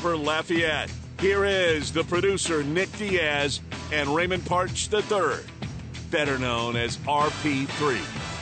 for Lafayette, here is the producer Nick Diaz and Raymond Parch III, better known as RP3.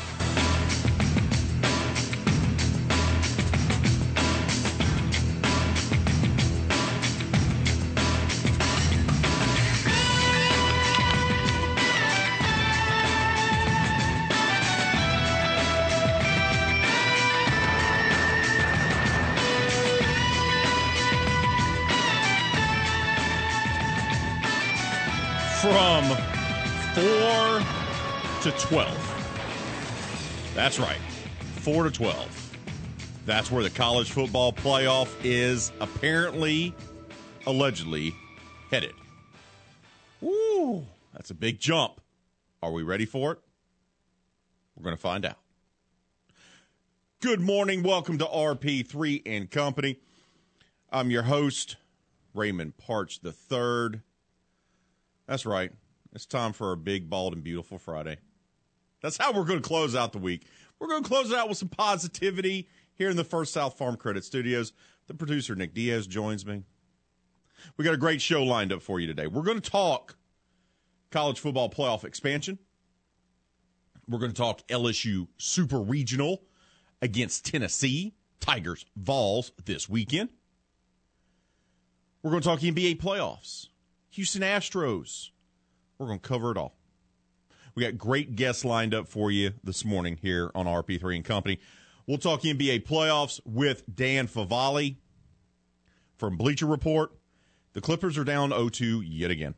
From 4 to 12. That's right. 4 to 12. That's where the college football playoff is apparently, allegedly, headed. Woo! That's a big jump. Are we ready for it? We're going to find out. Good morning. Welcome to RP3 and Company. I'm your host, Raymond Parch III. That's right. It's time for a big, bald, and beautiful Friday. That's how we're going to close out the week. We're going to close it out with some positivity here in the First South Farm Credit Studios. The producer, Nick Diaz, joins me. We got a great show lined up for you today. We're going to talk college football playoff expansion. We're going to talk LSU Super Regional against Tennessee, Tigers, Vols this weekend. We're going to talk NBA playoffs. Houston Astros. We're going to cover it all. We got great guests lined up for you this morning here on RP3 and Company. We'll talk NBA playoffs with Dan Favale from Bleacher Report. The Clippers are down 0-2 yet again.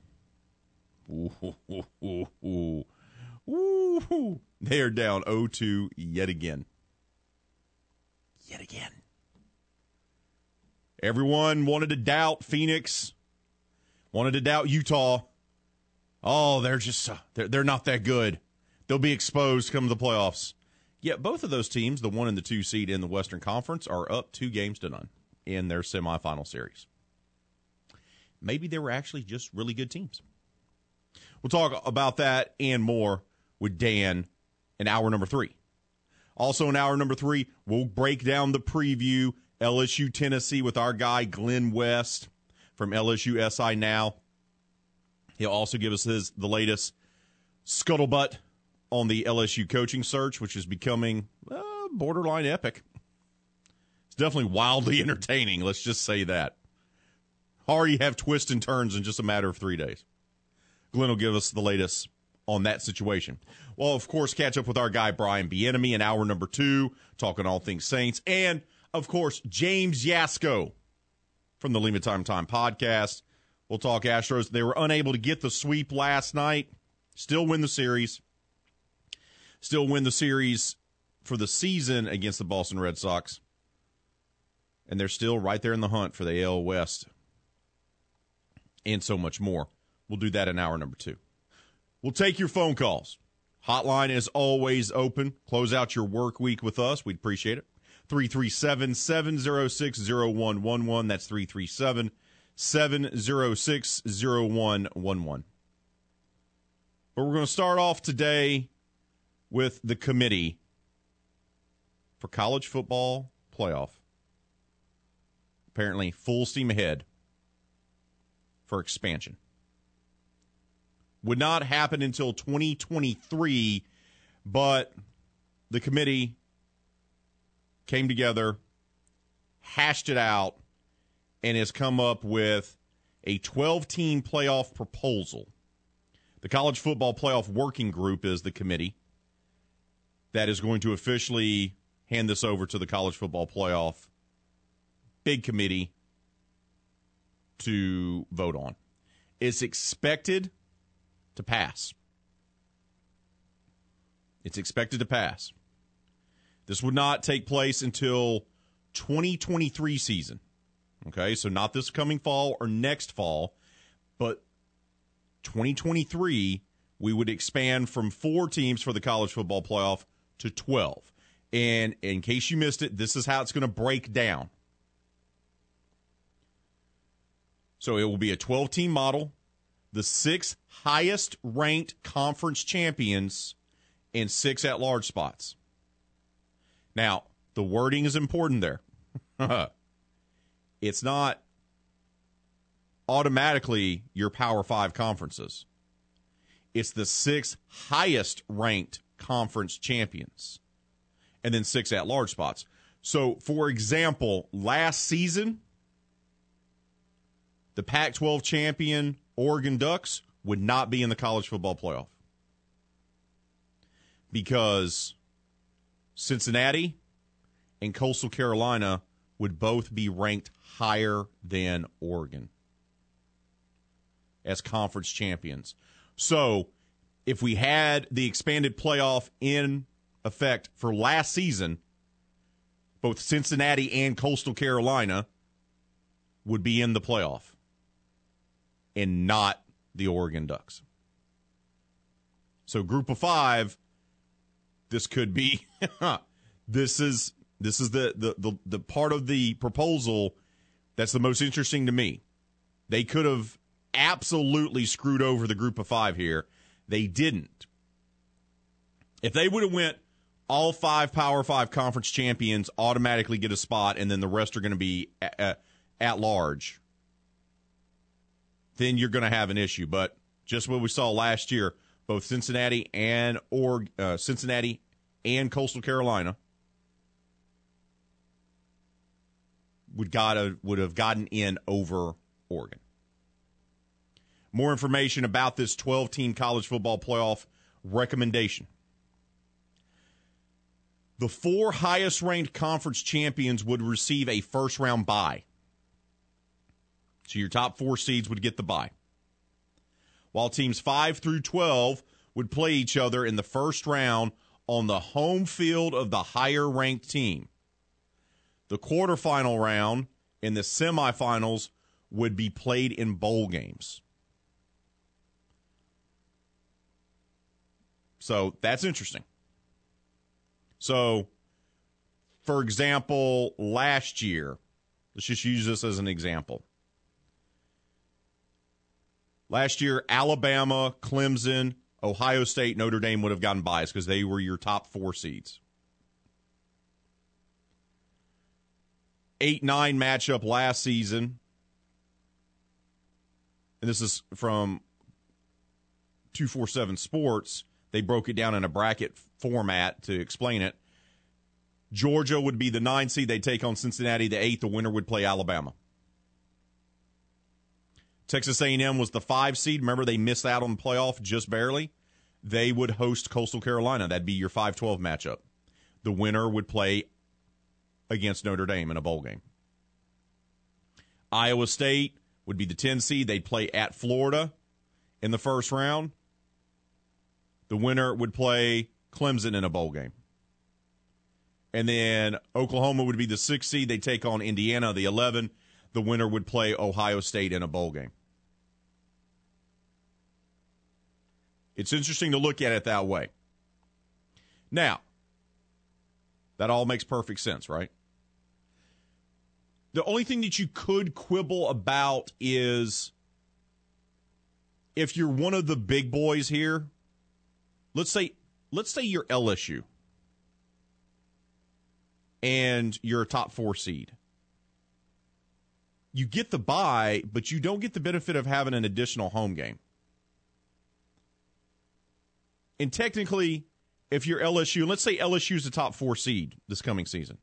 Ooh. They are down 0-2 yet again. Yet again. Everyone wanted to doubt Phoenix. Wanted to doubt Utah. Oh, they're not that good. They'll be exposed come the playoffs. Yet both of those teams, the 1 and the 2 seed in the Western Conference, are up 2-0 in their semifinal series. Maybe they were actually just really good teams. We'll talk about that and more with Dan in hour number 3. Also in hour number 3, we'll break down the preview, LSU Tennessee with our guy Glenn West from LSU SI Now. He'll also give us the latest scuttlebutt on the LSU coaching search, which is becoming borderline epic. It's definitely wildly entertaining, let's just say that. Already have twists and turns in just a matter of 3 days. Glenn will give us the latest on that situation. Well, of course, catch up with our guy Brian Bieniemy in hour number 2, talking all things Saints. And, of course, James Yasko from the Lima Time podcast. We'll talk Astros. They were unable to get the sweep last night. Still win the series. Still win the series for the season against the Boston Red Sox. And they're still right there in the hunt for the AL West. And so much more. We'll do that in hour number 2. We'll take your phone calls. Hotline is always open. Close out your work week with us. We'd appreciate it. 337-706-0111. That's 337-706-0111. But we're going to start off today with the committee for college football playoff. Apparently full steam ahead for expansion. Would not happen until 2023, but the committee came together, hashed it out, and has come up with a 12-team playoff proposal. The College Football Playoff Working Group is the committee that is going to officially hand this over to the College Football Playoff Big Committee to vote on. It's expected to pass. It's expected to pass. This would not take place until 2023 season. Okay, so not this coming fall or next fall, but 2023, we would expand from 4 teams for the college football playoff to 12. And in case you missed it, this is how it's going to break down. So it will be a 12-team model, the 6 highest-ranked conference champions, and 6 at-large spots. Now, the wording is important there. It's not automatically your Power 5 conferences. It's the 6 highest ranked conference champions and then 6 at-large spots. So, for example, last season, the Pac-12 champion Oregon Ducks would not be in the college football playoff because Cincinnati and Coastal Carolina would both be ranked higher than Oregon as conference champions. So, if we had the expanded playoff in effect for last season, both Cincinnati and Coastal Carolina would be in the playoff and not the Oregon Ducks. So, Group of 5, this could be this is the part of the proposal that's the most interesting to me. They could have absolutely screwed over the Group of 5 here. They didn't. If they would have went all 5 Power 5 conference champions automatically get a spot and then the rest are going to be at large, then you're going to have an issue. But just what we saw last year, both Cincinnati and Coastal Carolina would have gotten in over Oregon. More information about this 12-team college football playoff recommendation. The 4 highest-ranked conference champions would receive a first-round bye. So your top 4 seeds would get the bye. While teams 5 through 12 would play each other in the first round on the home field of the higher-ranked team. The quarterfinal round and the semifinals would be played in bowl games. So that's interesting. So, for example, last year, let's just use this as an example. Last year, Alabama, Clemson, Ohio State, Notre Dame would have gotten buys because they were your top 4 seeds. 8-9 matchup last season. And this is from 247 Sports. They broke it down in a bracket format to explain it. Georgia would be the 9 seed. They'd take on Cincinnati the 8th. The winner would play Alabama. Texas A&M was the 5 seed. Remember, they missed out on the playoff just barely. They would host Coastal Carolina. That'd be your 5-12 matchup. The winner would play against Notre Dame in a bowl game. Iowa State would be the 10 seed. They'd play at Florida in the first round. The winner would play Clemson in a bowl game. And then Oklahoma would be the 6th seed. They'd take on Indiana, the 11. The winner would play Ohio State in a bowl game. It's interesting to look at it that way. Now, that all makes perfect sense, right? The only thing that you could quibble about is if you're one of the big boys here, let's say you're LSU and you're a top 4 seed. You get the bye, but you don't get the benefit of having an additional home game. And technically, if you're LSU, let's say LSU's the top 4 seed this coming season,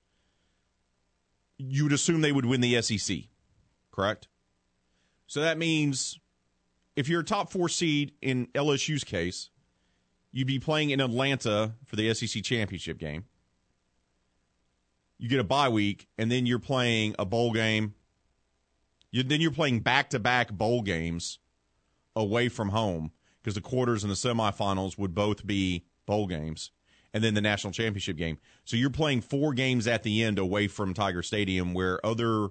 you would assume they would win the SEC, correct? So that means if you're a top 4 seed in LSU's case, you'd be playing in Atlanta for the SEC championship game. You get a bye week, and then you're playing a bowl game. Then you're playing back-to-back bowl games away from home because the quarters and the semifinals would both be bowl games, and then the national championship game. So you're playing 4 games at the end away from Tiger Stadium where the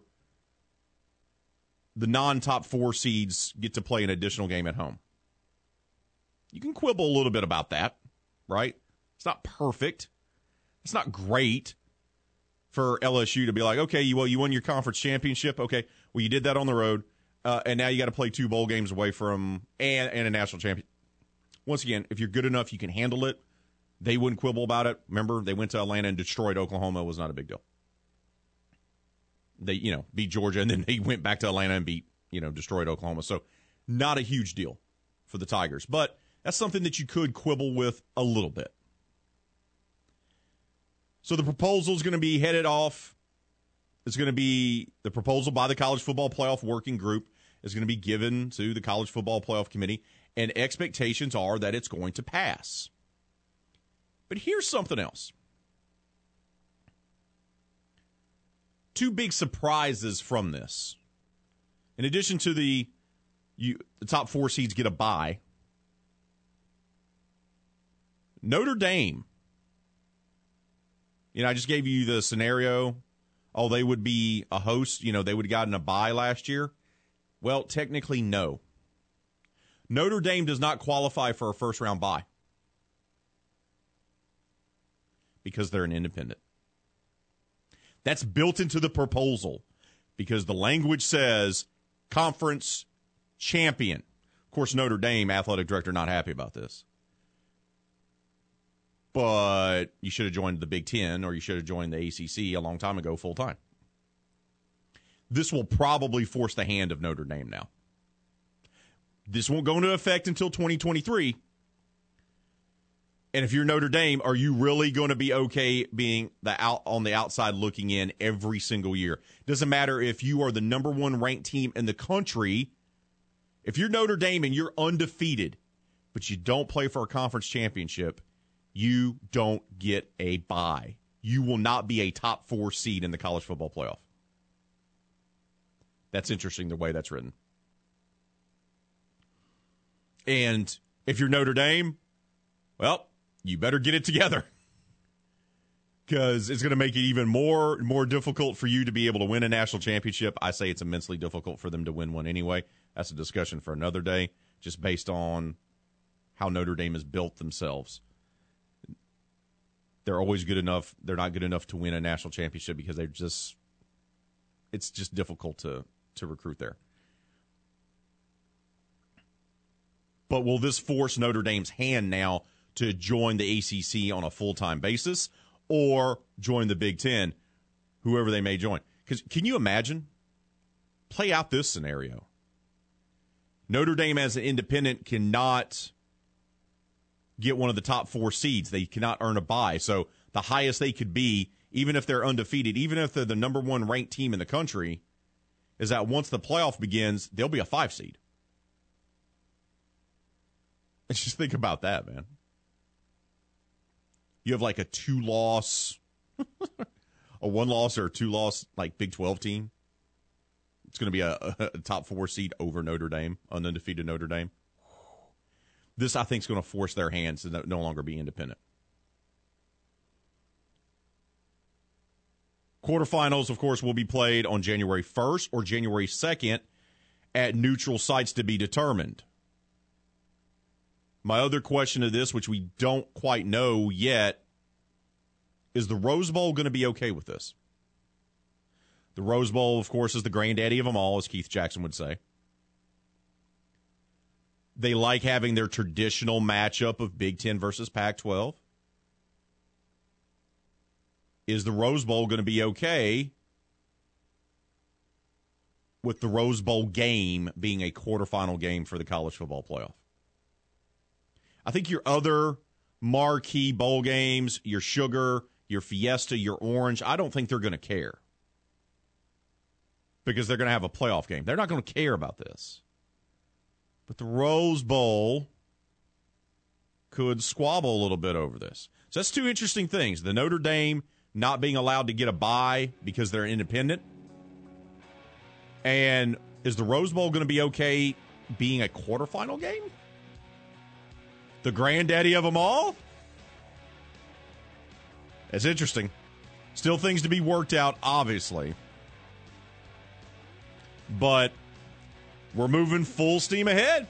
non-top 4 seeds get to play an additional game at home. You can quibble a little bit about that, right? It's not perfect. It's not great for LSU to be like, okay, you won your conference championship. Okay, well, you did that on the road, and now you got to play 2 bowl games away from and a national champion. Once again, if you're good enough, you can handle it. They wouldn't quibble about it. Remember, they went to Atlanta and destroyed Oklahoma. It was not a big deal. They, beat Georgia, and then they went back to Atlanta and beat, destroyed Oklahoma. So not a huge deal for the Tigers. But that's something that you could quibble with a little bit. So the proposal is going to be headed off. It's going to be the proposal by the College Football Playoff Working Group is going to be given to the College Football Playoff Committee, and expectations are that it's going to pass. But here's something else. Two big surprises from this. In addition to the top 4 seeds get a bye, Notre Dame. I just gave you the scenario. Oh, they would be a host. They would have gotten a bye last year. Well, technically, no. Notre Dame does not qualify for a first-round bye because they're an independent. That's built into the proposal because the language says conference champion. Of course, Notre Dame athletic director not happy about this. But you should have joined the Big Ten or you should have joined the ACC a long time ago full time. This will probably force the hand of Notre Dame now. This won't go into effect until 2023. And if you're Notre Dame, are you really going to be okay being on the outside looking in every single year? Doesn't matter if you are the number 1 ranked team in the country. If you're Notre Dame and you're undefeated, but you don't play for a conference championship, you don't get a bye. You will not be a top 4 seed in the college football playoff. That's interesting the way that's written. And if you're Notre Dame, well, you better get it together because it's going to make it even more difficult for you to be able to win a national championship. I say it's immensely difficult for them to win one anyway. That's a discussion for another day, just based on how Notre Dame has built themselves. They're always good enough. They're not good enough to win a national championship because it's just difficult to recruit there. But will this force Notre Dame's hand now to join the ACC on a full-time basis or join the Big Ten, whoever they may join? Because can you imagine? Play out this scenario. Notre Dame as an independent cannot get one of the top 4 seeds. They cannot earn a bye. So the highest they could be, even if they're undefeated, even if they're the number 1 ranked team in the country, is that once the playoff begins, they'll be a 5 seed. Let's just think about that, man. You have like a 2-loss, a 1-loss or a 2-loss like Big 12 team. It's going to be a top 4 seed over Notre Dame, an undefeated Notre Dame. This, I think, is going to force their hands to no longer be independent. Quarterfinals, of course, will be played on January 1st or January 2nd at neutral sites to be determined. My other question to this, which we don't quite know yet, is the Rose Bowl going to be okay with this? The Rose Bowl, of course, is the granddaddy of them all, as Keith Jackson would say. They like having their traditional matchup of Big Ten versus Pac-12. Is the Rose Bowl going to be okay with the Rose Bowl game being a quarterfinal game for the college football playoff? I think your other marquee bowl games, your Sugar, your Fiesta, your Orange, I don't think they're going to care because they're going to have a playoff game. They're not going to care about this. But the Rose Bowl could squabble a little bit over this. So that's 2 interesting things. The Notre Dame not being allowed to get a bye because they're independent. And is the Rose Bowl going to be okay being a quarterfinal game? The granddaddy of them all? That's interesting. Still things to be worked out, obviously. But we're moving full steam ahead.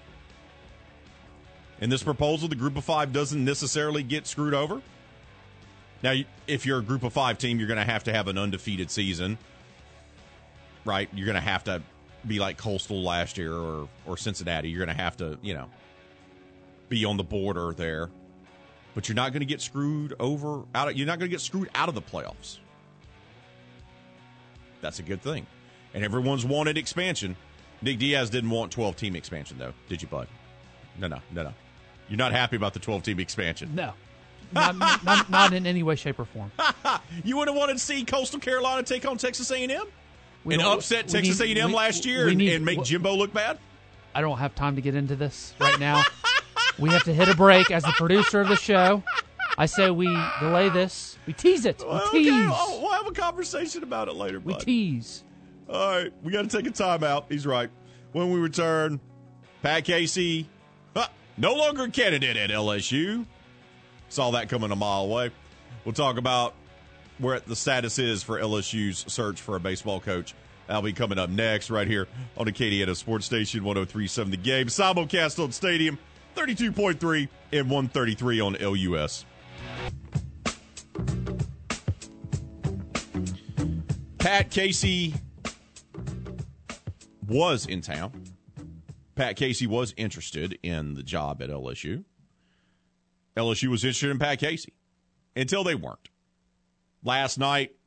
In this proposal, the Group of 5 doesn't necessarily get screwed over. Now, if you're a Group of 5 team, you're going to have an undefeated season, right? You're going to have to be like Coastal last year or Cincinnati. You're going to have to, be on the border there. But you're not going to get screwed you're not going to get screwed out of the playoffs. That's a good thing. And everyone's wanted expansion. Nick Diaz didn't want 12-team expansion, though, did you, bud? No. You're not happy about the 12-team expansion. No. Not in any way, shape, or form. You would have wanted to see Coastal Carolina take on Texas A&M? And upset Texas A&M last year and make Jimbo look bad? I don't have time to get into this right now. We have to hit a break. As the producer of the show, I say we delay this. We tease it. Tease. Okay, we'll have a conversation about it later, bud. We tease. All right, we got to take a timeout. He's right. When we return, Pat Casey, no longer a candidate at LSU. Saw that coming a mile away. We'll talk about where the status is for LSU's search for a baseball coach. That'll be coming up next right here on the Acadiana Sports Station, 103.7 The Game. Simulcast on Stadium, 32.3 and 133 on LUS. Pat Casey was in town. Pat Casey was interested in the job at LSU. LSU was interested in Pat Casey until they weren't. Last night,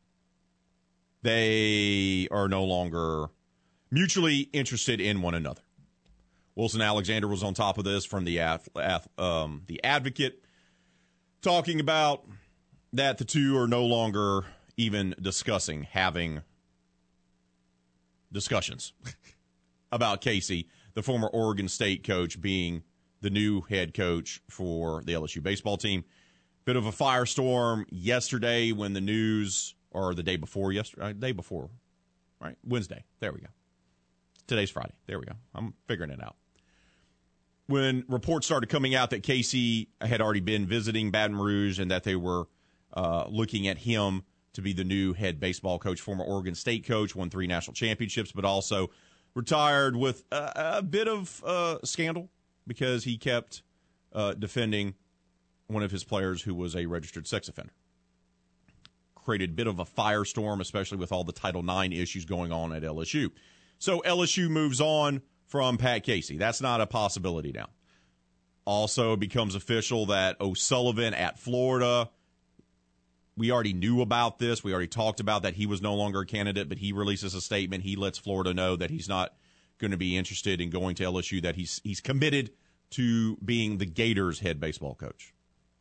they are no longer mutually interested in one another. Wilson Alexander was on top of this from the Advocate, talking about that the two are no longer even having discussions about Casey, the former Oregon State coach, being the new head coach for the LSU baseball team. Bit of a firestorm yesterday when the news, or the day before right? Wednesday. There we go. Today's Friday. There we go. I'm figuring it out. When reports started coming out that Casey had already been visiting Baton Rouge and that they were looking at him to be the new head baseball coach, former Oregon State coach, won 3 national championships, but also retired with a bit of scandal because he kept defending one of his players who was a registered sex offender. Created a bit of a firestorm, especially with all the Title IX issues going on at LSU. So LSU moves on from Pat Casey. That's not a possibility now. Also becomes official that O'Sullivan at Florida, we already knew about this. We already talked about that he was no longer a candidate, but he releases a statement. He lets Florida know that he's not going to be interested in going to LSU, that he's committed to being the Gators' head baseball coach.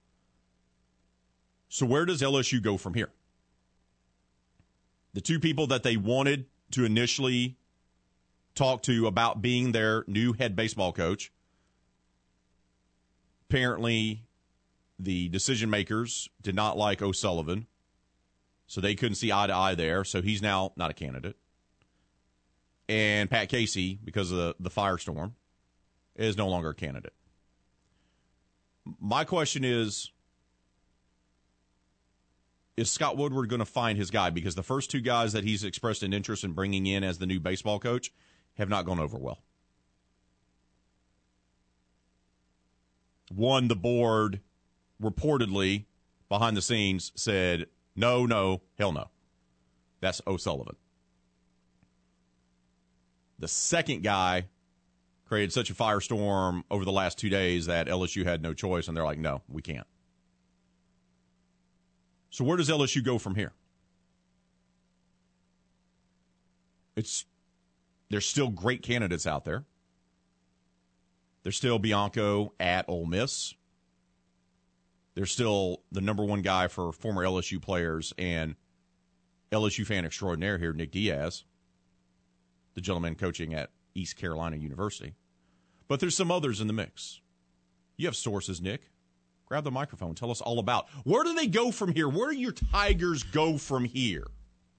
So where does LSU go from here? The two people that they wanted to initially talk to about being their new head baseball coach, apparently the decision makers did not like O'Sullivan, so they couldn't see eye to eye there, so he's now not a candidate. And Pat Casey, because of the firestorm, is no longer a candidate. My question is Scott Woodward going to find his guy? Because the first 2 guys that he's expressed an interest in bringing in as the new baseball coach have not gone over well. One, the board reportedly, behind the scenes, said, no, hell no. That's O'Sullivan. The second guy created such a firestorm over the last 2 days that LSU had no choice, and they're like, no, we can't. So where does LSU go from here? There's still great candidates out there. There's still Bianco at Ole Miss. There's still the number 1 guy for former LSU players and LSU fan extraordinaire here, Nick Diaz, the gentleman coaching at East Carolina University. But there's some others in the mix. You have sources, Nick. Grab the microphone. Tell us all about. Where do they go from here? Where do your Tigers go from here?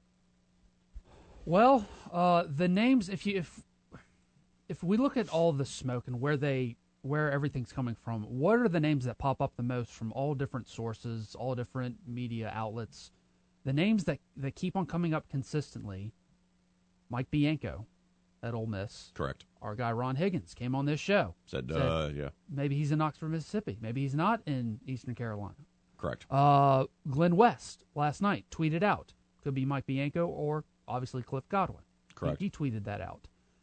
Well, the names, if we look at all the smoke and where everything's coming from, what are the names that pop up the most from all different sources, all different media outlets? The names that keep on coming up consistently: Mike Bianco at Ole Miss. Correct. Our guy Ron Higgins came on this show. Said yeah. Maybe he's in Oxford, Mississippi. Maybe he's not in Eastern Carolina. Correct. Glenn West last night tweeted out. Could be Mike Bianco or obviously Cliff Godwin. Correct. He tweeted that out.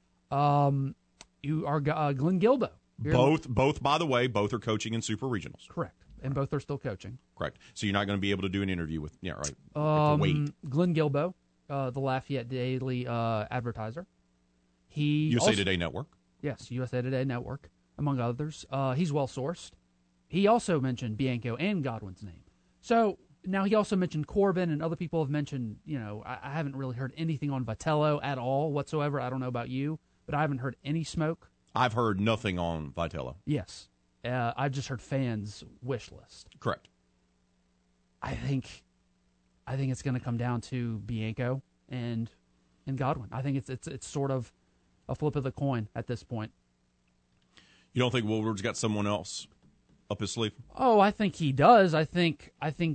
Glenn Gilbo. Both, by the way, both are coaching in super regionals. Correct. And both are still coaching. Correct. So you're not going to be able to do an interview with, right. Glenn Gilbo, the Lafayette Daily Advertiser. USA Today Network. Yes, USA Today Network, among others. He's well-sourced. He also mentioned Bianco and Godwin's name. So now he also mentioned Corbin, and other people have mentioned, I haven't really heard anything on Vitello at all whatsoever. I don't know about you, but I haven't heard any smoke. I've heard nothing on Vitello. Yes. I've just heard fans' wish list. Correct. I think it's going to come down to Bianco and Godwin. I think it's sort of a flip of the coin at this point. You don't think Woodward's got someone else up his sleeve? Oh, I think he does. I think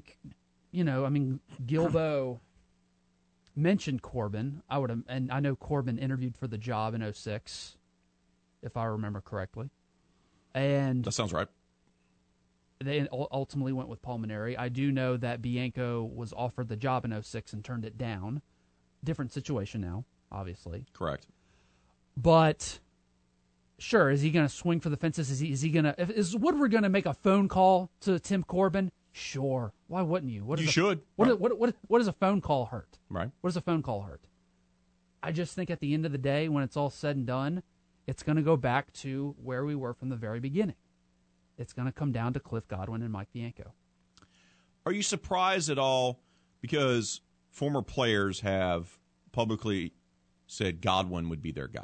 Gilbo mentioned Corbin. And I know Corbin interviewed for the job in 2006, if I remember correctly. And that sounds right. They ultimately went with Pulmonary. I do know that Bianco was offered the job in 2006 and turned it down. Different situation now, obviously. Correct. But sure, is he going to swing for the fences? Is Woodward going to make a phone call to Tim Corbin? Sure. Why wouldn't you? You should. What does a phone call hurt? Right. What does a phone call hurt? I just think at the end of the day, when it's all said and done, it's going to go back to where we were from the very beginning. It's going to come down to Cliff Godwin and Mike Bianco. Are you surprised at all? Because former players have publicly said Godwin would be their guy.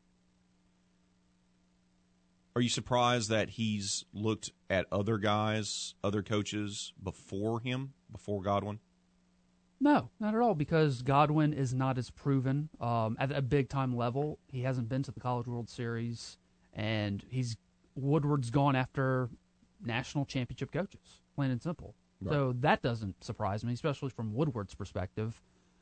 Are you surprised that he's looked at other guys, other coaches before Godwin? No, not at all, because Godwin is not as proven at a big-time level. He hasn't been to the College World Series, and Woodward's gone after national championship coaches, plain and simple. Right. So that doesn't surprise me, especially from Woodward's perspective.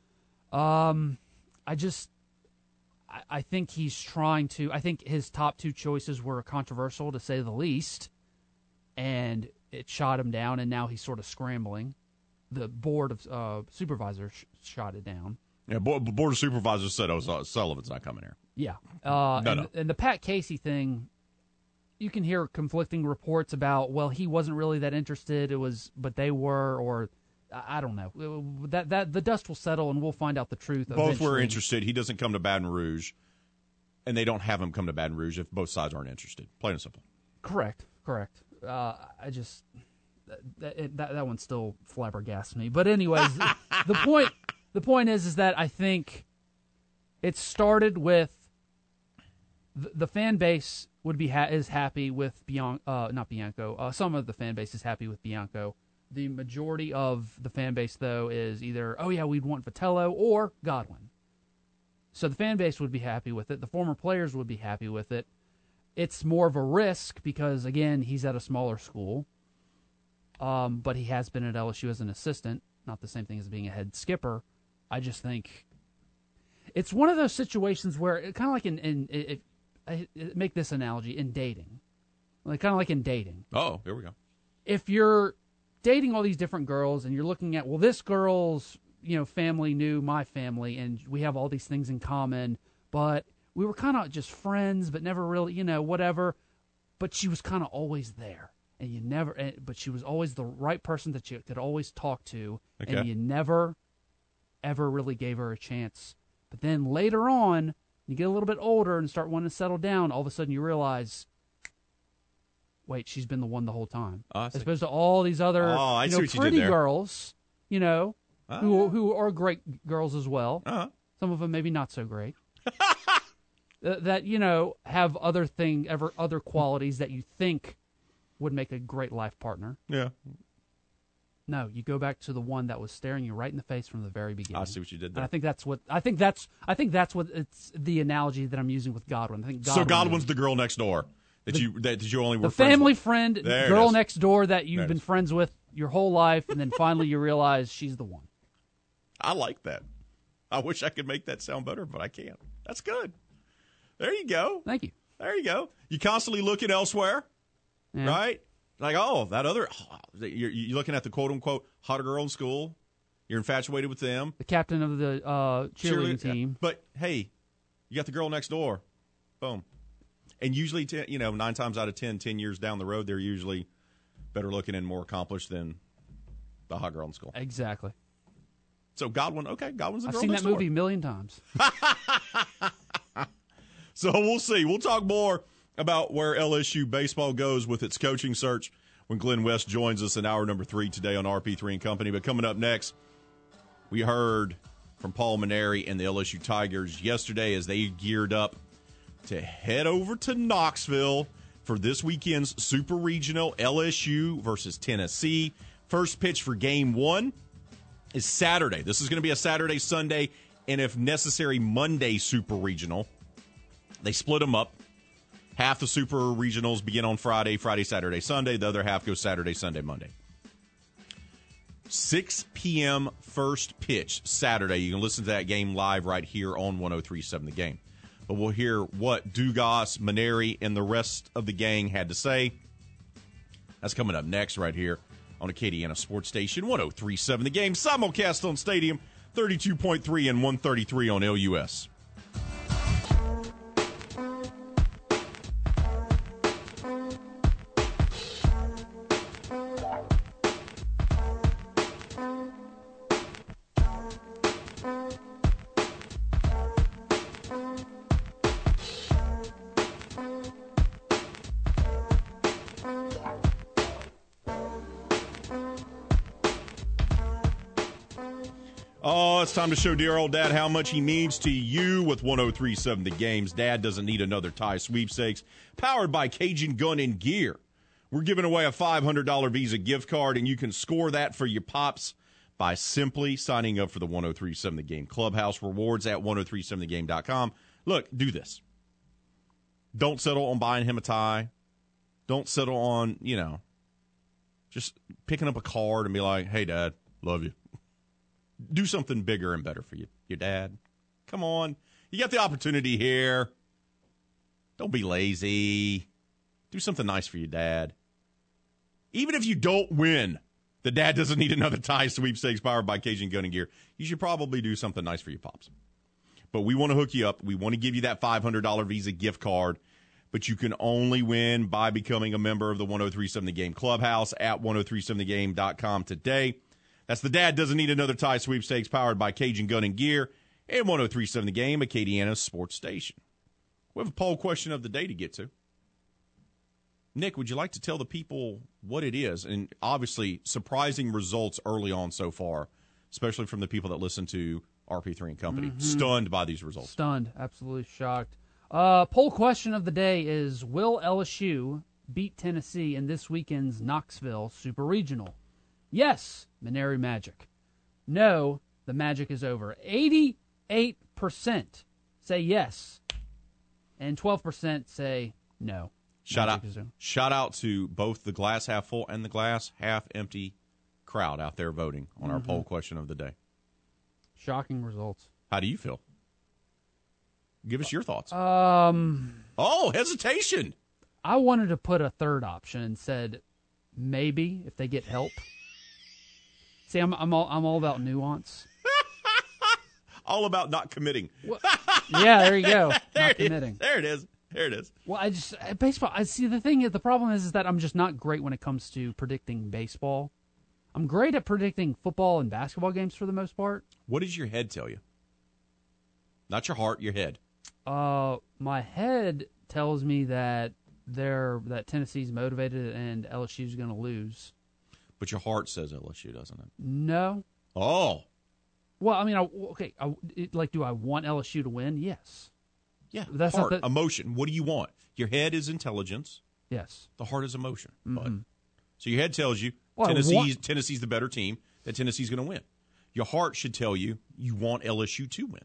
I think he's trying to. I think his top two choices were controversial, to say the least, and it shot him down, and now he's sort of scrambling. The board of supervisors shot it down. Yeah, board of supervisors said, Sullivan's not coming here. Yeah. No. And the Pat Casey thing, you can hear conflicting reports about, well, he wasn't really that interested, but they were, or I don't know. That the dust will settle, and we'll find out the truth. Both eventually. were interested. He doesn't come to Baton Rouge, and they don't have him come to Baton Rouge if both sides aren't interested. Plain and simple. Correct. I just that one still flabbergasts me. But anyways, the point is that I think it started with the fan base is happy with not Bianco. Some of the fan base is happy with Bianco. The majority of the fan base, though, is either, oh, yeah, we'd want Vitello or Godwin. So the fan base would be happy with it. The former players would be happy with it. It's more of a risk because, again, he's at a smaller school. But he has been at LSU as an assistant. Not the same thing as being a head skipper. I just think it's one of those situations where, kind of like make this analogy, in dating. Kind of like in dating. Oh, here we go. If you're dating all these different girls and you're looking at, well, this girl's, family knew my family and we have all these things in common, but we were kind of just friends, but never really, whatever. But she was kind of always there, but she was always the right person that you could always talk to, okay. And you never, ever really gave her a chance. But then later on, you get a little bit older and start wanting to settle down, all of a sudden you realize, wait, she's been the one the whole time. As opposed to all these other pretty girls, who are great girls as well. Uh-huh. Some of them maybe not so great. that, have other qualities that you think would make a great life partner. Yeah. No, you go back to the one that was staring you right in the face from the very beginning. I see what you did there. And I think that's what it's the analogy that I'm using with Godwin. I think Godwin's the girl next door. That you only were the family friends with. friend, girl next door that you've been friends with your whole life, and then finally you realize she's the one. I like that. I wish I could make that sound better, but I can't. That's good. There you go. Thank you. There you go. You constantly looking elsewhere, right? Like, you're looking at the quote-unquote hotter girl in school. You're infatuated with them. The captain of the cheerleading team. Yeah. But, hey, you got the girl next door. Boom. And usually, 9 times out of 10 years down the road, they're usually better looking and more accomplished than the hot girl in school. Exactly. So Godwin's the girl next door. I've seen that movie a million times. So we'll see. We'll talk more about where LSU baseball goes with its coaching search when Glenn West joins us in hour number 3 today on RP3 and Company. But coming up next, we heard from Paul Mainieri and the LSU Tigers yesterday as they geared up to head over to Knoxville for this weekend's Super Regional, LSU versus Tennessee. First pitch for Game 1 is Saturday. This is going to be a Saturday, Sunday, and if necessary, Monday Super Regional. They split them up. Half the Super Regionals begin on Friday, Saturday, Sunday. The other half goes Saturday, Sunday, Monday. 6 p.m. first pitch Saturday. You can listen to that game live right here on 103.7 The Game. But we'll hear what Dugas, Mainieri, and the rest of the gang had to say. That's coming up next right here on Acadiana Sports Station, 103.7 The Game. Simulcast on Stadium, 32.3 and 133 on LUS. Oh, it's time to show dear old Dad how much he means to you with 103.7 The Game's Dad Doesn't Need Another Tie Sweepstakes, powered by Cajun Gun and Gear. We're giving away a $500 Visa gift card, and you can score that for your pops by simply signing up for the 103.7 The Game Clubhouse Rewards at 1037thegame.com. Look, do this. Don't settle on buying him a tie. Don't settle on, just picking up a card and be like, hey, Dad, love you. Do something bigger and better for your dad. Come on. You got the opportunity here. Don't be lazy. Do something nice for your dad. Even if you don't win, the Dad Doesn't Need Another Tie Sweepstakes powered by Cajun Gun and Gear, you should probably do something nice for your pops. But we want to hook you up. We want to give you that $500 Visa gift card, but you can only win by becoming a member of the 103.7 The Game Clubhouse at 1037thegame.com today. That's the Dad Doesn't Need Another Tie Sweepstakes powered by Cajun Gun and Gear and 103.7 The Game, Acadiana's sports station. We have a poll question of the day to get to. Nick, would you like to tell the people what it is? And obviously, surprising results early on so far, especially from the people that listen to RP3 and Company. Mm-hmm. Stunned by these results. Stunned. Absolutely shocked. Poll question of the day is, will LSU beat Tennessee in this weekend's Knoxville Super Regional? Yes, Mainieri Magic. No, the magic is over. 88% say yes, and 12% say no. Shout out to both the glass half full and the glass half empty crowd out there voting on our poll question of the day. Shocking results. How do you feel? Give us your thoughts. Hesitation. I wanted to put a third option and said maybe if they get help. See, I'm all about nuance. All about not committing. Well, yeah, there you go. Not committing. There it is. Well, baseball. I see the problem is that I'm just not great when it comes to predicting baseball. I'm great at predicting football and basketball games for the most part. What does your head tell you? Not your heart, your head. My head tells me that Tennessee's motivated and LSU's going to lose. But your heart says LSU, doesn't it? No. Oh. Well, I mean, do I want LSU to win? Yes. Yeah. That's heart, not emotion. What do you want? Your head is intelligence. Yes. The heart is emotion. Mm-hmm. So your head tells you Tennessee's the better team, that Tennessee's going to win. Your heart should tell you want LSU to win.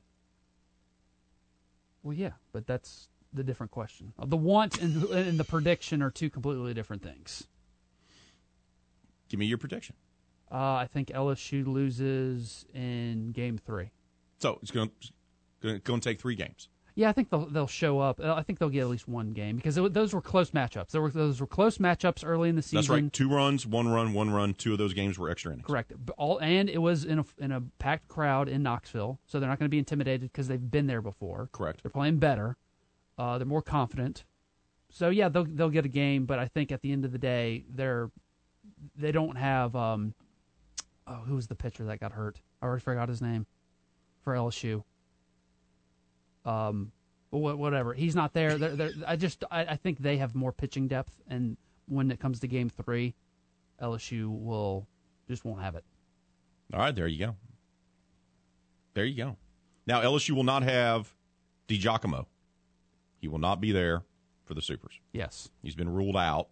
Well, yeah, but that's the different question. The want and the prediction are two completely different things. Give me your prediction. I think LSU loses in Game 3. So it's going to take 3 games. Yeah, I think they'll show up. I think they'll get at least one game because those were close matchups. Those were close matchups early in the season. That's right. 2 runs, 1 run. 2 of those games were extra innings. Correct. And it was in a packed crowd in Knoxville, so they're not going to be intimidated because they've been there before. Correct. They're playing better. They're more confident. So yeah, they'll get a game, but I think at the end of the day, they don't have who was the pitcher that got hurt? I already forgot his name for LSU. But whatever, he's not there. I think they have more pitching depth, and when it comes to Game 3, LSU won't have it. All right, there you go. There you go. Now, LSU will not have DiGiacomo. He will not be there for the Supers. Yes. He's been ruled out.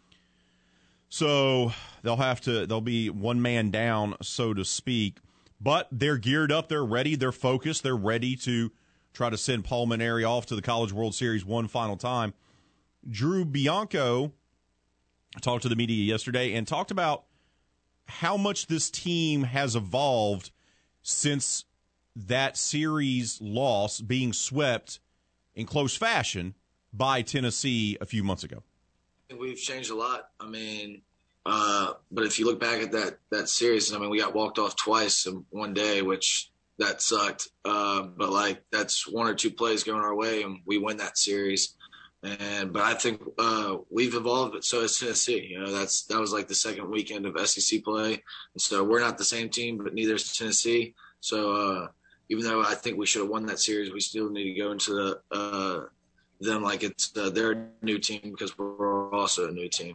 So they'll be one man down, so to speak. But they're geared up, they're ready, they're focused, they're ready to try to send Paul Mainieri off to the College World Series one final time. Drew Bianco talked to the media yesterday and talked about how much this team has evolved since that series loss, being swept in close fashion by Tennessee a few months ago. We've changed a lot. I mean, but if you look back at that series, I mean, we got walked off twice in one day, which that sucked. But that's one or two plays going our way, and we win that series. But I think we've evolved, but so has Tennessee. You know, that was like the second weekend of SEC play, and so we're not the same team, but neither is Tennessee. So even though I think we should have won that series, we still need to go into them like it's their new team, because we're also a new team.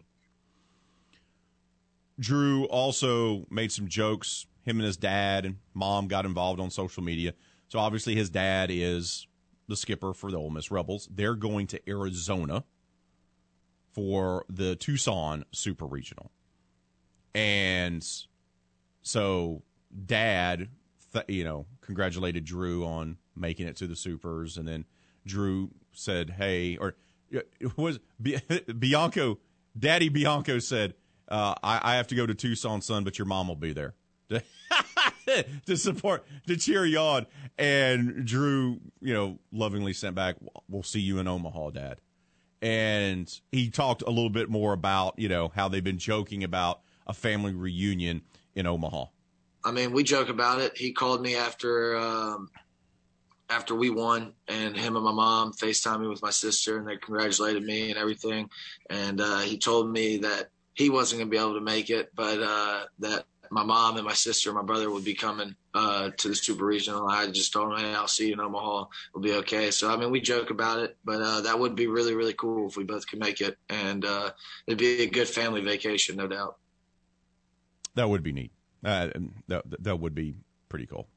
Drew also made some jokes. Him and his dad and mom got involved on social media. So obviously his dad is the skipper for the Ole Miss Rebels. They're going to Arizona for the Tucson Super Regional. And so Dad, congratulated Drew on making it to the Supers. And then Drew said, hey, or it was Bianco, Daddy Bianco said, I have to go to Tucson, son, but your mom will be there to support, to cheer you on. And Drew, lovingly sent back, we'll see you in Omaha, Dad. And he talked a little bit more about, how they've been joking about a family reunion in Omaha. I mean, we joke about it. He called me after we won, and him and my mom FaceTimed me with my sister, and they congratulated me and everything. And he told me that he wasn't going to be able to make it, but that my mom and my sister and my brother would be coming to the Super Regional. I just told him, hey, I'll see you in Omaha. We'll be okay. So, I mean, we joke about it, but that would be really, really cool if we both could make it. And it'd be a good family vacation, no doubt. That would be neat. That would be pretty cool.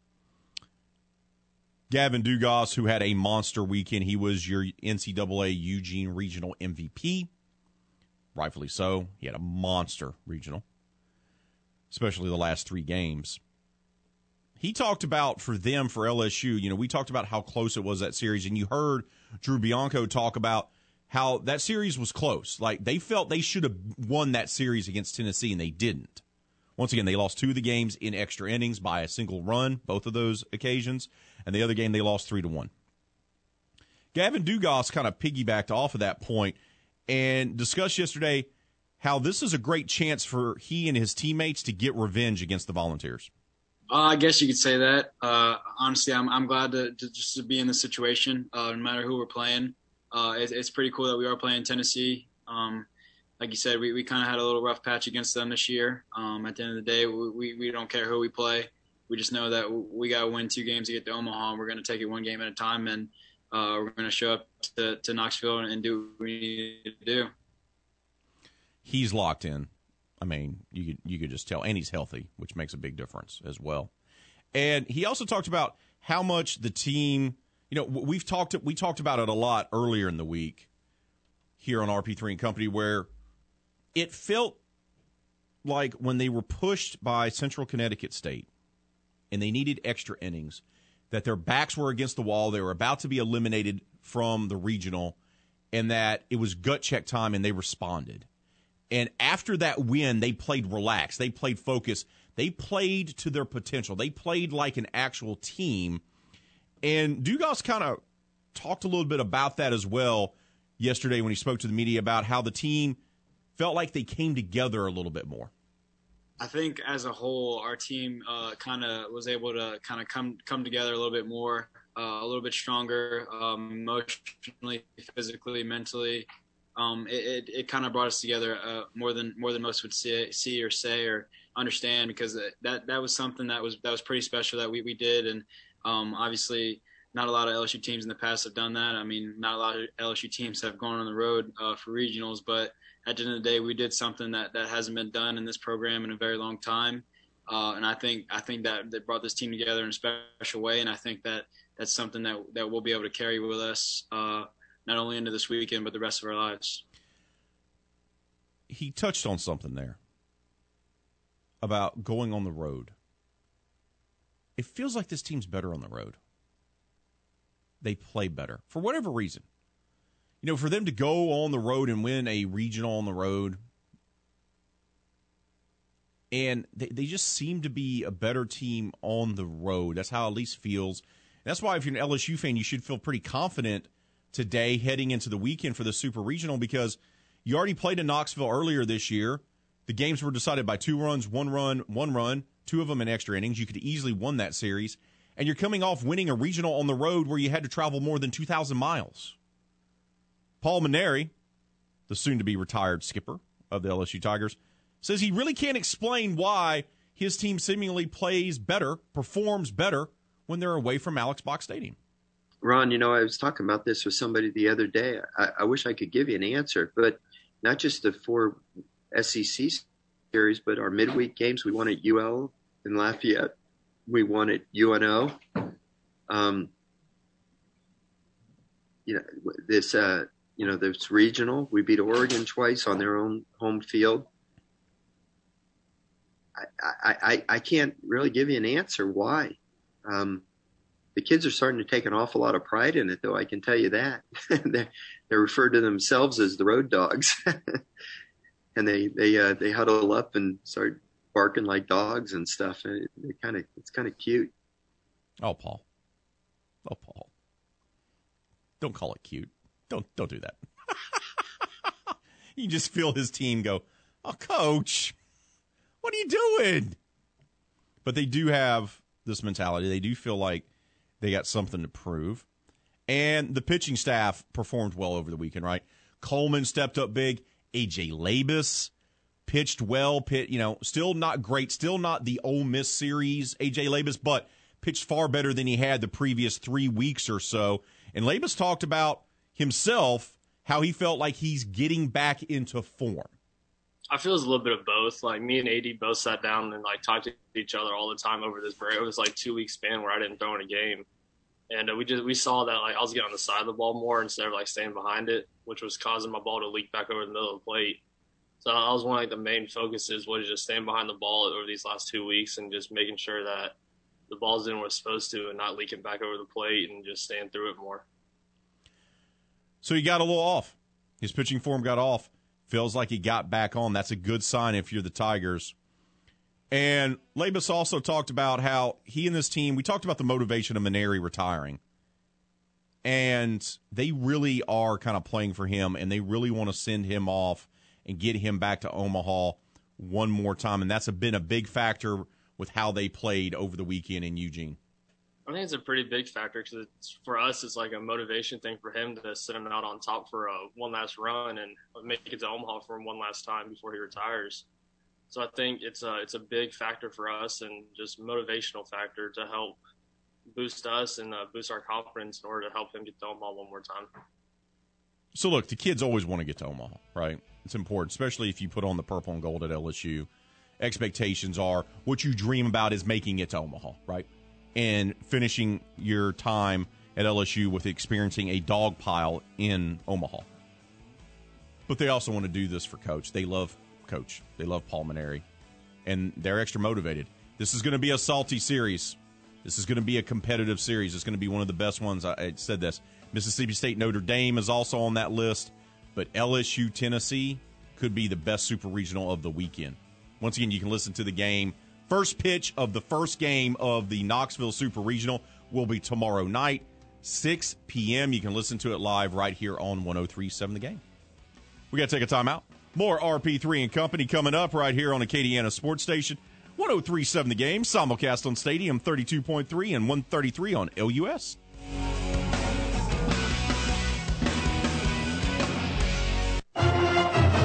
Gavin Dugas, who had a monster weekend, he was your NCAA Eugene Regional MVP. Rightfully so. He had a monster regional, especially the last three games. He talked about, for LSU, we talked about how close it was, that series, and you heard Drew Bianco talk about how that series was close. Like, they felt they should have won that series against Tennessee, and they didn't. Once again, they lost two of the games in extra innings by a single run, both of those occasions, and the other game they lost 3-1. Gavin Dugas kind of piggybacked off of that point and discussed yesterday how this is a great chance for he and his teammates to get revenge against the Volunteers. I guess you could say that. Honestly, I'm glad to be in this situation, no matter who we're playing. It's pretty cool that we are playing Tennessee. Like you said, we kind of had a little rough patch against them this year. At the end of the day, we don't care who we play. We just know that we got to win 2 games to get to Omaha, and we're going to take it one game at a time, and we're going to show up to Knoxville and do what we need to do. He's locked in. I mean, you could just tell, and he's healthy, which makes a big difference as well. And he also talked about how much the team, we talked about it a lot earlier in the week here on RP3 and Company, where it felt like when they were pushed by Central Connecticut State and they needed extra innings, that their backs were against the wall, they were about to be eliminated from the regional, and that it was gut check time, and they responded. And after that win, they played relaxed. They played focused. They played to their potential. They played like an actual team. And Dugas kind of talked a little bit about that as well yesterday when he spoke to the media about how the team felt like they came together a little bit more. I think as a whole, our team kind of was able to kind of come together a little bit more, a little bit stronger, emotionally, physically, mentally. It kind of brought us together more than most would see or say or understand, because that was something that was pretty special that we did. And obviously not a lot of LSU teams in the past have done that. I mean, not a lot of LSU teams have gone on the road for regionals, but at the end of the day, we did something that hasn't been done in this program in a very long time. And I think that brought this team together in a special way, and I think that's something that we'll be able to carry with us not only into this weekend but the rest of our lives. He touched on something there about going on the road. It feels like this team's better on the road. They play better for whatever reason. You know, for them to go on the road and win a regional on the road, and they just seem to be a better team on the road. That's how it at least feels. And that's why if you're an LSU fan, you should feel pretty confident today heading into the weekend for the Super Regional, because you already played in Knoxville earlier this year. The games were decided by 2 runs, 1 run, 2 of them in extra innings. You could easily won that series. And you're coming off winning a regional on the road where you had to travel more than 2,000 miles. Paul Mainieri, the soon-to-be retired skipper of the LSU Tigers, says he really can't explain why his team seemingly plays better, performs better when they're away from Alex Box Stadium. Ron, I was talking about this with somebody the other day. I wish I could give you an answer, but not just the 4 SEC series, but our midweek games. We won at UL in Lafayette. We won at UNO. This regional. We beat Oregon twice on their own home field. I can't really give you an answer why. The kids are starting to take an awful lot of pride in it, though. I can tell you that. They refer to themselves as the road dogs, and they huddle up and start barking like dogs and stuff. And it's kind of cute. Oh, Paul. Don't call it cute. Don't do that. You just feel his team go, "Oh, Coach, what are you doing?" But they do have this mentality. They do feel like they got something to prove. And the pitching staff performed well over the weekend, right? Coleman stepped up big. A.J. Labus pitched well. Still not great. Still not the Ole Miss series, A.J. Labus, but pitched far better than he had the previous 3 weeks or so. And Labus talked about himself, how he felt like he's getting back into form. I feel it's a little bit of both. Like, me and AD both sat down and talked to each other all the time over this break. It was 2 week span where I didn't throw in a game, and we saw that I was getting on the side of the ball more instead of staying behind it, which was causing my ball to leak back over the middle of the plate. So I was one of the main focuses was just staying behind the ball over these last 2 weeks and just making sure that the ball's doing what it's supposed to and not leaking back over the plate and just staying through it more. So he got a little off. His pitching form got off. Feels like he got back on. That's a good sign if you're the Tigers. And Labus also talked about how he and this team, we talked about the motivation of Mainieri retiring. And they really are kind of playing for him, and they really want to send him off and get him back to Omaha one more time. And that's been a big factor with how they played over the weekend in Eugene. I think it's a pretty big factor because for us, it's a motivation thing for him to send him out on top for one last run and make it to Omaha for him one last time before he retires. So I think it's a big factor for us and just motivational factor to help boost us and boost our confidence in order to help him get to Omaha one more time. So look, the kids always want to get to Omaha, right? It's important, especially if you put on the purple and gold at LSU. Expectations are what you dream about is making it to Omaha, right? And finishing your time at LSU with experiencing a dog pile in Omaha. But they also want to do this for Coach. They love Coach. They love Paul Mainieri. And they're extra motivated. This is going to be a salty series. This is going to be a competitive series. It's going to be one of the best ones. I said this. Mississippi State Notre Dame is also on that list. But LSU Tennessee could be the best super regional of the weekend. Once again, you can listen to the game. First pitch of the first game of the Knoxville Super Regional will be tomorrow night, 6 p.m. You can listen to it live right here on 103.7 The Game. We got to take a timeout. More RP3 and Company coming up right here on Acadiana Sports Station. 103.7 The Game, simulcast on Stadium 32.3 and 133 on LUS.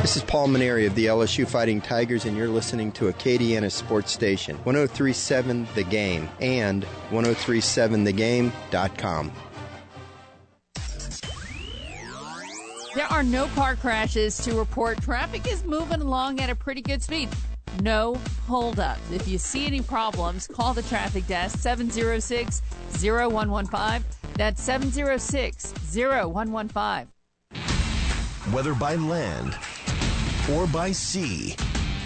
This is Paul Maneri of the LSU Fighting Tigers, and you're listening to Acadiana Sports Station, 103.7 The Game and 103.7thegame.com. There are no car crashes to report. Traffic is moving along at a pretty good speed. No holdups. If you see any problems, call the traffic desk, 706-0115. That's 706-0115. Whether by land or by sea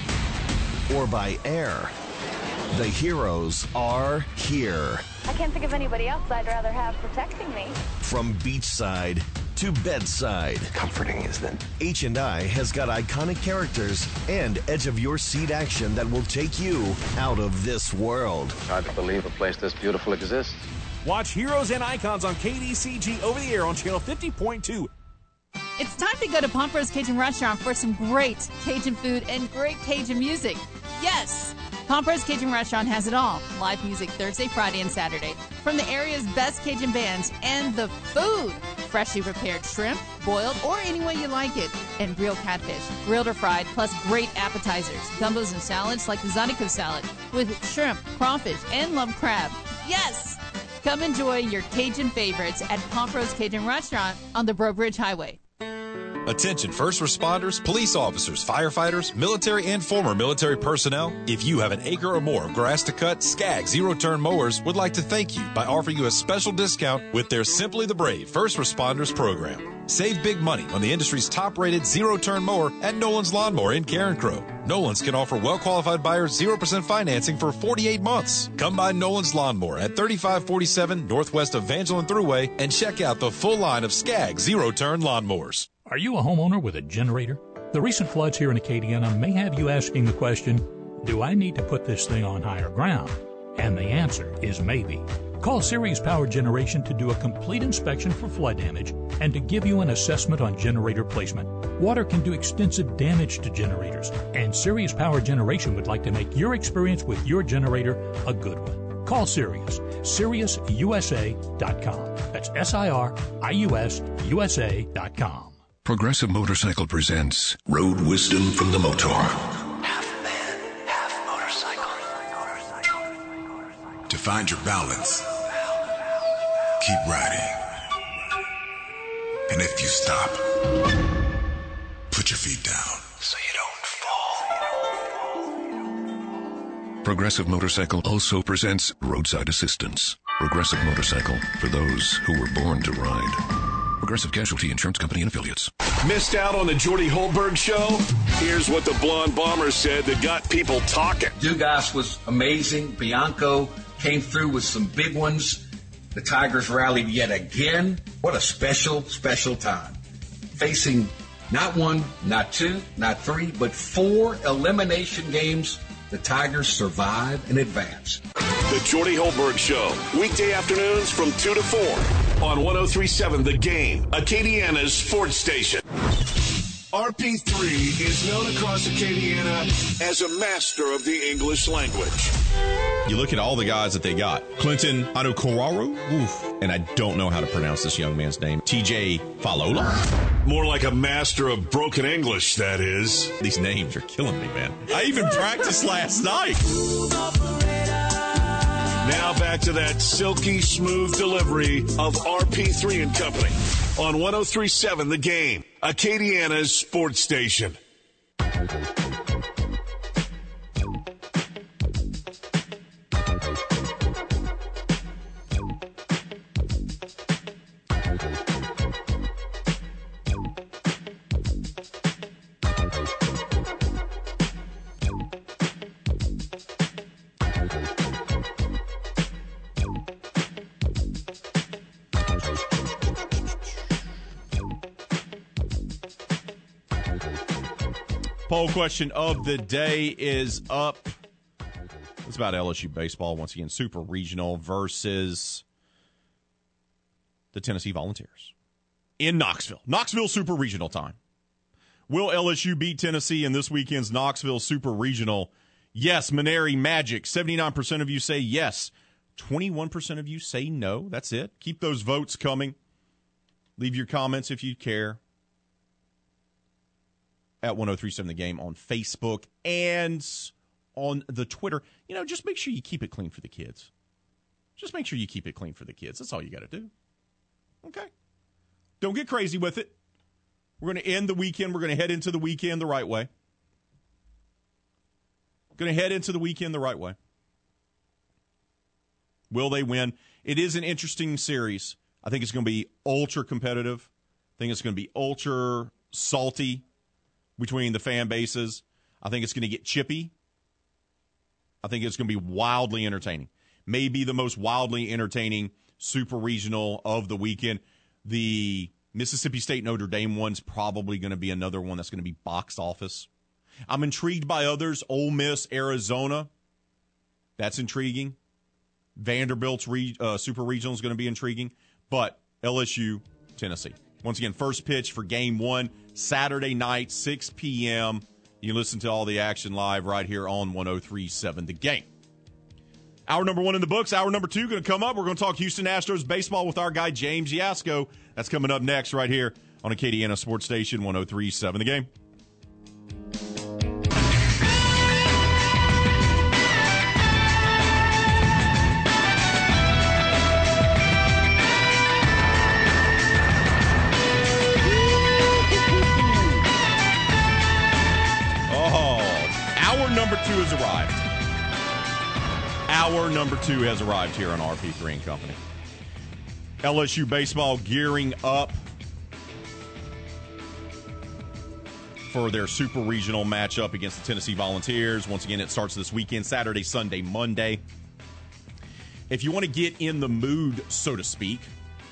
or by air, the heroes are here. I can't think of anybody else I'd rather have protecting me. From beachside to bedside. Comforting, isn't it? H&I has got iconic characters and edge-of-your-seat action that will take you out of this world. Hard to believe a place this beautiful exists. Watch Heroes and Icons on KDCG over the air on channel 50.2. It's time to go to Pompero's Cajun Restaurant for some great Cajun food and great Cajun music. Yes! Pompero's Cajun Restaurant has it all. Live music Thursday, Friday, and Saturday from the area's best Cajun bands, and the food. Freshly prepared shrimp, boiled, or any way you like it, and grilled catfish, grilled or fried, plus great appetizers, gumbos and salads like the Zanico salad with shrimp, crawfish, and lump crab. Yes! Come enjoy your Cajun favorites at Pompero's Cajun Restaurant on the Breaux Bridge Highway. Attention first responders, police officers, firefighters, military and former military personnel. If you have an acre or more of grass to cut, Skag Zero-Turn Mowers would like to thank you by offering you a special discount with their Simply the Brave First Responders program. Save big money on the industry's top-rated zero-turn mower at Nolan's Lawnmower in Carencro. Nolan's can offer well-qualified buyers 0% financing for 48 months. Come by Nolan's Lawnmower at 3547 Northwest Evangeline Thruway and check out the full line of Skag zero-turn lawnmowers. Are you a homeowner with a generator? The recent floods here in Acadiana may have you asking the question, do I need to put this thing on higher ground? And the answer is maybe. Call Sirius Power Generation to do a complete inspection for flood damage and to give you an assessment on generator placement. Water can do extensive damage to generators, and Sirius Power Generation would like to make your experience with your generator a good one. Call Sirius, SiriusUSA.com. That's SiriusUSA.com. Progressive Motorcycle presents Road Wisdom from the Motor. Half man, half motorcycle. To find your balance, keep riding. And if you stop, put your feet down. So you don't fall. Progressive Motorcycle also presents Roadside Assistance. Progressive Motorcycle, for those who were born to ride. Progressive Casualty Insurance Company and Affiliates. Missed out on the Jordy Holberg show? Here's what the Blonde Bomber said that got people talking. Dugas was amazing. Bianco came through with some big ones. The Tigers rallied yet again. What a special, special time. Facing not one, not two, not three, but 4 elimination games, the Tigers survive and advance. The Jordy Holberg Show, weekday afternoons from 2 to 4 on 103.7 The Game, Acadiana's sports station. RP3 is known across Acadiana as a master of the English language. You look at all the guys that they got. Clinton Anukoraro, and I don't know how to pronounce this young man's name. TJ Falola. More like a master of broken English, that is. These names are killing me, man. I even practiced last night. Now back to that silky smooth delivery of RP3 and Company on 103.7 The Game, Acadiana's sports station. Poll question of the day is up. It's about LSU baseball. Once again, Super Regional versus the Tennessee Volunteers in Knoxville. Knoxville Super Regional time. Will LSU beat Tennessee in this weekend's Knoxville Super Regional? Yes, Maneri Magic. 79% of you say yes. 21% of you say no. That's it. Keep those votes coming. Leave your comments if you care. at 1037 The Game on Facebook and on the Twitter. Just make sure you keep it clean for the kids. Just make sure you keep it clean for the kids. That's all you got to do. Okay? Don't get crazy with it. We're going to end the weekend. We're going to head into the weekend the right way. Going to head into the weekend the right way. Will they win? It is an interesting series. I think it's going to be ultra competitive. I think it's going to be ultra salty between the fan bases. I think it's going to get chippy. I think it's going to be wildly entertaining. Maybe the most wildly entertaining super regional of the weekend. The Mississippi State Notre Dame one's probably going to be another one that's going to be box office. I'm intrigued by others. Ole Miss, Arizona. That's intriguing. Vanderbilt's super regional is going to be intriguing. But LSU, Tennessee. Once again, first pitch for game 1, Saturday night, 6 p.m. You listen to all the action live right here on 103.7 The Game. Hour number 1 in the books. Hour number 2 going to come up. We're going to talk Houston Astros baseball with our guy, James Yasko. That's coming up next right here on Acadiana Sports Station 103.7 The Game. Number 2 has arrived. Hour number 2 has arrived here on RP3 and Company. LSU baseball gearing up for their super regional matchup against the Tennessee Volunteers. Once again, it starts this weekend, Saturday, Sunday, Monday. If you want to get in the mood, so to speak,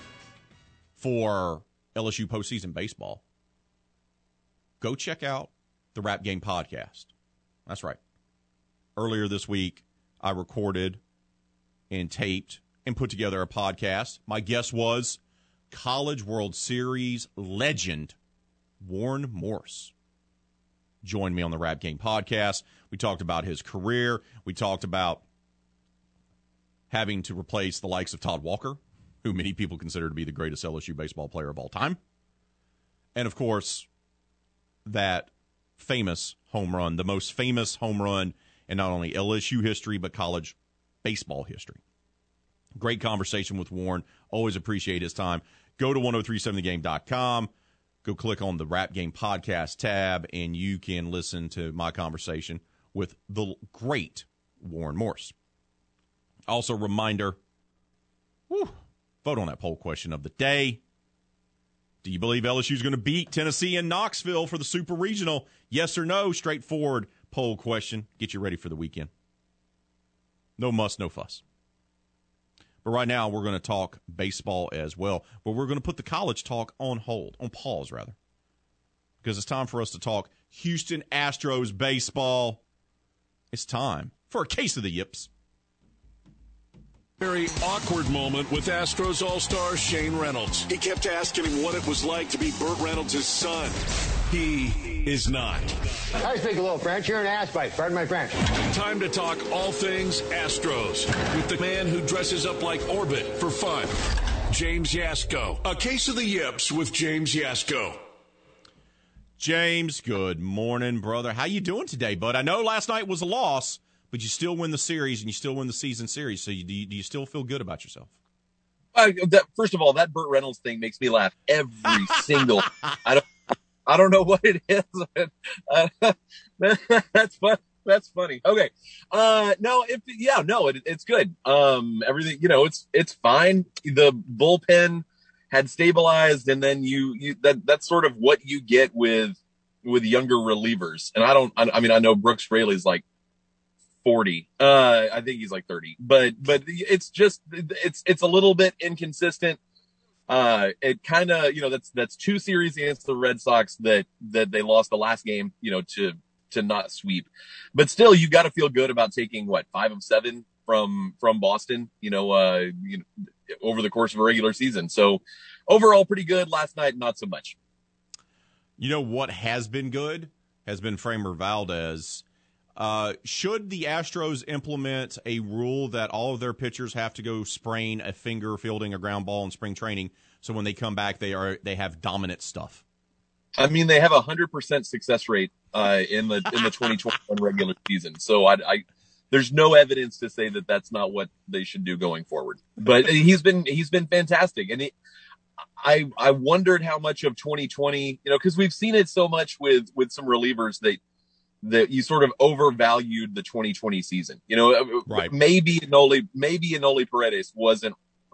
for LSU postseason baseball, go check out the Rap Game podcast. That's right. Earlier this week, I recorded and taped and put together a podcast. My guest was College World Series legend Warren Morse. Joined me on the Rap Game podcast. We talked about his career. We talked about having to replace the likes of Todd Walker, who many people consider to be the greatest LSU baseball player of all time. And, of course, that famous home run, the most famous home run in not only LSU history, but college baseball history. Great conversation with Warren. Always appreciate his time. Go to 1037thegame.com. Go click on the Rap Game podcast tab, and you can listen to my conversation with the great Warren Morse. Also, reminder, vote on that poll question of the day. Do you believe LSU is going to beat Tennessee in Knoxville for the Super Regional? Yes or no? Straightforward poll question. Get you ready for the weekend. No muss, no fuss. But right now, we're going to talk baseball as well. But we're going to put the college talk on pause, because it's time for us to talk Houston Astros baseball. It's time for a case of the yips. Very awkward moment with Astros All-Star Shane Reynolds. He kept asking him what it was like to be Burt Reynolds' son. He is not. I speak a little French. You're an ass bite. Pardon my French. Time to talk all things Astros with the man who dresses up like Orbit for fun, James Yasko. A case of the yips with James Yasko. James, good morning, brother. How you doing today, bud? I know last night was a loss, but you still win the series and you still win the season series. So do you still feel good about yourself? First of all, that Burt Reynolds thing makes me laugh every single. I don't know what it is. That's funny. Okay. It's good. Everything, it's fine. The bullpen had stabilized, and then that's sort of what you get with younger relievers. And I know Brooks Raley's like 40. I think he's like 30, but it's just, it's a little bit inconsistent. It kind of, that's 2 series against the Red Sox that they lost the last game, to not sweep, but still you got to feel good about taking 5 of 7 from Boston, over the course of a regular season. So overall pretty good. Last night, not so much. What has been good has been Framber Valdez. Should the Astros implement a rule that all of their pitchers have to go sprain a finger fielding a ground ball in spring training, so when they come back they have dominant stuff? I mean, they have 100% success rate in the 2021 regular season. So there's no evidence to say that that's not what they should do going forward. But he's been fantastic, and I wondered how much of 2020, because we've seen it so much with some relievers that you sort of overvalued the 2020 season. Right. Maybe Enoli Paredes wasn't,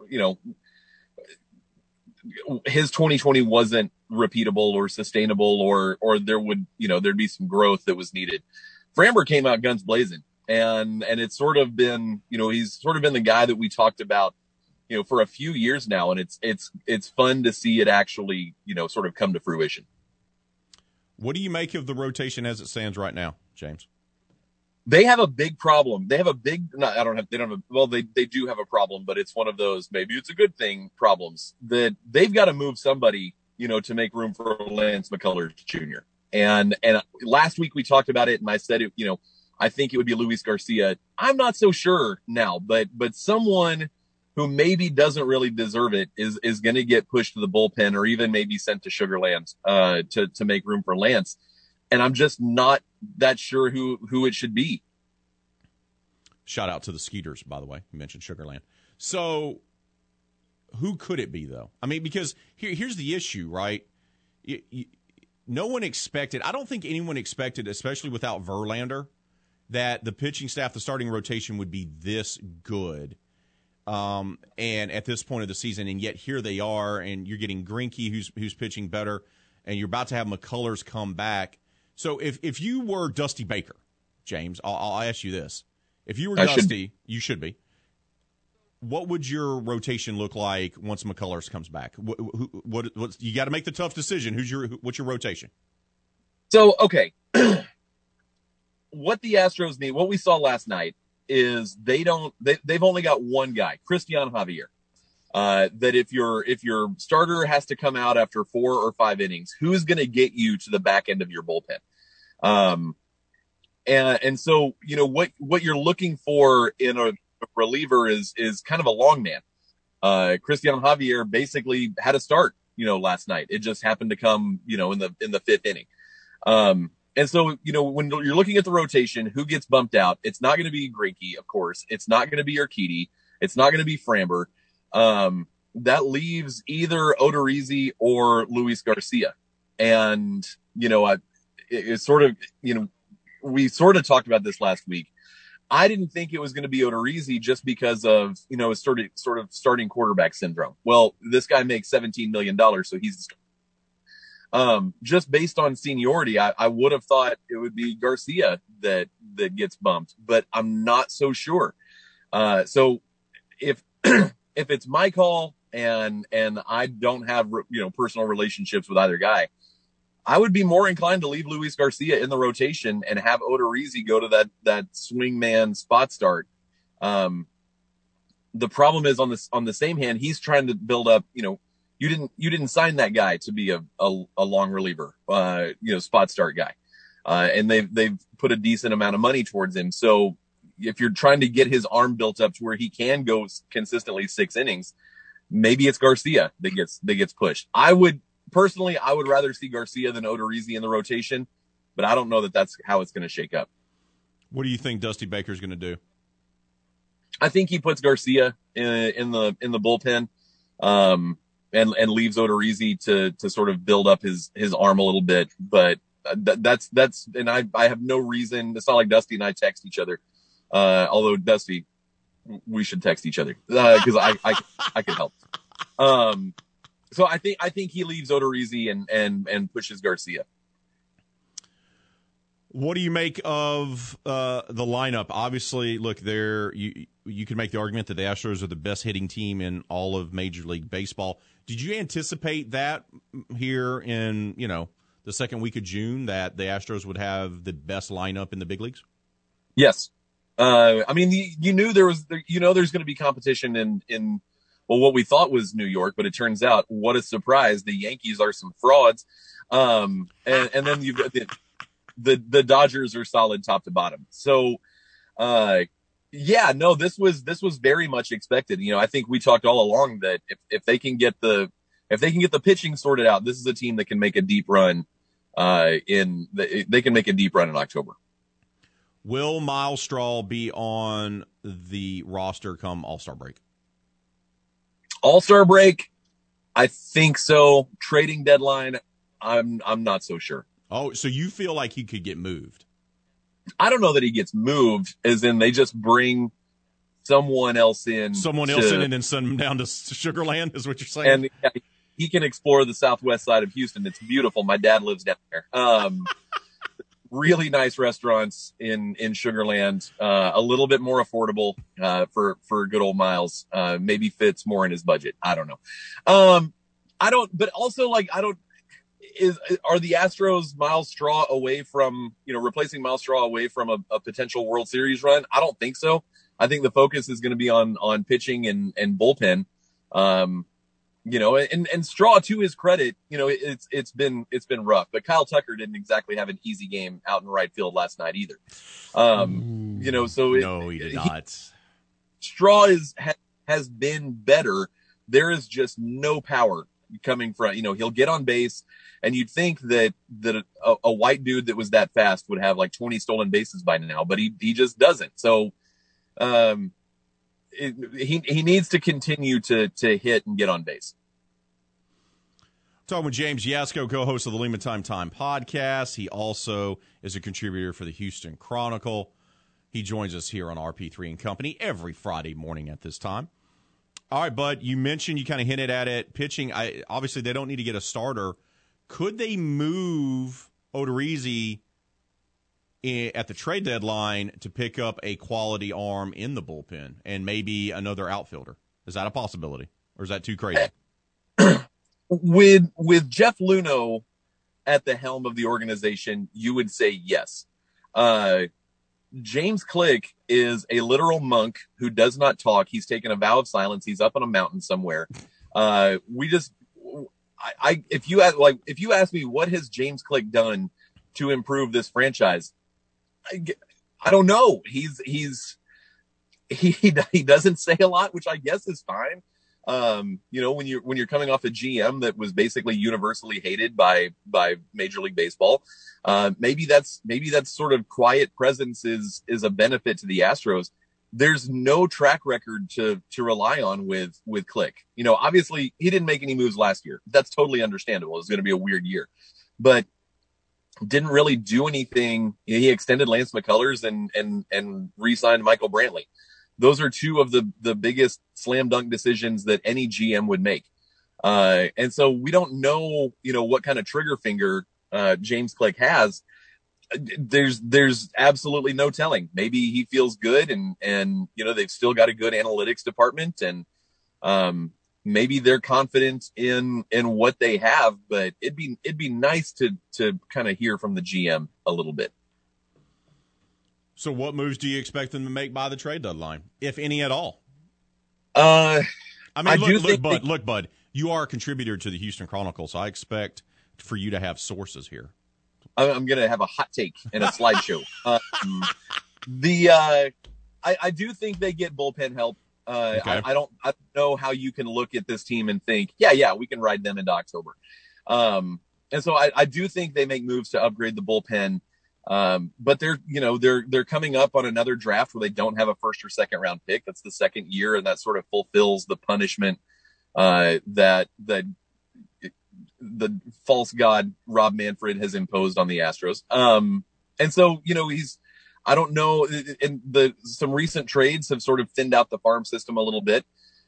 his 2020 wasn't repeatable or sustainable, or there would, there'd be some growth that was needed. Framber came out guns blazing, and it's sort of been, he's sort of been the guy that we talked about, for a few years now, and it's fun to see it actually, sort of come to fruition. What do you make of the rotation as it stands right now, James? They have a big problem. They do have a problem, but it's one of those, maybe it's a good thing problems, that they've got to move somebody, to make room for Lance McCullers Jr. And last week we talked about it, and I said, I think it would be Luis Garcia. I'm not so sure now, but someone who maybe doesn't really deserve it is going to get pushed to the bullpen, or even maybe sent to Sugarland to make room for Lance. And I'm just not that sure who it should be. Shout out to the Skeeters, by the way. You mentioned Sugarland. So who could it be, though? I mean, because here's the issue, right? No one expected, I don't think anyone expected, especially without Verlander, that the pitching staff, the starting rotation would be this good. And at this point of the season, and yet here they are, and you're getting Greinke, who's pitching better, and you're about to have McCullers come back. So if you were Dusty Baker, James, I'll ask you this: if you were Dusty, you should be. What would your rotation look like once McCullers comes back? What you got to make the tough decision. What's your rotation? So okay, what the Astros need, what we saw last night, is they've only got one guy, Christian Javier. That if your starter has to come out after 4 or 5 innings, who's going to get you to the back end of your bullpen? And so, what you're looking for in a reliever is kind of a long man. Christian Javier basically had a start, last night. It just happened to come, in the 5th inning. And so, when you're looking at the rotation, who gets bumped out? It's not going to be Greinke, of course. It's not going to be Urquidy. It's not going to be Framber. That leaves either Odorizzi or Luis Garcia. And, it's sort of, we sort of talked about this last week. I didn't think it was going to be Odorizzi just because of, sort of starting quarterback syndrome. Well, this guy makes $17 million, so he's just based on seniority, I would have thought it would be Garcia that gets bumped, but I'm not so sure. So if it's my call and I don't have, personal relationships with either guy, I would be more inclined to leave Luis Garcia in the rotation and have Odorizzi go to that swing man spot start. The problem is on the same hand, he's trying to build up, you didn't sign that guy to be a long reliever, spot start guy. And they've put a decent amount of money towards him. So if you're trying to get his arm built up to where he can go consistently 6 innings, maybe it's Garcia that gets pushed. I would rather see Garcia than Odorizzi in the rotation, but I don't know that that's how it's going to shake up. What do you think Dusty Baker's going to do? I think he puts Garcia in the bullpen, and leaves Odorizzi to sort of build up his arm a little bit. But that's and I have no reason. It's not like Dusty and I text each other. Although Dusty, we should text each other because I can help. So I think he leaves Odorizzi and pushes Garcia. What do you make of the lineup? Obviously, look, you can make the argument that the Astros are the best hitting team in all of Major League Baseball. Did you anticipate that here in, the second week of June, that the Astros would have the best lineup in the big leagues? Yes. I mean, you knew there's going to be competition in what we thought was New York, but it turns out, what a surprise, the Yankees are some frauds. And then you've got the Dodgers are solid top to bottom. So, this was very much expected. I think we talked all along that if they can get the pitching sorted out, this is a team that can make a deep run they can make a deep run in October. Will Miles Straw be on the roster come All-Star break? All-Star break, I think so. Trading deadline, I'm not so sure. Oh, so you feel like he could get moved? I don't know that he gets moved, as in they just bring someone else in. And then send him down to Sugarland, is what you're saying? And yeah, he can explore the southwest side of Houston. It's beautiful. My dad lives down there. Really nice restaurants in Sugarland. A little bit more affordable for good old Miles. Maybe fits more in his budget. I don't know. But also, like, are the Astros Miles Straw away from, replacing Miles Straw away from a potential World Series run? I don't think so. I think the focus is going to be on pitching and bullpen. And Straw, to his credit, it's been rough, but Kyle Tucker didn't exactly have an easy game out in right field last night either. No, he did not. Straw has been better. There is just no power coming from, he'll get on base, and you'd think that a white dude that was that fast would have like 20 stolen bases by now, but he just doesn't. So, he needs to continue to hit and get on base. Talking with James Yasko, co-host of the Lima Time podcast. He also is a contributor for the Houston Chronicle. He joins us here on RP3 and Company every Friday morning at this time. All right, Bud, you mentioned, you kind of hinted at it, pitching. Obviously, they don't need to get a starter. Could they move Odorizzi at the trade deadline to pick up a quality arm in the bullpen and maybe another outfielder? Is that a possibility, or is that too crazy? With Jeff Luhnow at the helm of the organization, you would say yes. James Click is a literal monk who does not talk. He's taken a vow of silence. He's up on a mountain somewhere. If you ask me what has James Click done to improve this franchise, I don't know. He doesn't say a lot, which I guess is fine. When you're coming off a GM that was basically universally hated by Major League Baseball, maybe that's sort of quiet presence is a benefit to the Astros. There's no track record to rely on with Click. Obviously he didn't make any moves last year. That's totally understandable. It's going to be a weird year, but didn't really do anything. He extended Lance McCullers and re-signed Michael Brantley. Those are two of the biggest slam dunk decisions that any GM would make. And so we don't know, what kind of trigger finger James Click has. There's absolutely no telling. Maybe he feels good and they've still got a good analytics department, and maybe they're confident in what they have, but it'd be nice to kind of hear from the GM a little bit. So what moves do you expect them to make by the trade deadline, if any at all? Look, Bud, you are a contributor to the Houston Chronicle, so I expect for you to have sources here. I'm going to have a hot take and a slideshow. I do think they get bullpen help. Okay. I don't know how you can look at this team and think, yeah, we can ride them into October. And so I do think they make moves to upgrade the bullpen. But they're coming up on another draft where they don't have a first or second round pick. That's the second year, and that sort of fulfills the punishment that the false god Rob Manfred has imposed on the Astros. And so I don't know. And some recent trades have sort of thinned out the farm system a little bit.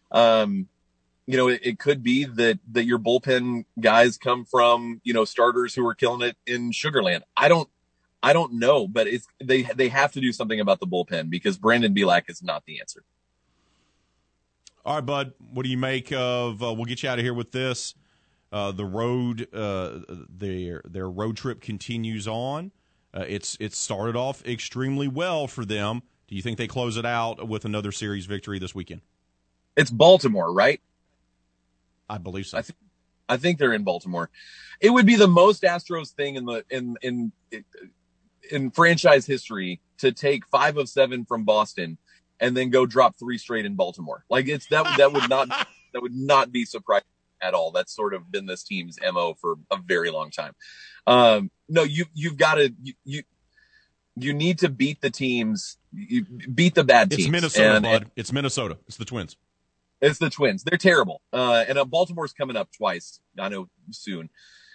It could be that your bullpen guys come from starters who are killing it in Sugarland. I don't know, but they have to do something about the bullpen because Brandon Bielak is not the answer. All right, Bud, what do you make of? We'll get you out of here with this. The road, their road trip continues on. It's started off extremely well for them. Do you think they close it out with another series victory this weekend? It's Baltimore, right? I believe so. I think they're in Baltimore. It would be the most Astros thing in franchise history to take 5 of 7 from Boston and then go drop 3 straight in Baltimore. Like that would not be surprising. at all. That's sort of been this team's MO for a very long time. No, you've got to you need to beat the teams, beat the bad teams. It's Minnesota, bud. It's Minnesota. It's the Twins. It's the Twins. They're terrible. And Baltimore's coming up twice. I know soon.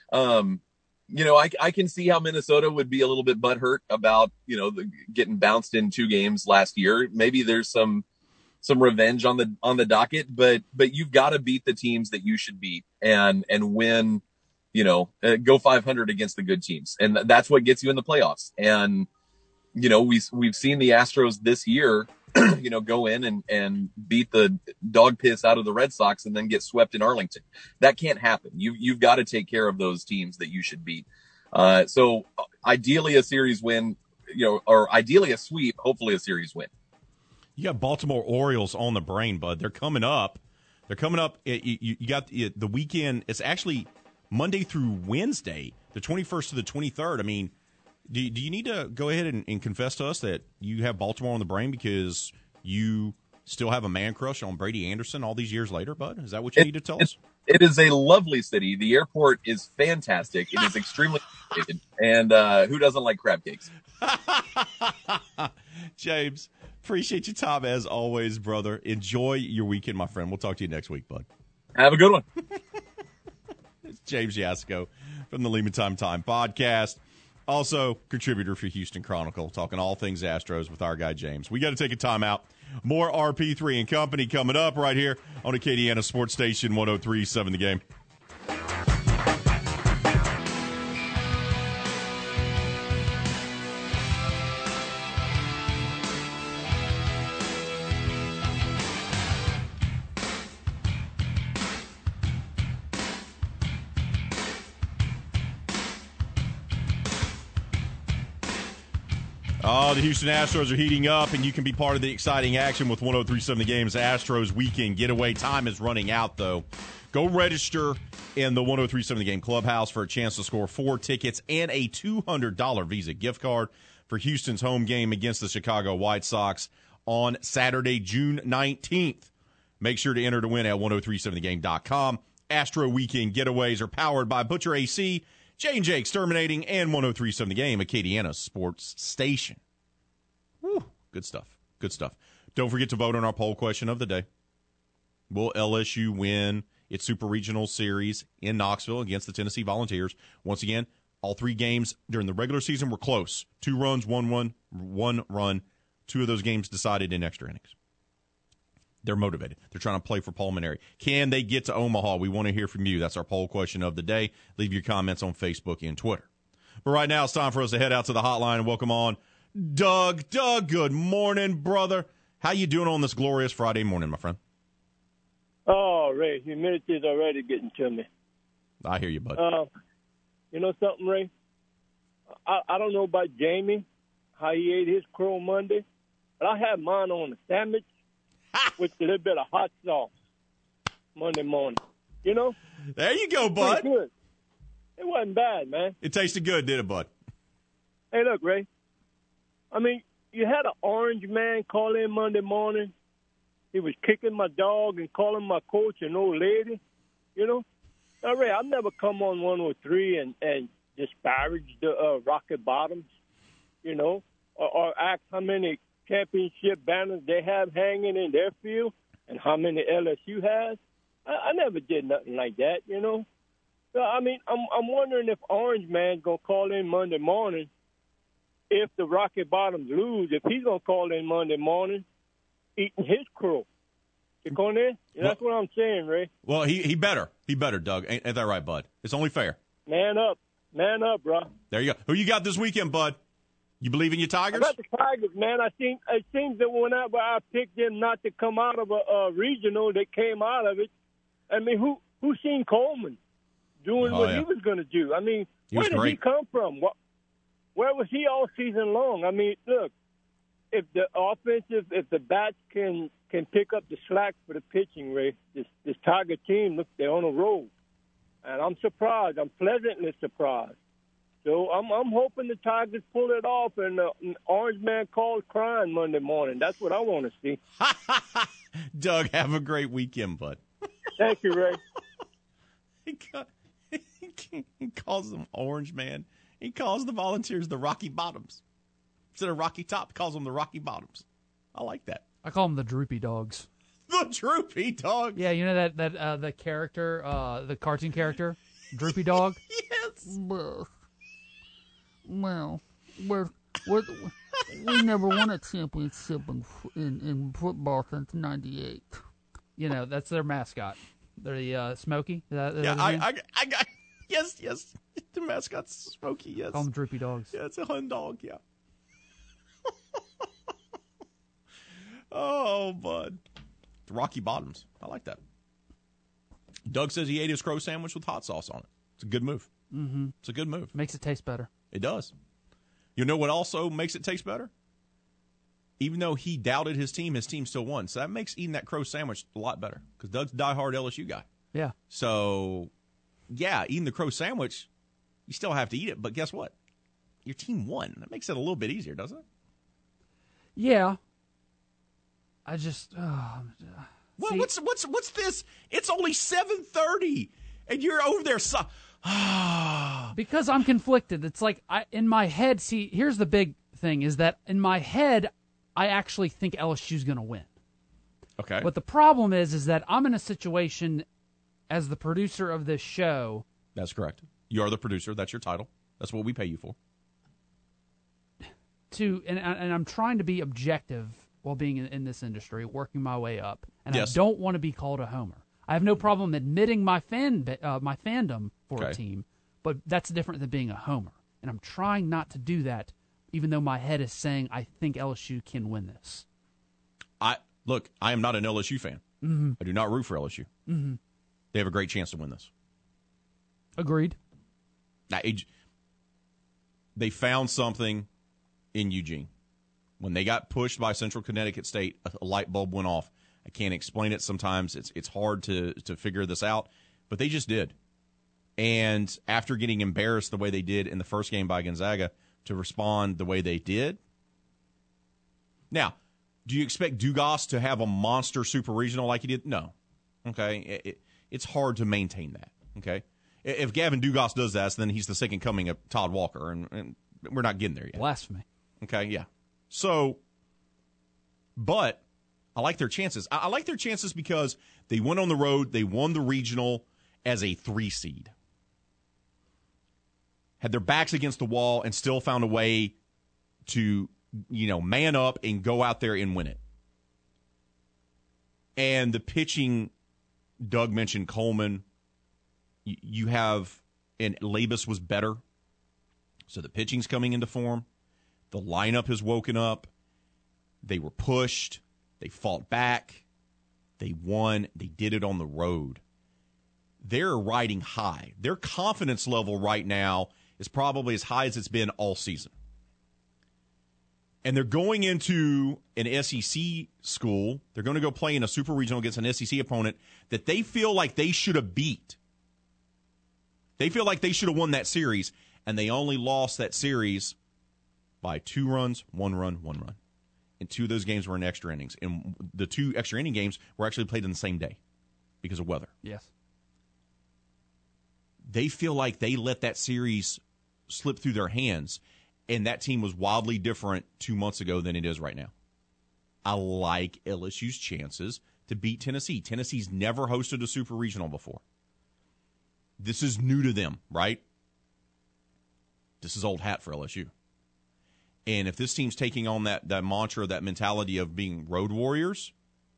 I can see how Minnesota would be a little bit butthurt about, getting bounced in 2 games last year. Maybe there's some revenge on the docket, but you've got to beat the teams that you should beat and win, go 500 against the good teams. And that's what gets you in the playoffs. And, we've seen the Astros this year, go in and beat the dog piss out of the Red Sox and then get swept in Arlington. That can't happen. You've got to take care of those teams that you should beat. So ideally a series win, or ideally a sweep, hopefully a series win. You got Baltimore Orioles on the brain, bud. They're coming up. You got the weekend. It's actually Monday through Wednesday, the 21st to the 23rd. I mean, do you need to go ahead and confess to us that you have Baltimore on the brain because you still have a man crush on Brady Anderson all these years later, bud? Is that what you need to tell us? It is a lovely city. The airport is fantastic. It is extremely complicated. And who doesn't like crab cakes? James, appreciate your time as always, brother. Enjoy your weekend, my friend. We'll talk to you next week, bud. Have a good one. It's James Yasko from the Lehman Time podcast. Also, contributor for Houston Chronicle, talking all things Astros with our guy James. We got to take a timeout. More RP3 and Company coming up right here on Acadiana Sports Station 103.7 The Game. The Houston Astros are heating up, and you can be part of the exciting action with 103.7 The Game's Astros Weekend Getaway. Time is running out, though. Go register in the 103.7 The Game Clubhouse for a chance to score 4 tickets and a $200 Visa gift card for Houston's home game against the Chicago White Sox on Saturday, June 19th. Make sure to enter to win at 1037thegame.com. Astro Weekend Getaways are powered by Butcher AC, J&J Exterminating, and 103.7 The Game, Acadiana Sports Station. Woo, good stuff. Good stuff. Don't forget to vote on our poll question of the day. Will LSU win its Super Regional Series in Knoxville against the Tennessee Volunteers? Once again, all 3 games during the regular season were close. 2 runs, 1 run. 2 of those games decided in extra innings. They're motivated. They're trying to play for Pulmonary. Can they get to Omaha? We want to hear from you. That's our poll question of the day. Leave your comments on Facebook and Twitter. But right now, it's time for us to head out to the hotline and welcome on Doug. Doug, good morning, brother. How you doing on this glorious Friday morning, my friend? Oh, Ray, humidity is already getting to me. I hear you, bud. You know something, Ray? I don't know about Jamie, how he ate his crow Monday, but I had mine on a sandwich with a little bit of hot sauce Monday morning. There you go, bud. Good. It wasn't bad, man. It tasted good, did it, bud? Hey, look, Ray. I mean, you had an orange man call in Monday morning. He was kicking my dog and calling my coach an old lady. Now, Ray, I've never come on 103 and disparaged the Rocket Bottoms, or ask how many championship banners they have hanging in their field and how many LSU has. I never did nothing like that, So, I mean, I'm wondering if Orange Man's going to call in Monday morning if the Rocket Bottoms lose, if he's going to call in Monday morning eating his crow. You going in? That's what I'm saying, Ray. Well, he better. He better, Doug. Ain't that right, bud? It's only fair. Man up. Man up, bro. There you go. Who you got this weekend, bud? You believe in your Tigers? I got the Tigers, man. It seems that whenever I picked them not to come out of a regional, they came out of it. I mean, who seen Coleman doing what he was going to do? I mean, where did he come from? Where was he all season long? I mean, look, if the bats can pick up the slack for the pitching, Ray, this Tiger team, look, they're on a roll. And I'm surprised. I'm pleasantly surprised. So I'm hoping the Tigers pull it off and Orange Man calls crying Monday morning. That's what I want to see. Doug, have a great weekend, bud. Thank you, Ray. He calls them Orange Man. He calls the Volunteers the Rocky Bottoms. Instead of Rocky Top, he calls them the Rocky Bottoms. I like that. I call them the Droopy Dogs. The Droopy Dog. Yeah, you know that the character, the cartoon character, Droopy Dog. Yes. Well, we never won a championship in football since '98. You know, that's their mascot. They're the Smokey. Yeah, I got. Yes. The mascot's Smokey. Yes. Call them Droopy Dogs. Yeah, it's a hun dog. Yeah. Oh, bud. The Rocky Bottoms. I like that. Doug says he ate his crow sandwich with hot sauce on it. It's a good move. Mm-hmm. It's a good move. Makes it taste better. It does. You know what also makes it taste better? Even though he doubted his team still won. So that makes eating that crow sandwich a lot better because Doug's a diehard LSU guy. Yeah. So, yeah, eating the crow sandwich, you still have to eat it. But guess what? Your team won. That makes it a little bit easier, doesn't it? Yeah. I just. Well, what's this? It's only 7:30, and you're over there. Because I'm conflicted. It's like in my head. See, here's the big thing: is that in my head, I actually think LSU's going to win. Okay. But the problem is that I'm in a situation as the producer of this show. That's correct. You are the producer. That's your title. That's what we pay you for. And I'm trying to be objective while being in this industry, working my way up, and yes. I don't want to be called a homer. I have no problem admitting my fandom for a team, but that's different than being a homer. And I'm trying not to do that, even though my head is saying I think LSU can win this. I am not an LSU fan. Mm-hmm. I do not root for LSU. Mm-hmm. They have a great chance to win this. Agreed. They found something in Eugene. When they got pushed by Central Connecticut State, a light bulb went off. I can't explain it sometimes. It's hard to figure this out, but they just did. And after getting embarrassed the way they did in the first game by Gonzaga, to respond the way they did. Now, do you expect Dugas to have a monster super regional like he did? No. Okay? It's hard to maintain that. Okay? If Gavin Dugas does that, then he's the second coming of Todd Walker, and we're not getting there yet. Blasphemy. Okay, yeah. So, but I like their chances. I like their chances because they went on the road. They won the regional as a 3 seed. Had their backs against the wall and still found a way to, man up and go out there and win it. And the pitching, Doug mentioned Coleman. You have, and Labus was better. So the pitching's coming into form. The lineup has woken up. They were pushed. They fought back. They won. They did it on the road. They're riding high. Their confidence level right now is probably as high as it's been all season. And they're going into an SEC school. They're going to go play in a super regional against an SEC opponent that they feel like they should have beat. They feel like they should have won that series, and they only lost that series by 2 runs, 1 run, 1 run. And 2 of those games were in extra innings. And the 2 extra inning games were actually played in the same day because of weather. Yes. They feel like they let that series slip through their hands, and that team was wildly different 2 months ago than it is right now. I like LSU's chances to beat Tennessee. Tennessee's never hosted a super regional before. This is new to them, right? This is old hat for LSU. And if this team's taking on that mantra, that mentality of being road warriors,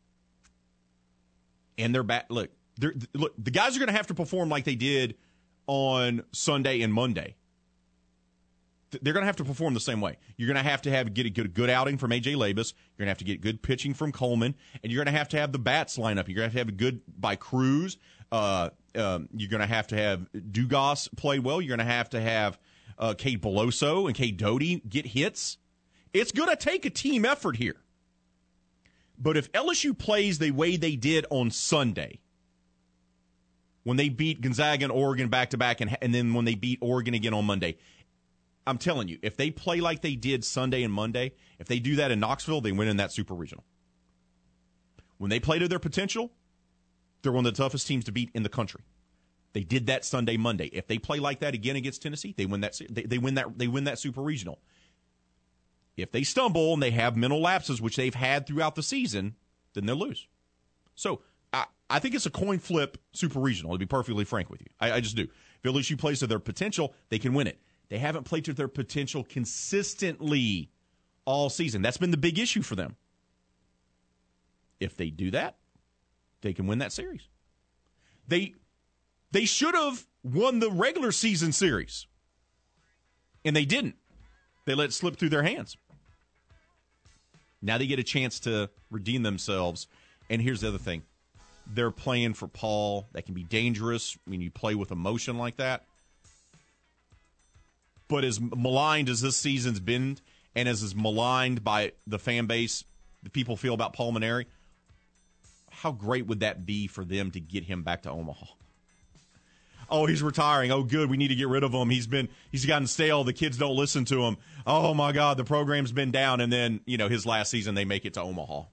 and they're back, look, the guys are going to have to perform like they did on Sunday and Monday. They're going to have to perform the same way. You're going to have get a good outing from A.J. Labus. You're going to have to get good pitching from Coleman, and you're going to have the bats line up. You're going to have a good by Cruz. You're going to have Dugas play well. You're going to have Cade Beloso and Cade Doty get hits. It's going to take a team effort here. But if LSU plays the way they did on Sunday, when they beat Gonzaga and Oregon back-to-back, and then when they beat Oregon again on Monday, I'm telling you, if they play like they did Sunday and Monday, if they do that in Knoxville, they win in that super regional. When they play to their potential, they're one of the toughest teams to beat in the country. They did that Sunday, Monday. If they play like that again against Tennessee, they win that. They win that Super Regional. If they stumble and they have mental lapses, which they've had throughout the season, then they'll lose. So I think it's a coin flip Super Regional, to be perfectly frank with you. I just do. If LSU plays to their potential, they can win it. They haven't played to their potential consistently all season. That's been the big issue for them. If they do that, they can win that series. They should have won the regular season series, and they didn't. They let it slip through their hands. Now they get a chance to redeem themselves. And here's the other thing. They're playing for Paul. That can be dangerous when you play with emotion like that. But as maligned as this season's been, and as maligned by the fan base, the people feel about Paul Mainieri, how great would that be for them to get him back to Omaha? Oh, he's retiring. Oh, good. We need to get rid of him. He's gotten stale. The kids don't listen to him. Oh my God, the program's been down. And then, his last season, they make it to Omaha.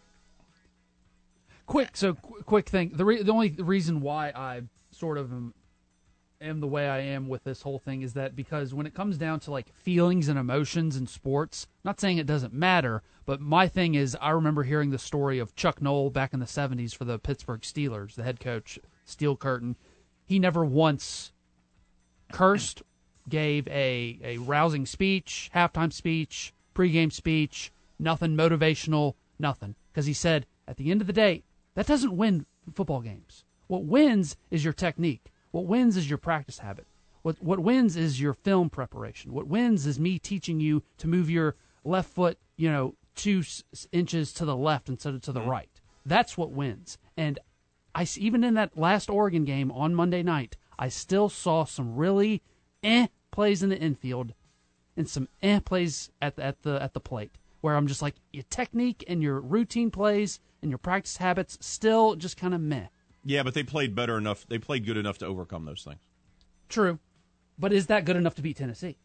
Quick thing. The only reason why I sort of am the way I am with this whole thing is that because when it comes down to like feelings and emotions in sports, not saying it doesn't matter, but my thing is I remember hearing the story of Chuck Noll back in the 70s for the Pittsburgh Steelers, the head coach, Steel Curtain. He never once cursed, gave a rousing speech, halftime speech, pregame speech, nothing motivational, nothing. Because he said, at the end of the day, that doesn't win football games. What wins is your technique. What wins is your practice habit. What wins is your film preparation. What wins is me teaching you to move your left foot, 2 inches to the left instead of to the right. That's what wins. And even in that last Oregon game on Monday night, I still saw some really plays in the infield and some plays at the plate where I'm just like, your technique and your routine plays and your practice habits still just kind of meh. Yeah, but they played better enough. They played good enough to overcome those things. True. But is that good enough to beat Tennessee?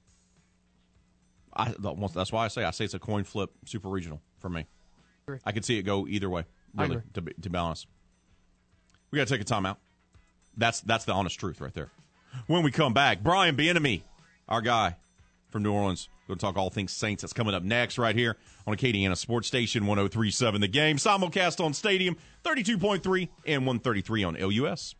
That's why I say it's a coin flip Super Regional for me. I could see it go either way, really, to be honest. We got to take a timeout. That's the honest truth right there. When we come back, Brian Bieniemy, our guy from New Orleans, going to talk all things Saints. That's coming up next right here on Acadiana Sports Station 103.7 The Game. Simulcast on Stadium 32.3 and 133 on LUS.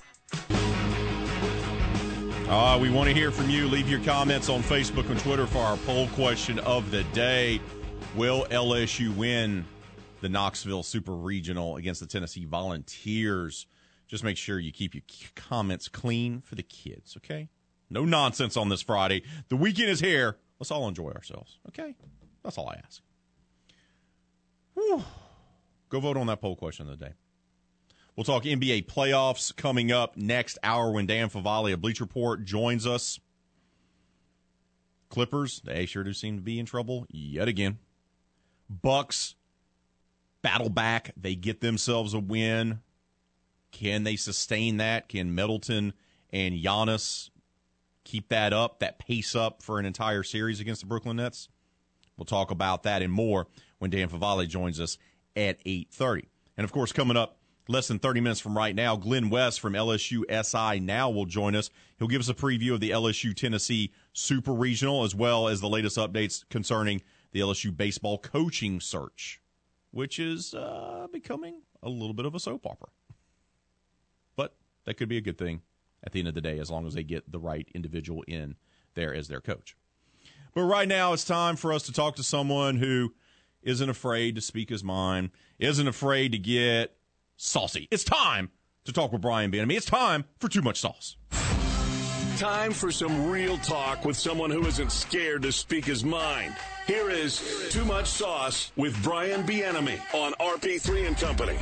We want to hear from you. Leave your comments on Facebook and Twitter for our poll question of the day. Will LSU win the Knoxville Super Regional against the Tennessee Volunteers? Just make sure you keep your comments clean for the kids, okay? No nonsense on this Friday. The weekend is here. Let's all enjoy ourselves, okay? That's all I ask. Whew. Go vote on that poll question of the day. We'll talk NBA playoffs coming up next hour when Dan Favale of Bleacher Report joins us. Clippers, they sure do seem to be in trouble yet again. Bucks battle back. They get themselves a win. Can they sustain that? Can Middleton and Giannis keep that up, that pace up for an entire series against the Brooklyn Nets? We'll talk about that and more when Dan Favale joins us at 8:30. And, of course, coming up less than 30 minutes from right now, Glenn West from LSU SI Now will join us. He'll give us a preview of the LSU-Tennessee Super Regional as well as the latest updates concerning the LSU baseball coaching search, which is becoming a little bit of a soap opera. But that could be a good thing at the end of the day as long as they get the right individual in there as their coach. But right now it's time for us to talk to someone who isn't afraid to speak his mind, isn't afraid to get saucy. It's time to talk with Brian Bieniemy. It's time for Too Much Sauce. Time for some real talk with someone who isn't scared to speak his mind. Here is Too Much Sauce with Brian Bieniemy on RP3 and Company.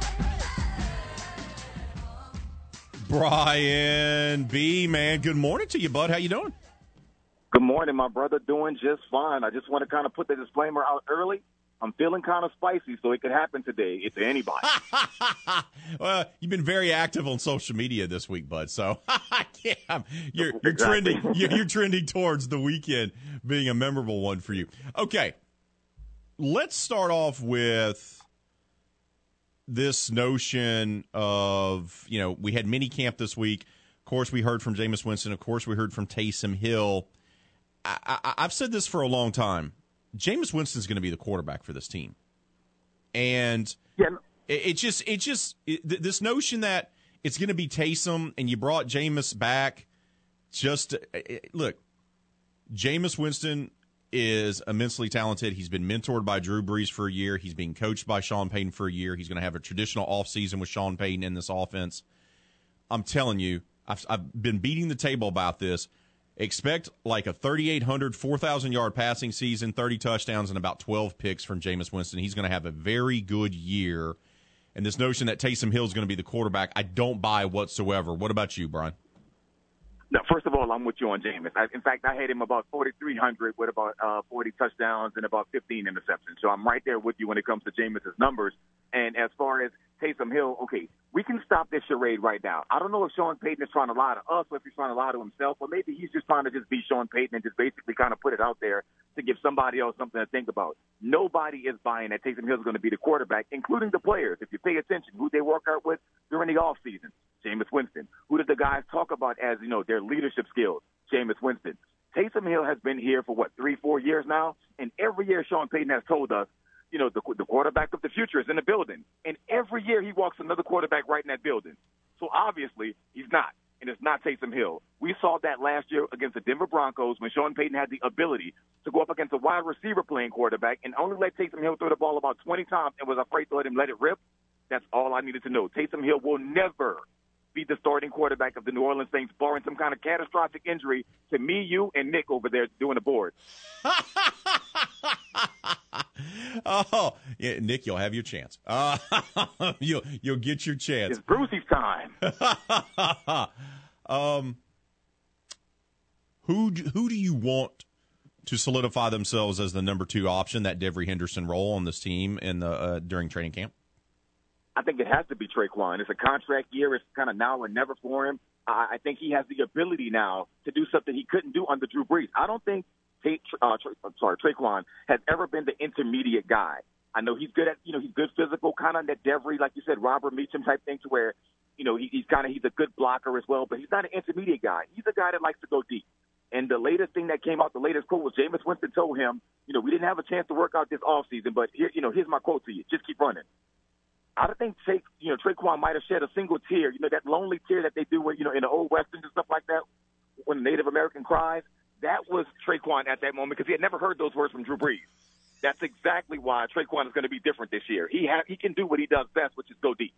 Brian B, man, good morning to you, bud. How you doing? Good morning, my brother. Doing just fine. I just want to kind of put the disclaimer out early. I'm feeling kind of spicy, so it could happen today to anybody. Well, you've been very active on social media this week, bud. So you're exactly. trending. You're trending towards the weekend being a memorable one for you. Okay, let's start off with this notion of we had mini camp this week. Of course, we heard from Jameis Winston. Of course, we heard from Taysom Hill. I've said this for a long time. Jameis Winston's going to be the quarterback for this team. And this notion that it's going to be Taysom and you brought Jameis back, look, Jameis Winston is immensely talented. He's been mentored by Drew Brees for a year. He's being coached by Sean Payton for a year. He's going to have a traditional offseason with Sean Payton in this offense. I'm telling you, I've been beating the table about this. Expect like a 3,800, 4,000-yard passing season, 30 touchdowns, and about 12 picks from Jameis Winston. He's going to have a very good year. And this notion that Taysom Hill is going to be the quarterback, I don't buy whatsoever. What about you, Brian? No, first of all, I'm with you on Jameis. In fact, I had him about 4,300 with about 40 touchdowns and about 15 interceptions. So I'm right there with you when it comes to Jameis's numbers. And as far as Taysom Hill, okay, we can stop this charade right now. I don't know if Sean Payton is trying to lie to us or if he's trying to lie to himself, or maybe he's just trying to just be Sean Payton and just basically kind of put it out there to give somebody else something to think about. Nobody is buying that Taysom Hill is going to be the quarterback, including the players. If you pay attention, who they work out with during the offseason, Jameis Winston. Who did the guys talk about as, their leadership skills? Jameis Winston. Taysom Hill has been here for, 3-4 years now? And every year Sean Payton has told us, the quarterback of the future is in the building. And every year he walks another quarterback right in that building. So obviously he's not, and it's not Taysom Hill. We saw that last year against the Denver Broncos when Sean Payton had the ability to go up against a wide receiver playing quarterback and only let Taysom Hill throw the ball about 20 times and was afraid to let him let it rip. That's all I needed to know. Taysom Hill will never be the starting quarterback of the New Orleans Saints, barring some kind of catastrophic injury to me, you, and Nick over there doing the board. Oh, yeah, Nick, you'll have your chance. You'll get your chance. It's Brucey's time. Who do you want to solidify themselves as the number 2 option, that Devery Henderson role on this team in the during training camp? I think it has to be Traquan. It's a contract year. It's kind of now or never for him. I think he has the ability now to do something he couldn't do under Drew Brees. I don't think Traquan has ever been the intermediate guy. I know he's good at, he's good physical, kind of that Devery, like you said, Robert Meacham type thing to where, he's a good blocker as well, but he's not an intermediate guy. He's a guy that likes to go deep. And the latest thing that came out, the latest quote was Jameis Winston told him, we didn't have a chance to work out this offseason, but here, here's my quote to you. Just keep running. I don't think Traquan might have shed a single tear. That lonely tear that they do when, in the old Westerns and stuff like that, when the Native American cries. That was Traquan at that moment because he had never heard those words from Drew Brees. That's exactly why Traquan is going to be different this year. He can do what he does best, which is go deep.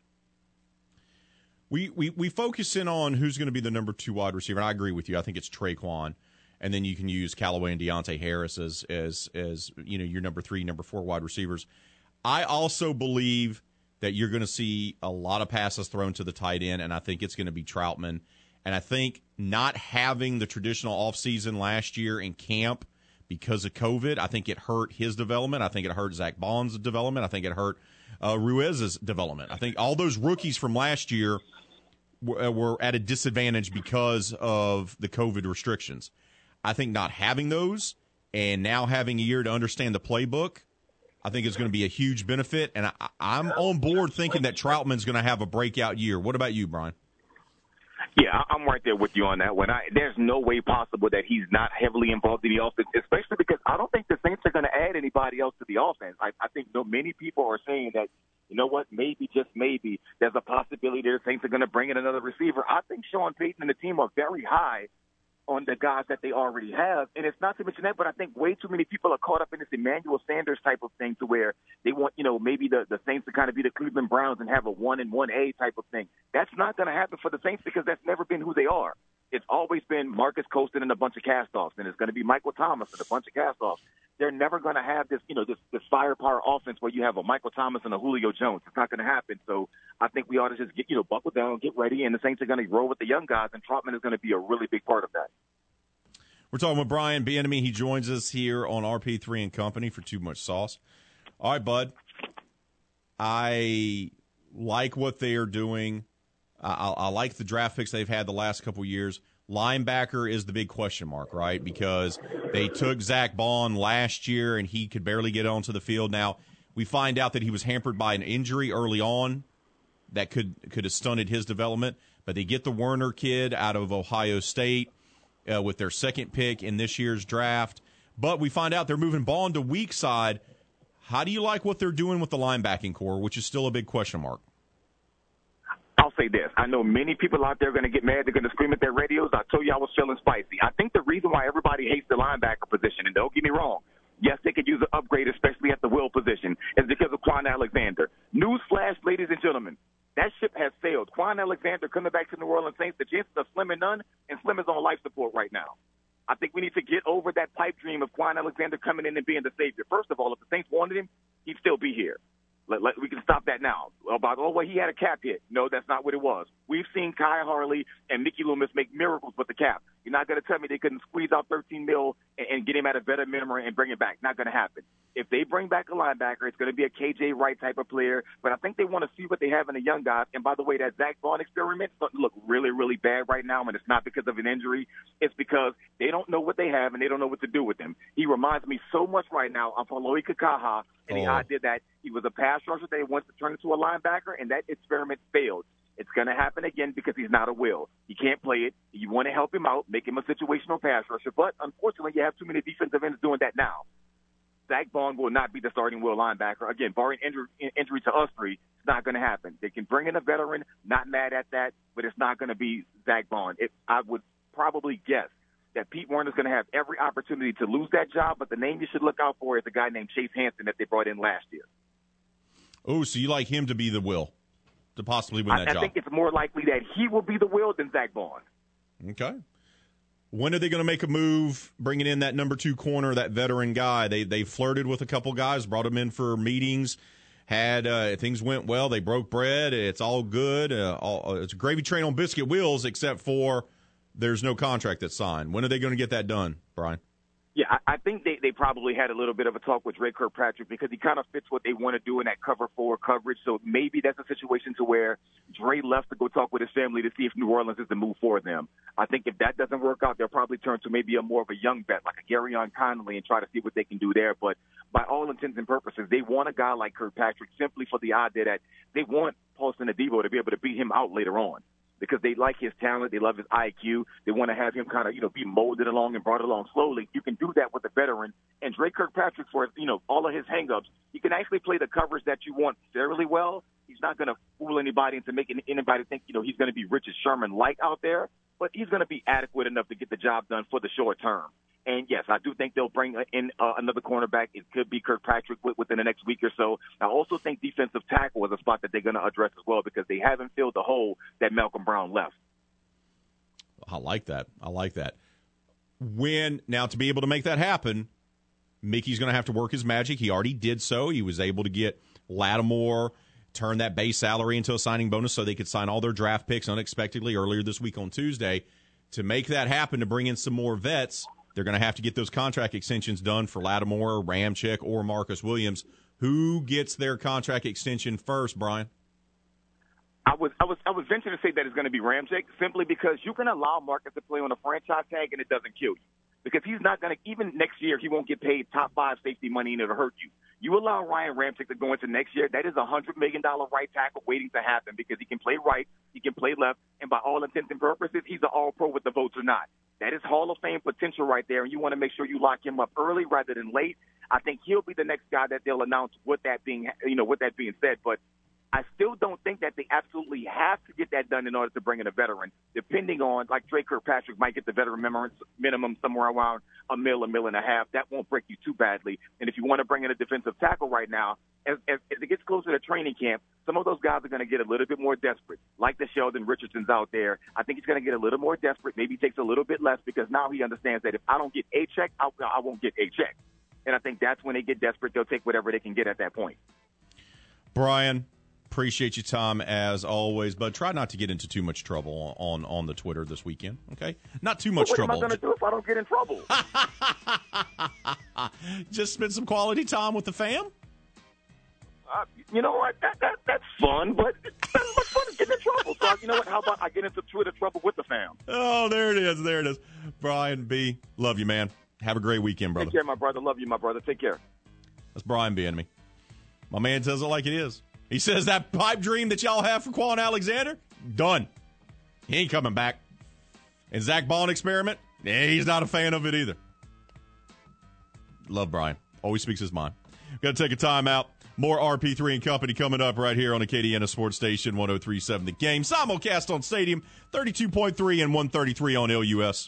We focus in on who's going to be the number 2 wide receiver, and I agree with you. I think it's Traquan, and then you can use Callaway and Deontay Harris as your number 3, number 4 wide receivers. I also believe that you're going to see a lot of passes thrown to the tight end, and I think it's going to be Troutman. And I think not having the traditional offseason last year in camp because of COVID, I think it hurt his development. I think it hurt Zach Bond's development. I think it hurt Ruiz's development. I think all those rookies from last year were at a disadvantage because of the COVID restrictions. I think not having those and now having a year to understand the playbook, I think is going to be a huge benefit. And I'm on board thinking that Troutman's going to have a breakout year. What about you, Brian? Yeah, I'm right there with you on that one. There's no way possible that he's not heavily involved in the offense, especially because I don't think the Saints are going to add anybody else to the offense. I think many people are saying that, maybe, just maybe, there's a possibility the Saints are going to bring in another receiver. I think Sean Payton and the team are very high on the guys that they already have. And it's not to mention that, but I think way too many people are caught up in this Emmanuel Sanders type of thing to where they want, maybe the Saints to kind of be the Cleveland Browns and have a 1 and 1A type of thing. That's not going to happen for the Saints because that's never been who they are. It's always been Marcus Colston and a bunch of cast-offs, and it's going to be Michael Thomas and a bunch of cast-offs. They're never going to have this, this firepower offense where you have a Michael Thomas and a Julio Jones. It's not going to happen. So I think we ought to just get, buckle down, get ready, and the Saints are going to roll with the young guys, and Troutman is going to be a really big part of that. We're talking with Brian Bieniemy. He joins us here on RP3 and Company for Too Much Sauce. All right, bud. I like what they are doing. I like the draft picks they've had the last couple of years. Linebacker is the big question mark, right? Because they took Zach Bond last year, and he could barely get onto the field. Now, we find out that he was hampered by an injury early on that could have stunted his development. but they get the Werner kid out of Ohio State with their second pick in this year's draft. But we find out they're moving Bond to weak side. How do you like what they're doing with the linebacking core, which is still a big question mark? I'll say this. I know many people out there are going to get mad. They're going to scream at their radios. I told you I was feeling spicy. I think the reason why everybody hates the linebacker position, and don't get me wrong, yes, they could use an upgrade, especially at the will position, is because of Quan Alexander. Newsflash, ladies and gentlemen, that ship has sailed. Quan Alexander coming back to New Orleans Saints, the chances are slim and none, and Slim is on life support right now. I think we need to get over that pipe dream of Quan Alexander coming in and being the savior. First of all, if the Saints wanted him, he'd still be here. We can stop that now. About, he had a cap hit. No, that's not what it was. We've seen Kai Harley and Mickey Loomis make miracles with the cap. You're not going to tell me they couldn't squeeze out $13 million and get him at a better minimum and bring it back. Not going to happen. If they bring back a linebacker, it's going to be a KJ Wright type of player. But I think they want to see what they have in the young guys. And by the way, that Zach Vaughn experiment is starting to look really, really bad right now. And it's not because of an injury. It's because they don't know what they have and they don't know what to do with him. He reminds me so much right now of Alohi Kakaha. And the idea that he was a pass rusher that he wants to turn into a linebacker, and that experiment failed. It's going to happen again because he's not a will. He can't play it. You want to help him out, make him a situational pass rusher. But, unfortunately, you have too many defensive ends doing that now. Zach Vaughn will not be the starting will linebacker. Again, barring injury to us three, it's not going to happen. They can bring in a veteran, not mad at that, but it's not going to be Zach Vaughn. I would probably guess that Pete Werner's going to have every opportunity to lose that job, but the name you should look out for is a guy named Chase Hansen that they brought in last year. Oh, so you like him to be the will, to possibly win that job? I think it's more likely that he will be the will than Zach Vaughn. Okay. When are they going to make a move, bringing in that number 2 corner, that veteran guy? They flirted with a couple guys, brought him in for meetings, had things went well. They broke bread. It's all good. It's a gravy train on biscuit wheels, except for there's no contract that's signed. When are they going to get that done, Brian? Yeah, I think they probably had a little bit of a talk with Dre Kirkpatrick because he kind of fits what they want to do in that cover 4 coverage. So maybe that's a situation to where Dre left to go talk with his family to see if New Orleans is the move for them. I think if that doesn't work out, they'll probably turn to maybe a more of a young vet like a Garyon Connolly and try to see what they can do there. But by all intents and purposes, they want a guy like Kirkpatrick simply for the idea that they want Paulson Adebo to be able to beat him out later on, because they like his talent, they love his IQ, they want to have him kind of, be molded along and brought along slowly. You can do that with a veteran. And Dre Kirkpatrick, for, all of his hang-ups, he can actually play the coverage that you want fairly well. He's not going to fool anybody into making anybody think, he's going to be Richard Sherman-like out there, but he's going to be adequate enough to get the job done for the short term. And, yes, I do think they'll bring in another cornerback. It could be Kirkpatrick within the next week or so. I also think defensive tackle is a spot that they're going to address as well because they haven't filled the hole that Malcolm Brown left. I like that. Now, to be able to make that happen, Mickey's going to have to work his magic. He already did so. He was able to get Lattimore, turn that base salary into a signing bonus so they could sign all their draft picks unexpectedly earlier this week on Tuesday. To make that happen, to bring in some more vets, they're going to have to get those contract extensions done for Lattimore, Ramczyk, or Marcus Williams. Who gets their contract extension first, Brian? I was venturing to say that it's going to be Ramczyk simply because you can allow Marcus to play on a franchise tag and it doesn't kill you. Because he's not going to, even next year, he won't get paid top 5 safety money and it'll hurt you. You allow Ryan Ramczyk to go into next year, that is a $100 million right tackle waiting to happen because he can play right, he can play left, and by all intents and purposes, he's an all-pro with the votes or not. That is Hall of Fame potential right there, and you want to make sure you lock him up early rather than late. I think he'll be the next guy that they'll announce with that being said, but I still don't think that they absolutely have to get that done in order to bring in a veteran, depending on, like Dre Kirkpatrick might get the veteran minimum somewhere around $1 million and a half. That won't break you too badly. And if you want to bring in a defensive tackle right now, as it gets closer to training camp, some of those guys are going to get a little bit more desperate, like the Sheldon Richardsons out there. I think he's going to get a little more desperate, maybe takes a little bit less because now he understands that if I don't get a check, I won't get a check. And I think that's when they get desperate. They'll take whatever they can get at that point. Brian, appreciate your time as always, but try not to get into too much trouble on the Twitter this weekend, okay? Not too much trouble. What am I going to do if I don't get in trouble? Just spend some quality time with the fam? You know what? That's fun, but it's not much fun to get in trouble. So, you know what? How about I get into Twitter trouble with the fam? Oh, there it is. Brian B., love you, man. Have a great weekend, brother. Take care, my brother. Love you, my brother. Take care. That's Brian Bieniemy. My man tells it like it is. He says that pipe dream that y'all have for Quan Alexander, done. He ain't coming back. And Zach Bond experiment, he's not a fan of it either. Love Brian. Always speaks his mind. Got to take a time out. More RP3 and Company coming up right here on Acadiana Sports Station 103.7 The Game. Simulcast on Stadium, 32.3 and 133 on LUS.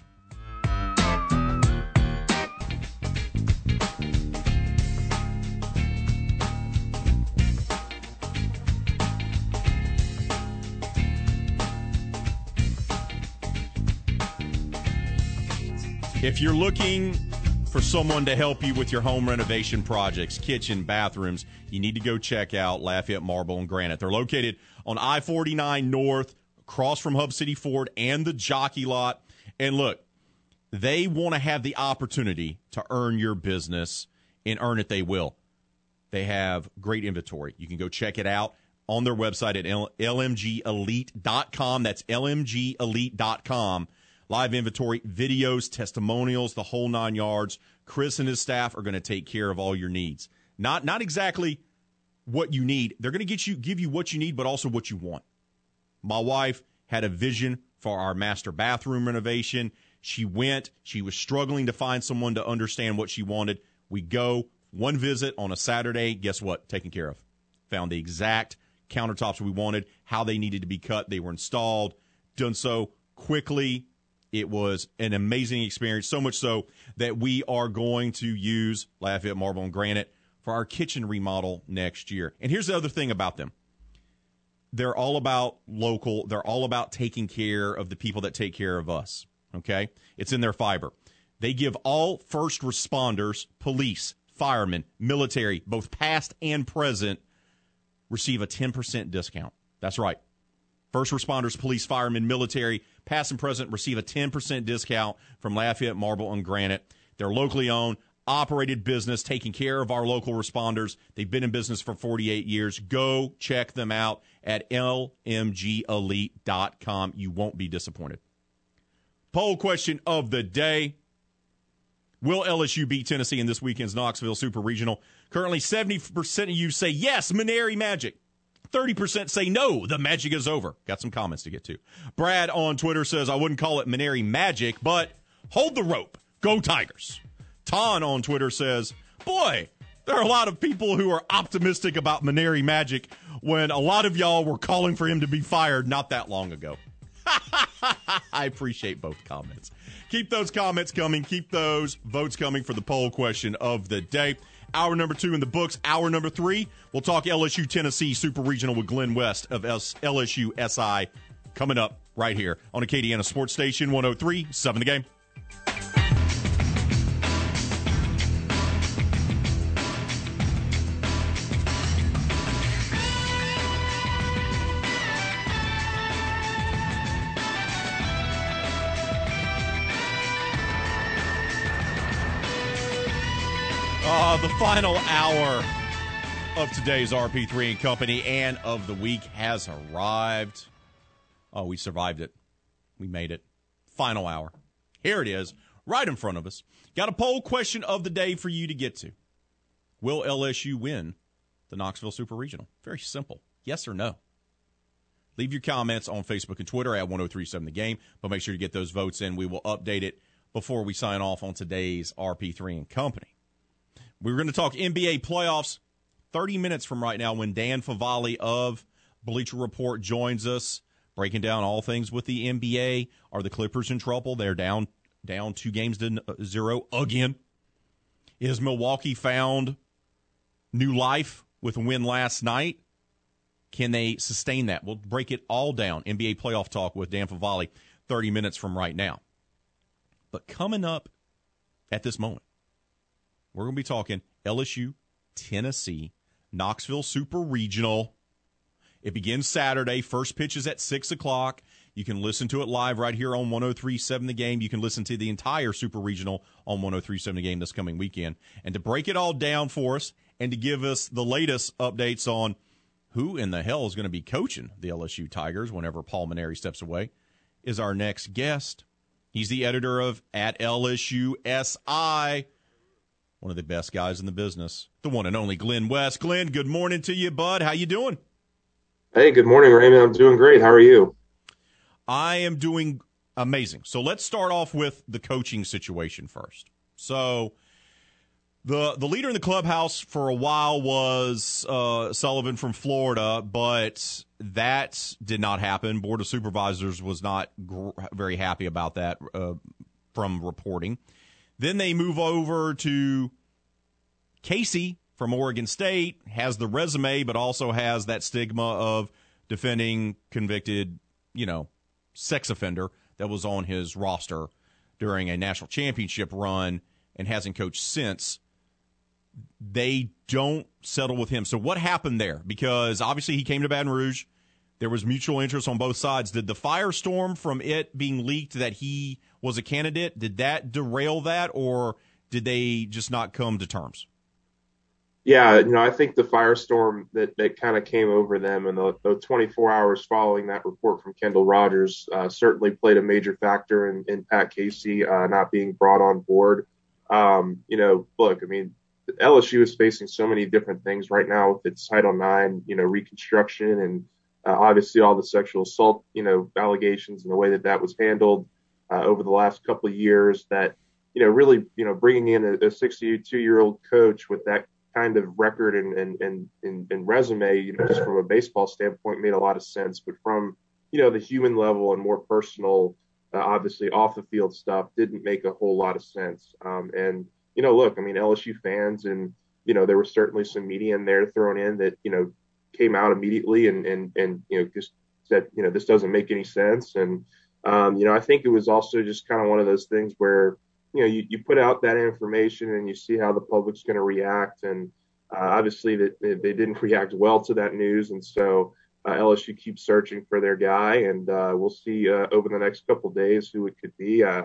If you're looking for someone to help you with your home renovation projects, kitchen, bathrooms, you need to go check out Lafayette Marble and Granite. They're located on I-49 North, across from Hub City Ford and the Jockey Lot. And look, they want to have the opportunity to earn your business, and earn it they will. They have great inventory. You can go check it out on their website at lmgelite.com. That's lmgelite.com. Live inventory, videos, testimonials, the whole 9 yards. Chris and his staff are going to take care of all your needs. Not exactly what you need. They're going to give you what you need, but also what you want. My wife had a vision for our master bathroom renovation. She was struggling to find someone to understand what she wanted. We go, one visit on a Saturday, guess what? Taken care of. Found the exact countertops we wanted, how they needed to be cut. They were installed, done so quickly. It was an amazing experience, so much so that we are going to use Lafayette Marble and Granite for our kitchen remodel next year. And here's the other thing about them. They're all about local. They're all about taking care of the people that take care of us, okay? It's in their fiber. They give all first responders, police, firemen, military, both past and present, receive a 10% discount. That's right. First responders, police, firemen, military, past and present, receive a 10% discount from Lafayette Marble and Granite. They're locally owned, operated business, taking care of our local responders. They've been in business for 48 years. Go check them out at lmgelite.com. You won't be disappointed. Poll question of the day. Will LSU beat Tennessee in this weekend's Knoxville Super Regional? Currently, 70% of you say yes, Maneri Magic. 30% say no, the magic is over. Got some comments to get to. Brad on Twitter says, I wouldn't call it Maneri Magic, but hold the rope. Go Tigers. Ton on Twitter says, boy, there are a lot of people who are optimistic about Maneri Magic when a lot of y'all were calling for him to be fired not that long ago. I appreciate both comments. Keep those comments coming. Keep those votes coming for the poll question of the day. Hour number 2 in the books. Hour number 3, we'll talk LSU Tennessee Super Regional with Glenn West of LSU SI coming up right here on Acadiana Sports Station 103.7 The Game. The final hour of today's RP3 and Company and of the week has arrived. Oh, we survived it. We made it. Final hour. Here it is, right in front of us. Got a poll question of the day for you to get to. Will LSU win the Knoxville Super Regional? Very simple. Yes or no? Leave your comments on Facebook and Twitter at 1037 The Game, but make sure to get those votes in. We will update it before we sign off on today's RP3 and Company. We're going to talk NBA playoffs 30 minutes from right now when Dan Favale of Bleacher Report joins us, breaking down all things with the NBA. Are the Clippers in trouble? They're down 2-0 again. Is Milwaukee found new life with a win last night? Can they sustain that? We'll break it all down. NBA playoff talk with Dan Favale 30 minutes from right now. But coming up at this moment, we're going to be talking LSU, Tennessee, Knoxville Super Regional. It begins Saturday. First pitch is at 6 o'clock. You can listen to it live right here on 103.7 The Game. You can listen to the entire Super Regional on 103.7 The Game this coming weekend. And to break it all down for us and to give us the latest updates on who in the hell is going to be coaching the LSU Tigers whenever Paul Maneri steps away is our next guest. He's the editor of at LSU SI. One of the best guys in the business, the one and only Glenn West. Glenn, good morning to you, bud. How you doing? Hey, good morning, Raymond. I'm doing great. How are you? I am doing amazing. So let's start off with the coaching situation first. So the leader in the clubhouse for a while was Sullivan from Florida, but that did not happen. Board of Supervisors was not very happy about that from reporting. Then they move over to Casey from Oregon State, has the resume, but also has that stigma of defending convicted, sex offender that was on his roster during a national championship run and hasn't coached since. They don't settle with him. So what happened there? Because obviously he came to Baton Rouge. There was mutual interest on both sides. Did the firestorm from it being leaked that he was a candidate, did that derail that, or did they just not come to terms? Yeah, I think the firestorm that kind of came over them and the 24 hours following that report from Kendall Rogers certainly played a major factor in Pat Casey not being brought on board. Look, LSU is facing so many different things right now with its Title IX, reconstruction and obviously all the sexual assault, allegations and the way that was handled over the last couple of years that, really, bringing in a 62-year-old coach with that kind of record and resume, just from a baseball standpoint made a lot of sense. But from, the human level and more personal, obviously off the field stuff didn't make a whole lot of sense. Look, LSU fans and, there was certainly some media in there thrown in that, came out immediately and just said, this doesn't make any sense. And, I think it was also just kind of one of those things where, you put out that information and you see how the public's going to react. And obviously that they didn't react well to that news. And so LSU keeps searching for their guy, and we'll see over the next couple of days who it could be. I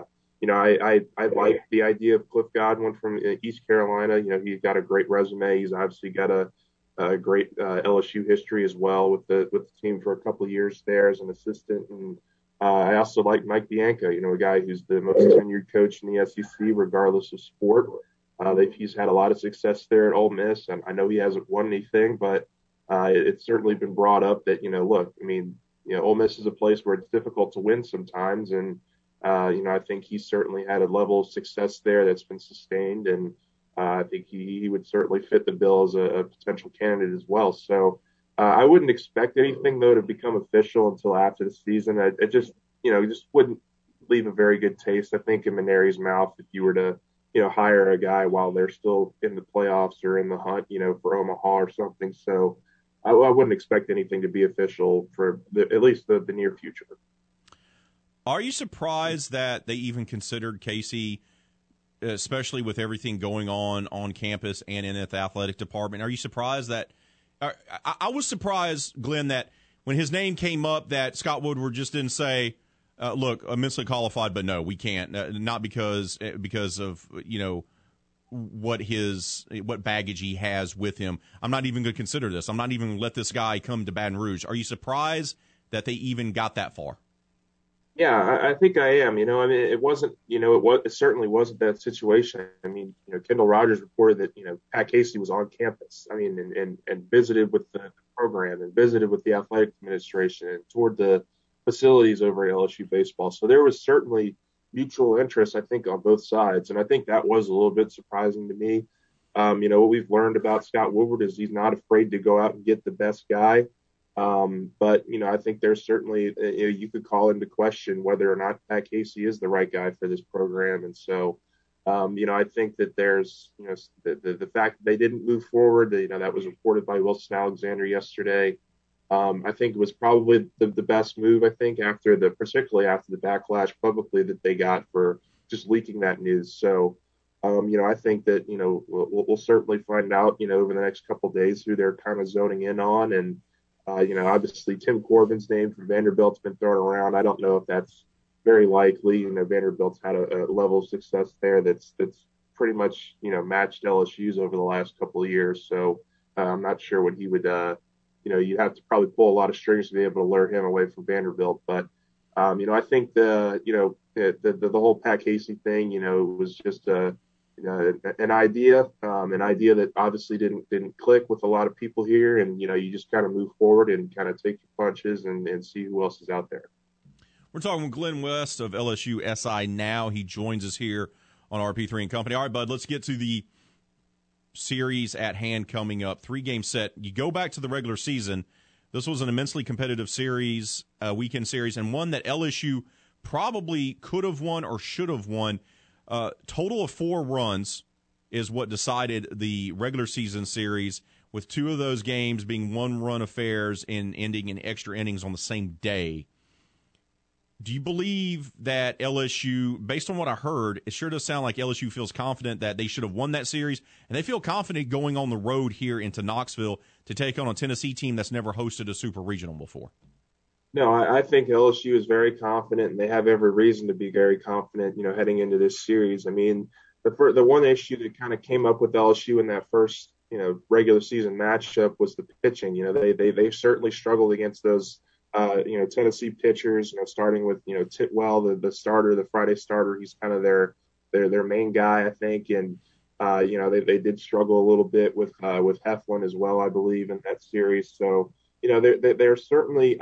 like the idea of Cliff Godwin from East Carolina. He's got a great resume. He's obviously got a great LSU history as well with the team for a couple of years there as an assistant. And I also like Mike Bianca, a guy who's the most tenured coach in the SEC, regardless of sport. He's had a lot of success there at Ole Miss, and I know he hasn't won anything, but it's certainly been brought up that, Ole Miss is a place where it's difficult to win sometimes, and I think he certainly had a level of success there that's been sustained, and I think he would certainly fit the bill as a potential candidate as well. So I wouldn't expect anything, though, to become official until after the season. It just wouldn't leave a very good taste, I think, in Mainieri's mouth if you were to, hire a guy while they're still in the playoffs or in the hunt, for Omaha or something. So I wouldn't expect anything to be official for at least the near future. Are you surprised that they even considered Casey, especially with everything going on campus and in the athletic department? Are you surprised that I was surprised, Glenn, that when his name came up that Scott Woodward just didn't say, look, immensely qualified, but no, we can't. Not because of, what baggage he has with him. I'm not even going to consider this. I'm not even going to let this guy come to Baton Rouge. Are you surprised that they even got that far? Yeah, I think I am. It wasn't, it certainly wasn't that situation. Kendall Rogers reported that, Pat Casey was on campus, and visited with the program and visited with the athletic administration and toured the facilities over at LSU baseball. So there was certainly mutual interest, I think, on both sides. And I think that was a little bit surprising to me. What we've learned about Scott Woodward is he's not afraid to go out and get the best guy. But I think there's certainly, you could call into question whether or not Pat Casey is the right guy for this program. And so, I think that there's, the fact that they didn't move forward, that was reported by Wilson Alexander yesterday. I think it was probably the best move, I think, particularly after the backlash publicly that they got for just leaking that news. So, I think that, we'll certainly find out, over the next couple of days who they're kind of zoning in on. And, obviously Tim Corbin's name from Vanderbilt's been thrown around. I don't know if that's very likely. Vanderbilt's had a level of success there that's pretty much, matched LSU's over the last couple of years. So I'm not sure what he would, you have to probably pull a lot of strings to be able to lure him away from Vanderbilt. But, I think the whole Pat Casey thing, was just an idea that obviously didn't click with a lot of people here. And, you just kind of move forward and kind of take your punches and see who else is out there. We're talking with Glenn West of LSU SI Now. He joins us here on RP3 and Company. All right, bud, let's get to the series at hand coming up. 3-game set. You go back to the regular season. This was an immensely competitive series, weekend series, and one that LSU probably could have won or should have won. Total of 4 runs is what decided the regular season series, with 2 of those games being 1-run affairs and ending in extra innings on the same day. Do you believe that LSU, based on what I heard, it sure does sound like LSU feels confident that they should have won that series, and they feel confident going on the road here into Knoxville to take on a Tennessee team that's never hosted a super regional before? No, I think LSU is very confident, and they have every reason to be very confident, heading into this series. I mean, the one issue that kind of came up with LSU in that first, regular season matchup was the pitching. They certainly struggled against those Tennessee pitchers, starting with, Titwell, the starter, the Friday starter. He's kind of their main guy, I think. And, they did struggle a little bit with Heflin as well, I believe, in that series. So, there are certainly,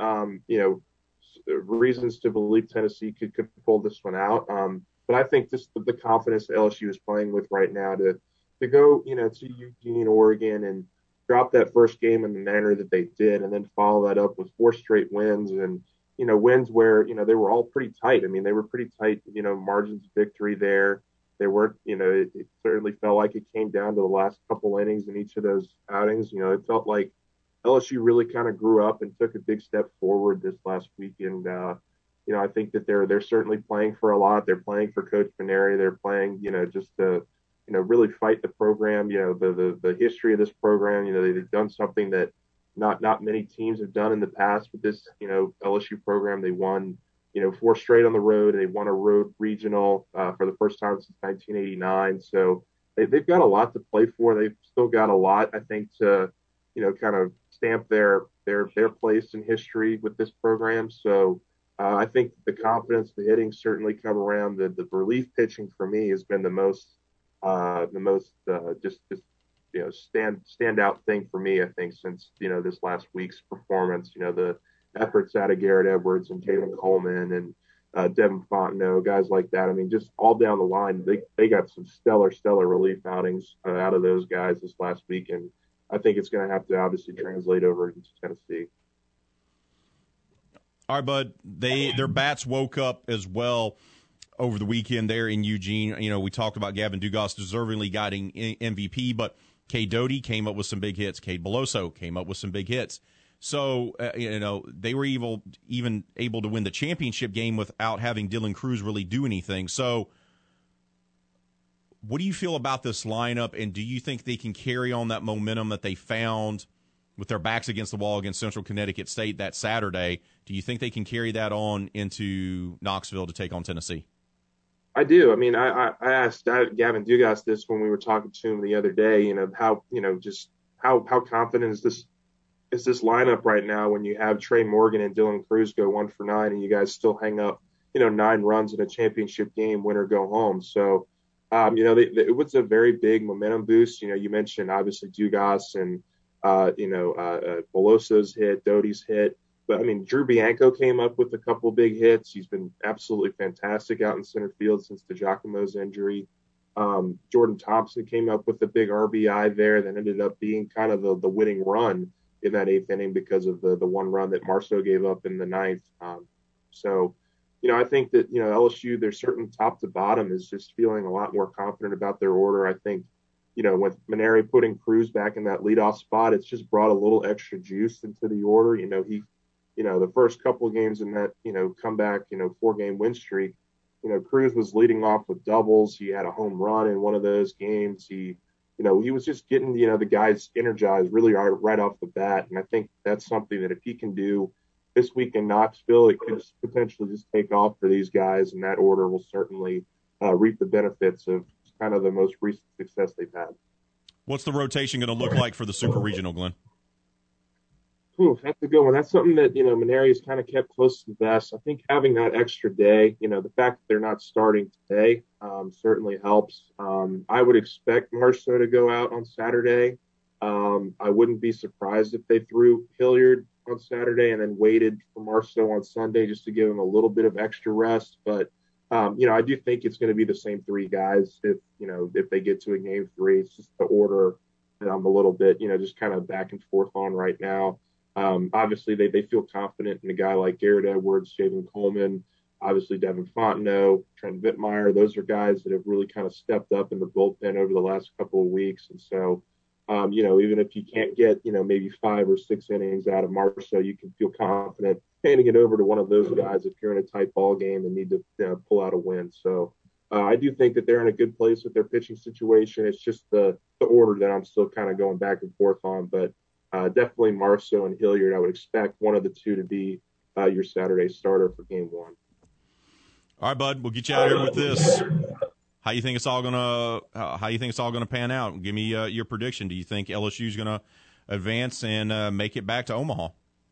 reasons to believe Tennessee could pull this one out. But I think just the confidence that LSU is playing with right now to go, to Eugene, Oregon, and drop that first game in the manner that they did, and then follow that up with 4 straight wins, and wins where they were all pretty tight. I mean, they were pretty tight, margins of victory there. They weren't, it certainly felt like it came down to the last couple innings in each of those outings. It felt like LSU really kind of grew up and took a big step forward this last weekend. I think that they're certainly playing for a lot. They're playing for Coach Mainieri. They're playing, just to really fight the program, the history of this program. They've done something that not many teams have done in the past with this, LSU program. They won, 4 straight on the road. They won a road regional for the first time since 1989. So they've got a lot to play for. They've still got a lot, I think, to, kind of stamp their place in history with this program. So I think the confidence, the hitting certainly come around. The relief pitching for me has been the most standout thing for me, I think, since, this last week's performance, the efforts out of Garrett Edwards and Taylor Coleman and Devin Fontenot, guys like that. I mean, just all down the line, they got some stellar relief outings out of those guys this last week. And I think it's going to have to obviously translate over into Tennessee. All right, bud. Their bats woke up as well over the weekend there in Eugene. We talked about Gavin Dugas deservingly getting MVP, but Cade Doughty came up with some big hits. Cade Beloso came up with some big hits. So, they were even able to win the championship game without having Dylan Cruz really do anything. So, what do you feel about this lineup, and do you think they can carry on that momentum that they found with their backs against the wall against Central Connecticut State that Saturday? Do you think they can carry that on into Knoxville to take on Tennessee? I do. I mean, I asked Gavin Dugas this when we were talking to him the other day, how confident is this lineup right now when you have Trey Morgan and Dylan Cruz go 1 for 9 and you guys still hang up, 9 runs in a championship game, win or go home. So, it was a very big momentum boost. You mentioned obviously Dugas and, Beloso's hit, Doughty's hit. But, I mean, Drew Bianco came up with a couple big hits. He's been absolutely fantastic out in center field since DiGiacomo's injury. Jordan Thompson came up with a big RBI there that ended up being kind of the winning run in that 8th inning because of the 1 run that Marceau gave up in the 9th. So, I think that, LSU, their certain top to bottom is just feeling a lot more confident about their order. I think, with Mainieri putting Cruz back in that leadoff spot, it's just brought a little extra juice into the order. The first couple of games in that, comeback, 4-game win streak, Cruz was leading off with doubles. He had a home run in one of those games. He was just getting, the guys energized really right off the bat. And I think that's something that if he can do this week in Knoxville, it could potentially just take off for these guys. And that order will certainly reap the benefits of kind of the most recent success they've had. What's the rotation going to look like for the Super Regional, Glenn? That's a good one. That's something that, Mainieri has kind of kept close to the vest. I think having that extra day, the fact that they're not starting today certainly helps. I would expect Marceau to go out on Saturday. I wouldn't be surprised if they threw Hilliard on Saturday and then waited for Marceau on Sunday just to give him a little bit of extra rest. But, I do think it's going to be the same three guys if they get to a game 3. It's just the order that I'm a little bit, just kind of back and forth on right now. Obviously, they feel confident in a guy like Garrett Edwards, Javen Coleman, obviously Devin Fontenot, Trent Vittmeyer. Those are guys that have really kind of stepped up in the bullpen over the last couple of weeks. And so, even if you can't get, maybe 5 or 6 innings out of Marceau, you can feel confident handing it over to one of those guys if you're in a tight ball game and need to pull out a win. So I do think that they're in a good place with their pitching situation. It's just the order that I'm still kind of going back and forth on. But definitely Marceau and Hilliard, I would expect one of the two to be your Saturday starter for game 1. All right, bud, we'll get you out of here with this. How you think it's all gonna pan out? Give me your prediction. Do you think LSU's gonna advance and make it back to Omaha?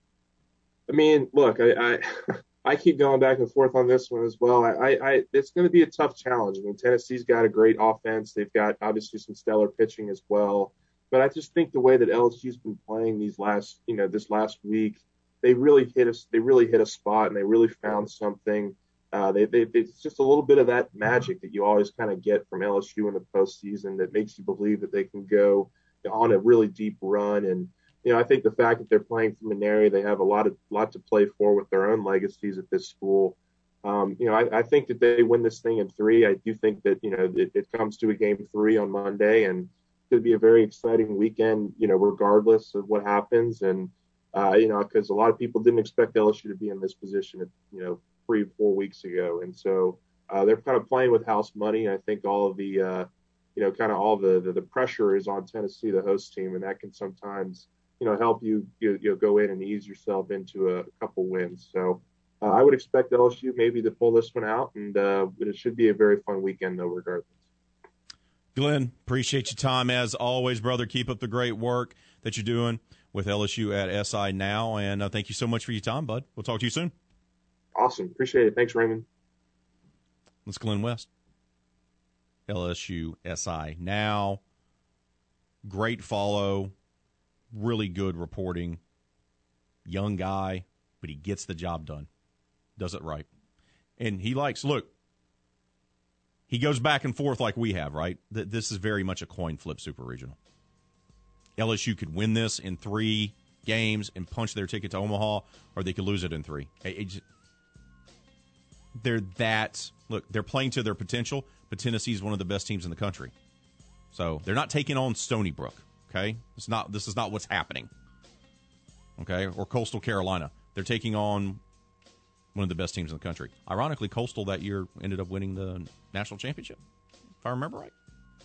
I mean, look, I keep going back and forth on this one as well. It's going to be a tough challenge. I mean, Tennessee's got a great offense. They've got obviously some stellar pitching as well. But I just think the way that LSU's been playing this last week, they really hit a spot and they really found something. It's just a little bit of that magic that you always kind of get from LSU in the postseason that makes you believe that they can go on a really deep run. And, I think the fact that they're playing from an area, they have a lot to play for with their own legacies at this school. I think that they win this thing in 3. I do think that, it comes to a game 3 on Monday, and it's going to be a very exciting weekend, regardless of what happens. And, because a lot of people didn't expect LSU to be in this position, 3 or 4 weeks ago. And so they're kind of playing with house money. I think all of the, all the pressure is on Tennessee, the host team, and that can sometimes, help you go in and ease yourself into a couple wins. So I would expect LSU maybe to pull this one out, and it should be a very fun weekend, though, regardless. Glenn, appreciate your time as always, brother. Keep up the great work that you're doing with LSU at SI now, and thank you so much for your time, bud. We'll talk to you soon. Awesome. Appreciate it. Thanks, Raymond. That's Glenn West, LSU SI now. Great follow, really good reporting. Young guy, but he gets the job done. Does it right. And he he goes back and forth like we have, right? This is very much a coin flip super regional. LSU could win this in 3 games and punch their ticket to Omaha, or they could lose it in 3. They're playing to their potential, but Tennessee is one of the best teams in the country. So they're not taking on Stony Brook, okay? This is not what's happening, okay? Or Coastal Carolina. They're taking on one of the best teams in the country. Ironically, Coastal that year ended up winning the national championship, if I remember right.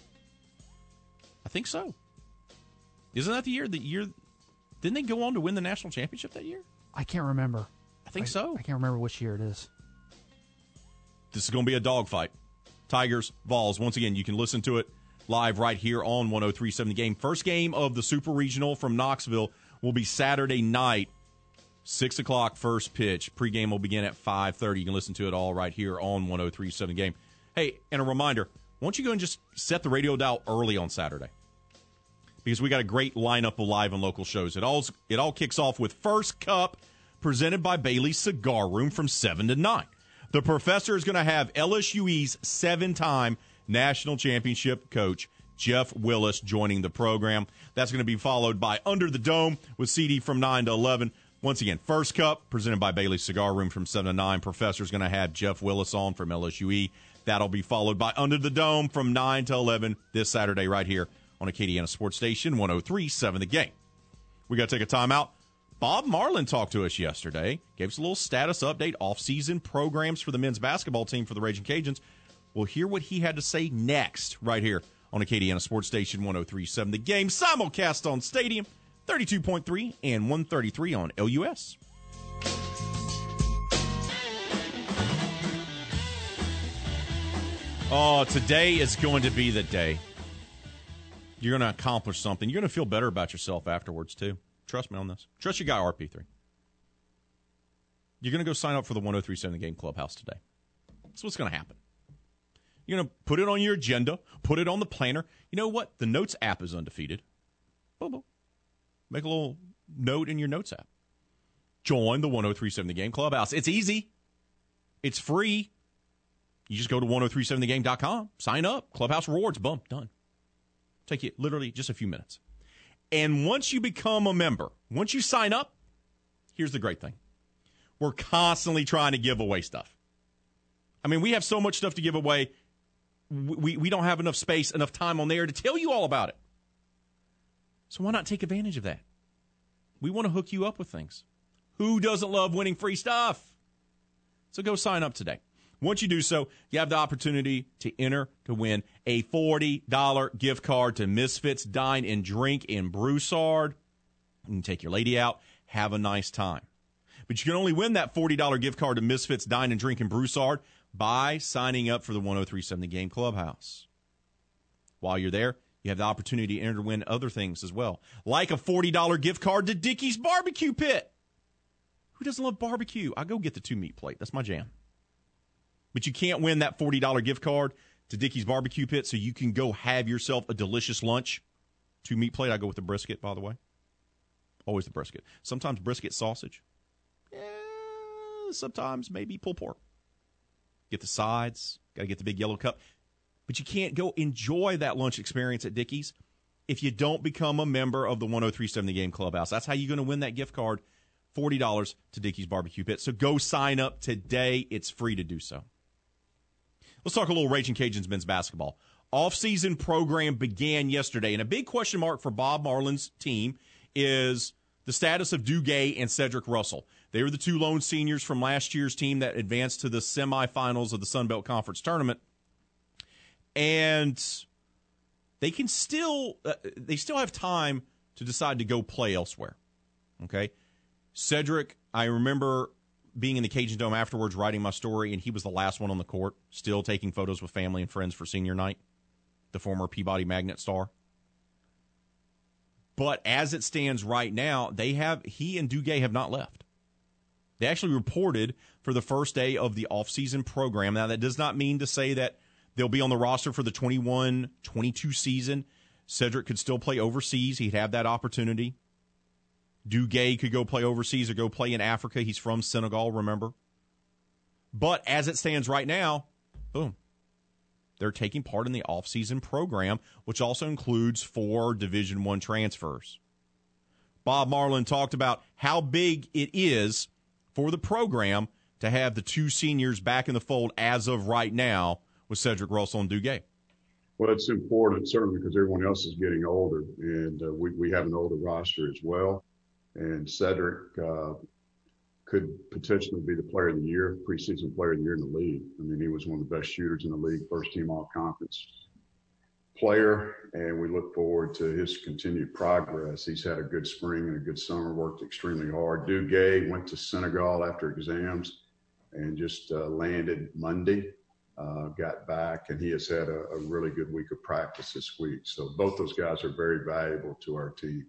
I think so. Isn't that the year? Didn't they go on to win the national championship that year? I can't remember. I think so. I can't remember which year it is. This is going to be a dogfight. Tigers, Vols. Once again, you can listen to it live right here on 103.7 The Game. First game of the Super Regional from Knoxville will be Saturday night, 6 o'clock first pitch. Pregame will begin at 5:30. You can listen to it all right here on 103.7 The Game. Hey, and a reminder, why don't you go and just set the radio dial early on Saturday? Because we got a great lineup of live and local shows. It all kicks off with First Cup, presented by Bailey's Cigar Room from 7 to 9. The professor is going to have LSU's 7-time national championship coach, Jeff Willis, joining the program. That's going to be followed by Under the Dome with CD from 9 to 11. Once again, First Cup, presented by Bailey's Cigar Room from 7 to 9. Professor's going to have Jeff Willis on from LSUE. That'll be followed by Under the Dome from 9 to 11 this Saturday right here on Acadiana Sports Station 103.7 The Game. We got to take a timeout. Bob Marlin talked to us yesterday, gave us a little status update, off-season programs for the men's basketball team for the Raging Cajuns. We'll hear what he had to say next right here on Acadiana Sports Station 103.7 The Game. Simulcast on Stadium, 32.3 and 133 on LUS. Oh, today is going to be the day. You're going to accomplish something. You're going to feel better about yourself afterwards, too. Trust me on this. Trust your guy, RP3. You're going to go sign up for the 103.7 The Game Clubhouse today. That's what's going to happen. You're going to put it on your agenda, put it on the planner. You know what? The Notes app is undefeated. Boom, boom. Make a little note in your Notes app. join the 1037 The Game Clubhouse. It's easy. It's free. You just go to 1037thegame.com, sign up, Clubhouse Rewards, boom, done. Take you literally just a few minutes. And once you become a member, once you sign up, here's the great thing. We're constantly trying to give away stuff. I mean, we have so much stuff to give away, we don't have enough space, enough time on there to tell you all about it. So why not take advantage of that? We want to hook you up with things. Who doesn't love winning free stuff? So go sign up today. Once you do so, you have the opportunity to enter to win a $40 gift card to Misfits Dine and Drink in Broussard. You can take your lady out, have a nice time. But you can only win that $40 gift card to Misfits Dine and Drink in Broussard by signing up for the 1037 The Game Clubhouse. While you're there, you have the opportunity to enter to win other things as well, like a $40 gift card to Dickey's Barbecue Pit. Who doesn't love barbecue? I go get the 2-meat plate. That's my jam. But you can't win that $40 gift card to Dickey's Barbecue Pit, so you can go have yourself a delicious lunch. 2-meat plate, I go with the brisket, by the way. Always the brisket. Sometimes brisket sausage. Sometimes maybe pulled pork. Get the sides. Got to get the big yellow cup. But you can't go enjoy that lunch experience at Dickey's if you don't become a member of the 1037 The Game Clubhouse. That's how you're going to win that gift card, $40 to Dickey's Barbecue Pit. So go sign up today. It's free to do so. Let's talk a little Raging Cajuns men's basketball. Off-season program began yesterday, and a big question mark for Bob Marlin's team is the status of Duguay and Cedric Russell. They were the two lone seniors from last year's team that advanced to the semifinals of the Sun Belt Conference Tournament. And they can still have time to decide to go play elsewhere. Okay? Cedric, I remember being in the Cajun Dome afterwards, writing my story, and he was the last one on the court, still taking photos with family and friends for senior night, the former Peabody Magnet star. But as it stands right now, he and Duguay have not left. They actually reported for the first day of the off-season program. Now, that does not mean to say that they'll be on the roster for the 21-22 season. Cedric could still play overseas. He'd have that opportunity. Duguay could go play overseas or go play in Africa. He's from Senegal, remember? But as it stands right now, boom. They're taking part in the off-season program, which also includes 4 Division I transfers. Bob Marlin talked about how big it is for the program to have the 2 seniors back in the fold as of right now with Cedric Russell and Duguay. Well, it's important, certainly, because everyone else is getting older, and we have an older roster as well. And Cedric could potentially be the player of the year, preseason player of the year in the league. I mean, he was one of the best shooters in the league, first-team all-conference player, and we look forward to his continued progress. He's had a good spring and a good summer, worked extremely hard. Duguay went to Senegal after exams and just landed Monday, got back, and he has had a really good week of practice this week. So both those guys are very valuable to our team.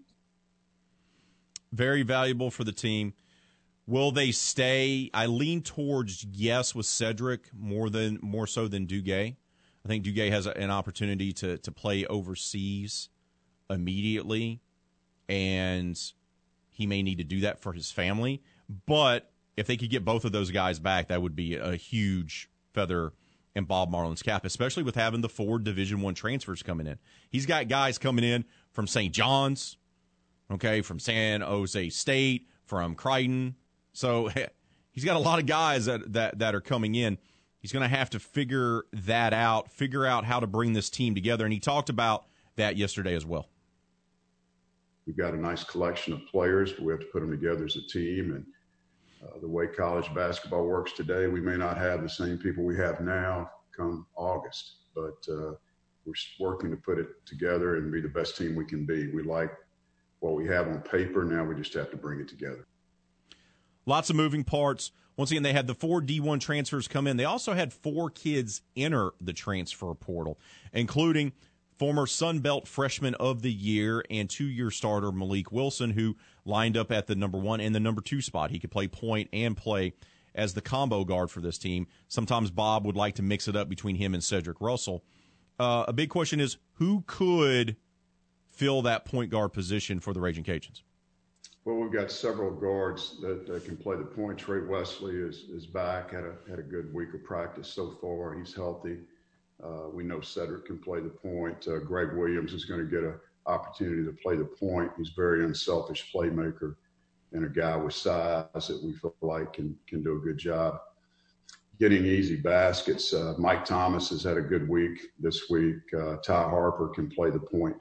Very valuable for the team. Will they stay? I lean towards yes with Cedric more so than Duguay. I think Duguay has an opportunity to play overseas immediately, and he may need to do that for his family. But if they could get both of those guys back, that would be a huge feather in Bob Marlin's cap, especially with having the 4 Division I transfers coming in. He's got guys coming in from St. John's, okay, from San Jose State, from Crichton. So he's got a lot of guys that are coming in. He's going to have to figure that out, figure out how to bring this team together. And he talked about that yesterday as well. We've got a nice collection of players, but we have to put them together as a team. And the way college basketball works today, we may not have the same people we have now come August. But we're working to put it together and be the best team we can be. We like what we have on paper. Now we just have to bring it together. Lots of moving parts. Once again, they had the 4 D1 transfers come in. They also had 4 kids enter the transfer portal, including former Sun Belt Freshman of the Year and 2-year starter Malik Wilson, who lined up at the number 1 and the number 2 spot. He could play point and play as the combo guard for this team. Sometimes Bob would like to mix it up between him and Cedric Russell. A big question is, who could fill that point guard position for the Raging Cajuns? Well, we've got several guards that can play the point. Trey Wesley is back, had a good week of practice so far. He's healthy. We know Cedric can play the point. Greg Williams is going to get an opportunity to play the point. He's a very unselfish playmaker and a guy with size that we feel like can do a good job getting easy baskets. Mike Thomas has had a good week this week. Ty Harper can play the point.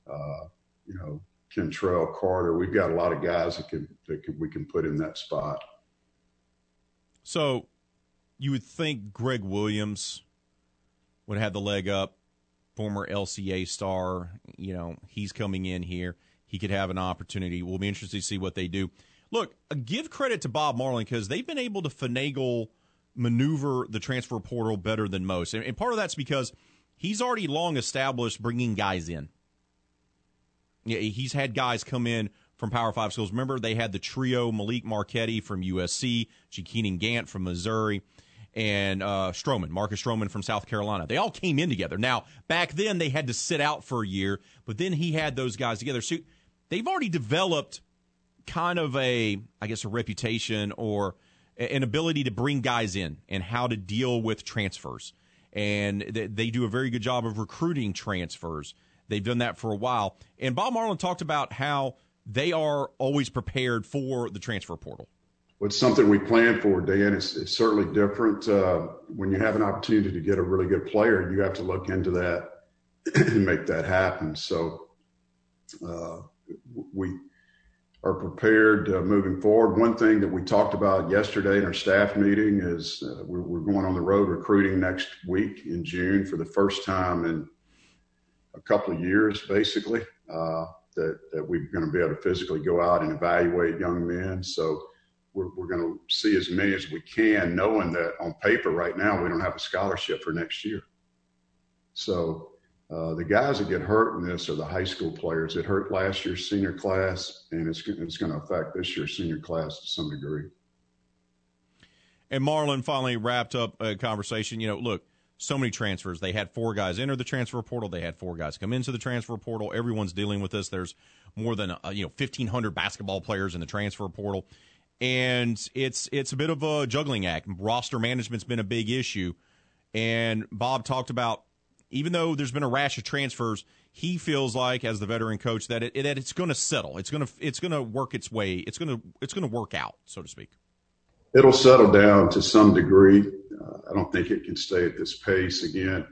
Kentrell Carter. We've got a lot of guys we can put in that spot. So you would think Greg Williams would have the leg up, former LCA star. He's coming in here. He could have an opportunity. We'll be interested to see what they do. Look, give credit to Bob Marlin because they've been able to maneuver the transfer portal better than most. And part of that's because he's already long established bringing guys in. Yeah, he's had guys come in from Power 5 schools. Remember, they had the trio, Malik Marquetti from USC, Jakeenan Gant from Missouri, and Marcus Stroman from South Carolina. They all came in together. Now, back then, they had to sit out for a year, but then he had those guys together. So they've already developed kind of a reputation or an ability to bring guys in and how to deal with transfers. And they do a very good job of recruiting transfers. They've done that for a while. And Bob Marlin talked about how they are always prepared for the transfer portal. Well, it's something we plan for, Dan. It's certainly different. When you have an opportunity to get a really good player, you have to look into that and make that happen. So we are prepared moving forward. One thing that we talked about yesterday in our staff meeting is we're going on the road recruiting next week in June for the first time in a couple of years, basically, that we're going to be able to physically go out and evaluate young men. So we're going to see as many as we can, knowing that on paper right now we don't have a scholarship for next year. So the guys that get hurt in this are the high school players. It hurt last year's senior class, and it's going to affect this year's senior class to some degree. And Marlin finally wrapped up a conversation. Look, so many transfers. They had 4 guys enter the transfer portal. They had 4 guys come into the transfer portal. Everyone's dealing with this. There's more than 1,500 basketball players in the transfer portal, and it's a bit of a juggling act. Roster management's been a big issue, and Bob talked about even though there's been a rash of transfers, he feels like as the veteran coach that it's going to settle. It's going to work its way. It's going to work out, so to speak. It'll settle down to some degree. I don't think it can stay at this pace again.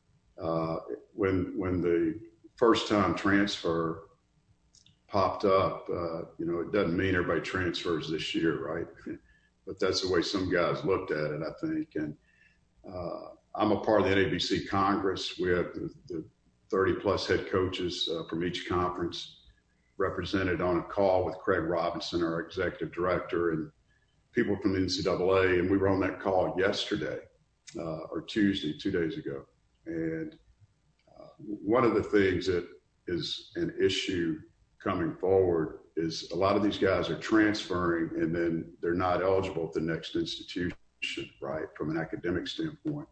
When the first-time transfer popped up, it doesn't mean everybody transfers this year, right? But that's the way some guys looked at it, I think. And I'm a part of the NABC Congress. We have the 30-plus head coaches from each conference represented on a call with Craig Robinson, our executive director, and people from the NCAA, and we were on that call yesterday or Tuesday, 2 days ago. And one of the things that is an issue coming forward is a lot of these guys are transferring and then they're not eligible at the next institution, right, from an academic standpoint.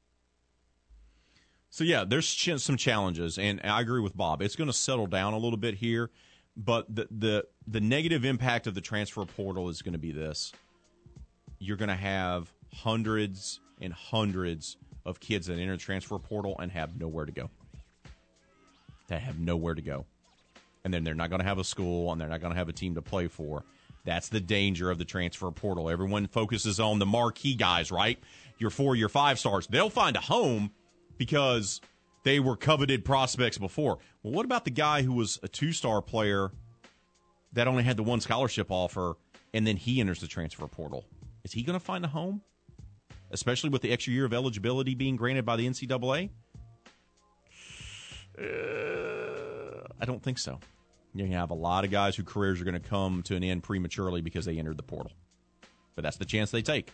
So, yeah, there's some challenges, and I agree with Bob. It's going to settle down a little bit here, but the negative impact of the transfer portal is going to be this. You're going to have hundreds and hundreds of kids that enter the transfer portal and have nowhere to go. And then they're not going to have a school, and they're not going to have a team to play for. That's the danger of the transfer portal. Everyone focuses on the marquee guys, right? Your 4, your 5 stars. They'll find a home because they were coveted prospects before. Well, what about the guy who was a 2-star player that only had the 1 scholarship offer, and then he enters the transfer portal? Is he going to find a home, especially with the extra year of eligibility being granted by the NCAA? I don't think so. You're going to have a lot of guys whose careers are going to come to an end prematurely because they entered the portal. But that's the chance they take.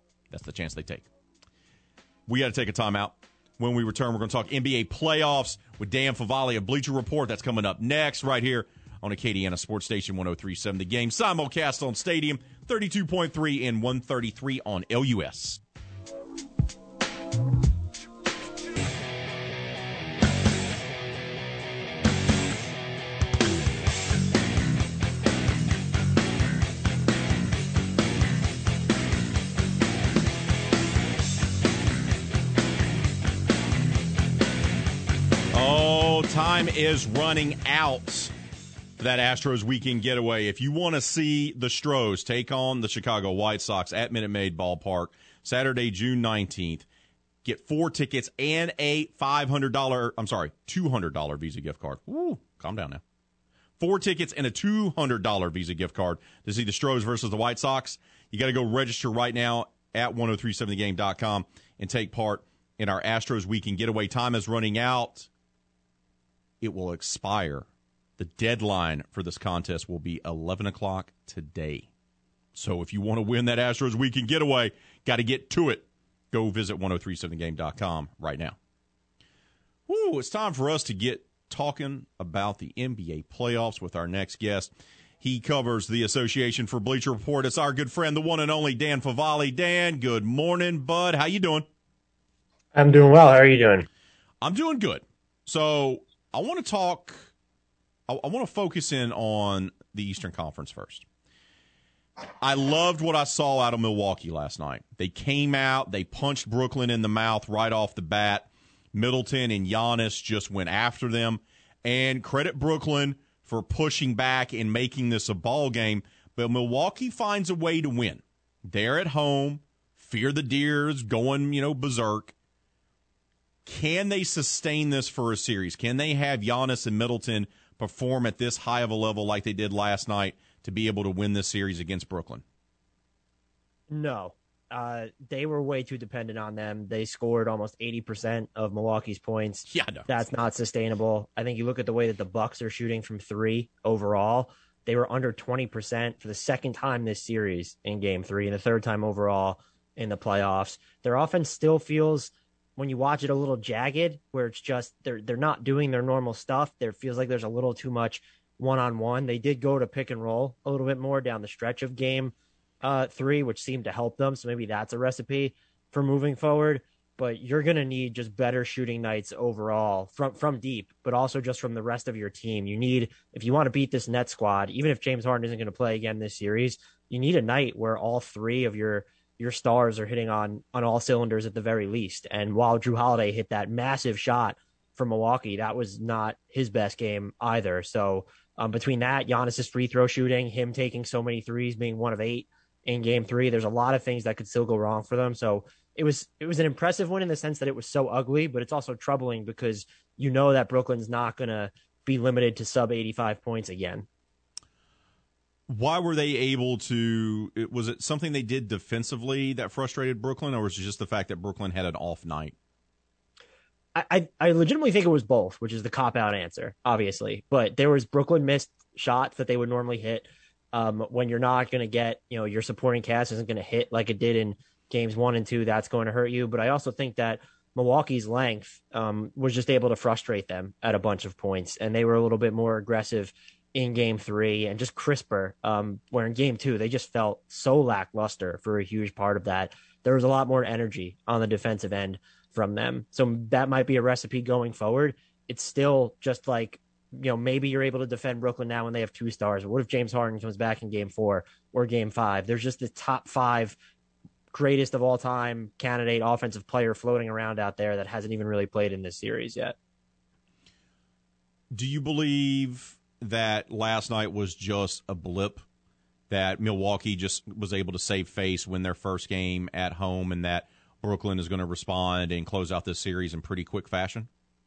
We got to take a timeout. When we return, we're going to talk NBA playoffs with Dan Favale of Bleacher Report. That's coming up next right here on Acadiana Sports Station 103.7 The Game. Simulcast on Stadium, 32.3 and 133 on LUS. time is running out for that Astros weekend getaway. If you want to see the Stros take on the Chicago White Sox at Minute Maid Ballpark Saturday, June 19th, get 4 tickets and a $200 Visa gift card. Ooh, calm down now. 4 tickets and a $200 Visa gift card to see the Stros versus the White Sox. You got to go register right now at 1037thegame.com and take part in our Astros weekend getaway. Time is running out. It will expire. The deadline for this contest will be 11 o'clock today. So if you want to win that Astros weekend getaway, got to get to it. Go visit 1037thegame.com right now. Woo, it's time for us to get talking about the NBA playoffs with our next guest. He covers the Association for Bleacher Report. It's our good friend, the one and only Dan Favale. Dan, good morning, bud. How you doing? I'm doing well. How are you doing? I'm doing good. So I want to focus in on the Eastern Conference first. I loved what I saw out of Milwaukee last night. They came out, they punched Brooklyn in the mouth right off the bat. Middleton and Giannis just went after them. And credit Brooklyn for pushing back and making this a ball game. But Milwaukee finds a way to win. They're at home. Fear the Deers going, berserk. Can they sustain this for a series? Can they have Giannis and Middleton perform at this high of a level like they did last night to be able to win this series against Brooklyn? No. They were way too dependent on them. They scored almost 80% of Milwaukee's points. Yeah, no. That's not sustainable. I think you look at the way that the Bucks are shooting from 3 overall. They were under 20% for the second time this series in Game 3 and the third time overall in the playoffs. Their offense still feels, when you watch it, a little jagged, where it's just they're not doing their normal stuff. There feels like there's a little too much one-on-one. They did go to pick and roll a little bit more down the stretch of Game 3, which seemed to help them. So maybe that's a recipe for moving forward. But you're going to need just better shooting nights overall from deep, but also just from the rest of your team. You need, if you want to beat this Nets squad, even if James Harden isn't going to play again this series, you need a night where all 3 of your stars are hitting on all cylinders at the very least. And while Jrue Holiday hit that massive shot for Milwaukee, that was not his best game either. So between that, Giannis's free throw shooting, him taking so many threes, being 1 of 8 in Game 3, there's a lot of things that could still go wrong for them. So it was an impressive win in the sense that it was so ugly, but it's also troubling because you know that Brooklyn's not going to be limited to sub 85 points again. Why were they able to – was it something they did defensively that frustrated Brooklyn, or was it just the fact that Brooklyn had an off night? I legitimately think it was both, which is the cop-out answer, obviously. But there was Brooklyn missed shots that they would normally hit when you're not going to get – your supporting cast isn't going to hit like it did in Games 1 and 2. That's going to hurt you. But I also think that Milwaukee's length was just able to frustrate them at a bunch of points, and they were a little bit more aggressive in Game 3 and just crisper, where in Game 2 they just felt so lackluster for a huge part of that. There was a lot more energy on the defensive end from them. So that might be a recipe going forward. It's still just like, maybe you're able to defend Brooklyn now when they have 2 stars. What if James Harden comes back in Game 4 or Game 5? There's just the top 5 greatest of all time candidate offensive player floating around out there that hasn't even really played in this series yet. Do you believe that last night was just a blip, that Milwaukee just was able to save face, win their first game at home, and that Brooklyn is going to respond and close out this series in pretty quick fashion?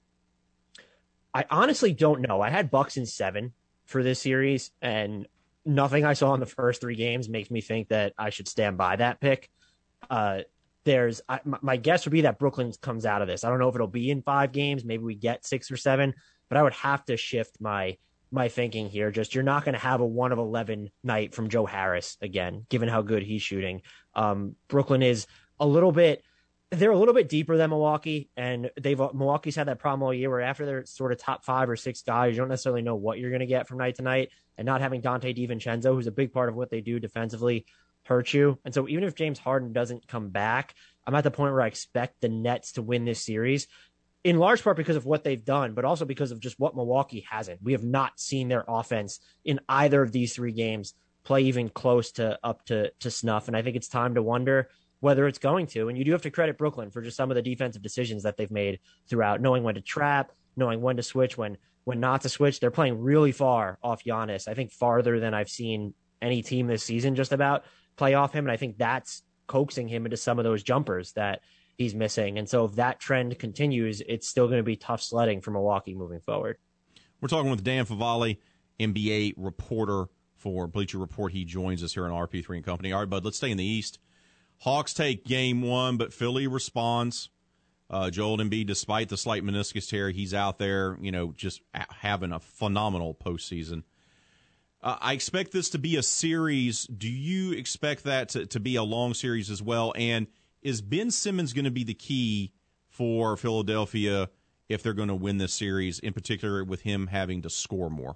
I honestly don't know. I had Bucks in 7 for this series, and nothing I saw in the first 3 games makes me think that I should stand by that pick. My guess would be that Brooklyn comes out of this. I don't know if it'll be in 5 games. Maybe we get 6 or 7, but I would have to shift my thinking here. Just, you're not going to have a 1 of 11 night from Joe Harris again, given how good he's shooting. Brooklyn is they're a little bit deeper than Milwaukee, and Milwaukee's had that problem all year where after they're sort of top 5 or 6 guys, you don't necessarily know what you're going to get from night to night, and not having Dante DiVincenzo, who's a big part of what they do defensively, hurts you. And so even if James Harden doesn't come back, I'm at the point where I expect the Nets to win this series, in large part because of what they've done, but also because of just what Milwaukee hasn't. We have not seen their offense in either of these 3 games play even close to up to snuff. And I think it's time to wonder whether it's going to. And you do have to credit Brooklyn for just some of the defensive decisions that they've made throughout, knowing when to trap, knowing when to switch when when not to switch. They're playing really far off Giannis. I think farther than I've seen any team this season just about play off him. And I think that's coaxing him into some of those jumpers that he's missing. And so if that trend continues, it's still going to be tough sledding for Milwaukee moving forward. We're talking with Dan Favale, NBA reporter for Bleacher Report. He joins us here on RP3 and Company. All right, bud, let's stay in the East. Hawks take game one, but Philly responds. Joel Embiid, despite the slight meniscus tear, he's out there, just having a phenomenal postseason. I expect this to be a series. Do you expect that to be a long series as well? And is Ben Simmons going to be the key for Philadelphia if they're going to win this series, in particular with him having to score more?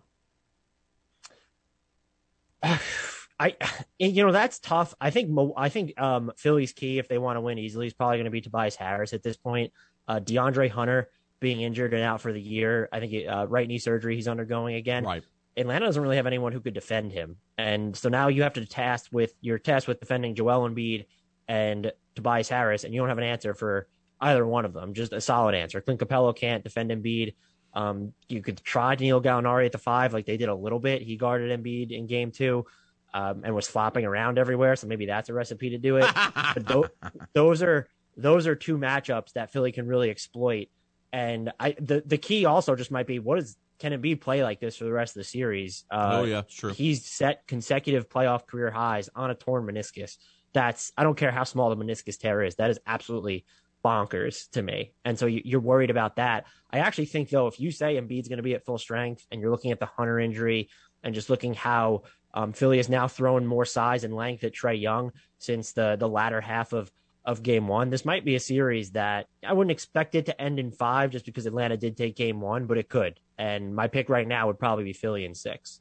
That's tough. I think Philly's key if they want to win easily is probably going to be Tobias Harris at this point. DeAndre Hunter being injured and out for the year. I think right knee surgery he's undergoing again. Right. Atlanta doesn't really have anyone who could defend him. And so now you have to tasked with defending Joel Embiid and Tobias Harris, and you don't have an answer for either one of them, just a solid answer. Clint Capella can't defend Embiid. You could try Danilo Gallinari at the 5 like they did a little bit. He guarded Embiid in game 2 and was flopping around everywhere, so maybe that's a recipe to do it. But those are two matchups that Philly can really exploit. And the key also just might be can Embiid play like this for the rest of the series? It's true. He's set consecutive playoff career highs on a torn meniscus. I don't care how small the meniscus tear is. That is absolutely bonkers to me. And so you're worried about that. I actually think, though, if you say Embiid's going to be at full strength and you're looking at the Hunter injury and just looking how Philly has now thrown more size and length at Trae Young since the latter half of game 1, this might be a series that I wouldn't expect it to end in 5 just because Atlanta did take game 1, but it could. And my pick right now would probably be Philly in 6.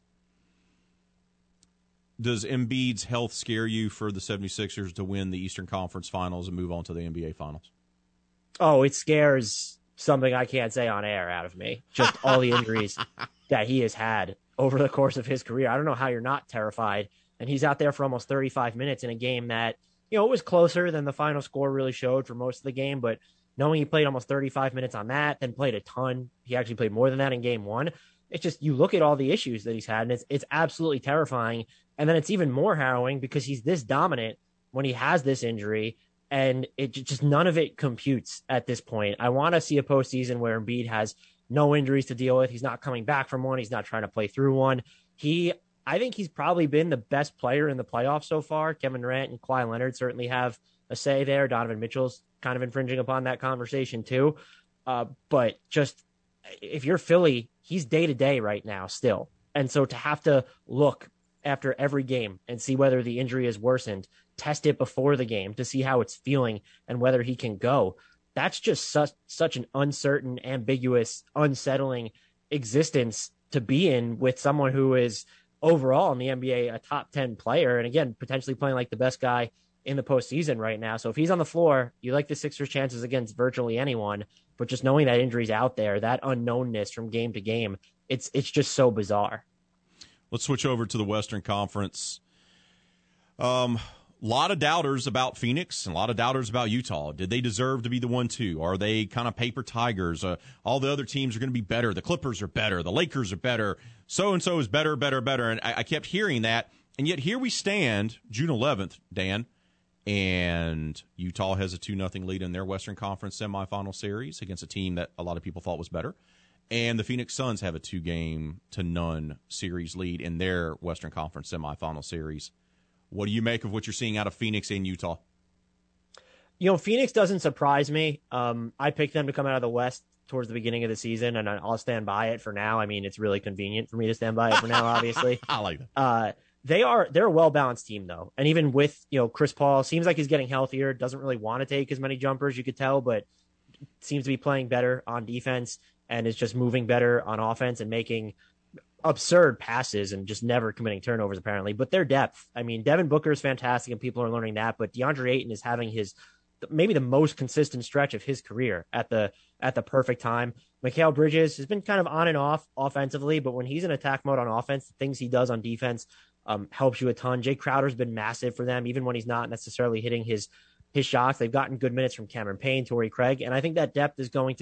Does Embiid's health scare you for the 76ers to win the Eastern Conference Finals and move on to the NBA Finals? Oh, it scares something I can't say on air out of me. Just all the injuries that he has had over the course of his career. I don't know how you're not terrified. And he's out there for almost 35 minutes in a game that, it was closer than the final score really showed for most of the game. But knowing he played almost 35 minutes on that, then played a ton, he actually played more than that in game 1. It's just, you look at all the issues that he's had, and it's absolutely terrifying. And then it's even more harrowing because he's this dominant when he has this injury, and it just none of it computes at this point. I want to see a postseason where Embiid has no injuries to deal with. He's not coming back from one. He's not trying to play through one. I think he's probably been the best player in the playoffs so far. Kevin Durant and Kawhi Leonard certainly have a say there. Donovan Mitchell's kind of infringing upon that conversation too. But just if you're Philly, he's day to day right now still. And so to have to look after every game and see whether the injury has worsened, test it before the game to see how it's feeling and whether he can go. That's just such an uncertain, ambiguous, unsettling existence to be in with someone who is overall in the NBA a top 10 player. And again, potentially playing like the best guy in the postseason right now. So if he's on the floor, you like the Sixers' chances against virtually anyone, but just knowing that injury's out there, that unknownness from game to game, it's just so bizarre. Let's switch over to the Western Conference. A lot of doubters about Phoenix and a lot of doubters about Utah. Did they deserve to be the 1-2? Are they kind of paper tigers? All the other teams are going to be better. The Clippers are better. The Lakers are better. So-and-so is better. And I kept hearing that. And yet here we stand, June 11th, Dan, and Utah has a 2-0 lead in their Western Conference semifinal series against a team that a lot of people thought was better. And the Phoenix Suns have a 2-0 series lead in their Western Conference semifinal series. What do you make of what you're seeing out of Phoenix and Utah? Phoenix doesn't surprise me. I picked them to come out of the West towards the beginning of the season, and I'll stand by it for now. I mean, it's really convenient for me to stand by it for now, obviously. I like that. They're a well-balanced team, though. And even with, Chris Paul, seems like he's getting healthier, doesn't really want to take as many jumpers, you could tell, but seems to be playing better on defense and is just moving better on offense and making absurd passes and just never committing turnovers, apparently. But their depth, I mean, Devin Booker is fantastic and people are learning that, but DeAndre Ayton is having maybe the most consistent stretch of his career at the perfect time. Mikal Bridges has been kind of on and off offensively, but when he's in attack mode on offense, the things he does on defense helps you a ton. Jay Crowder's been massive for them, even when he's not necessarily hitting his shots. They've gotten good minutes from Cameron Payne, Torrey Craig, and I think that depth is going to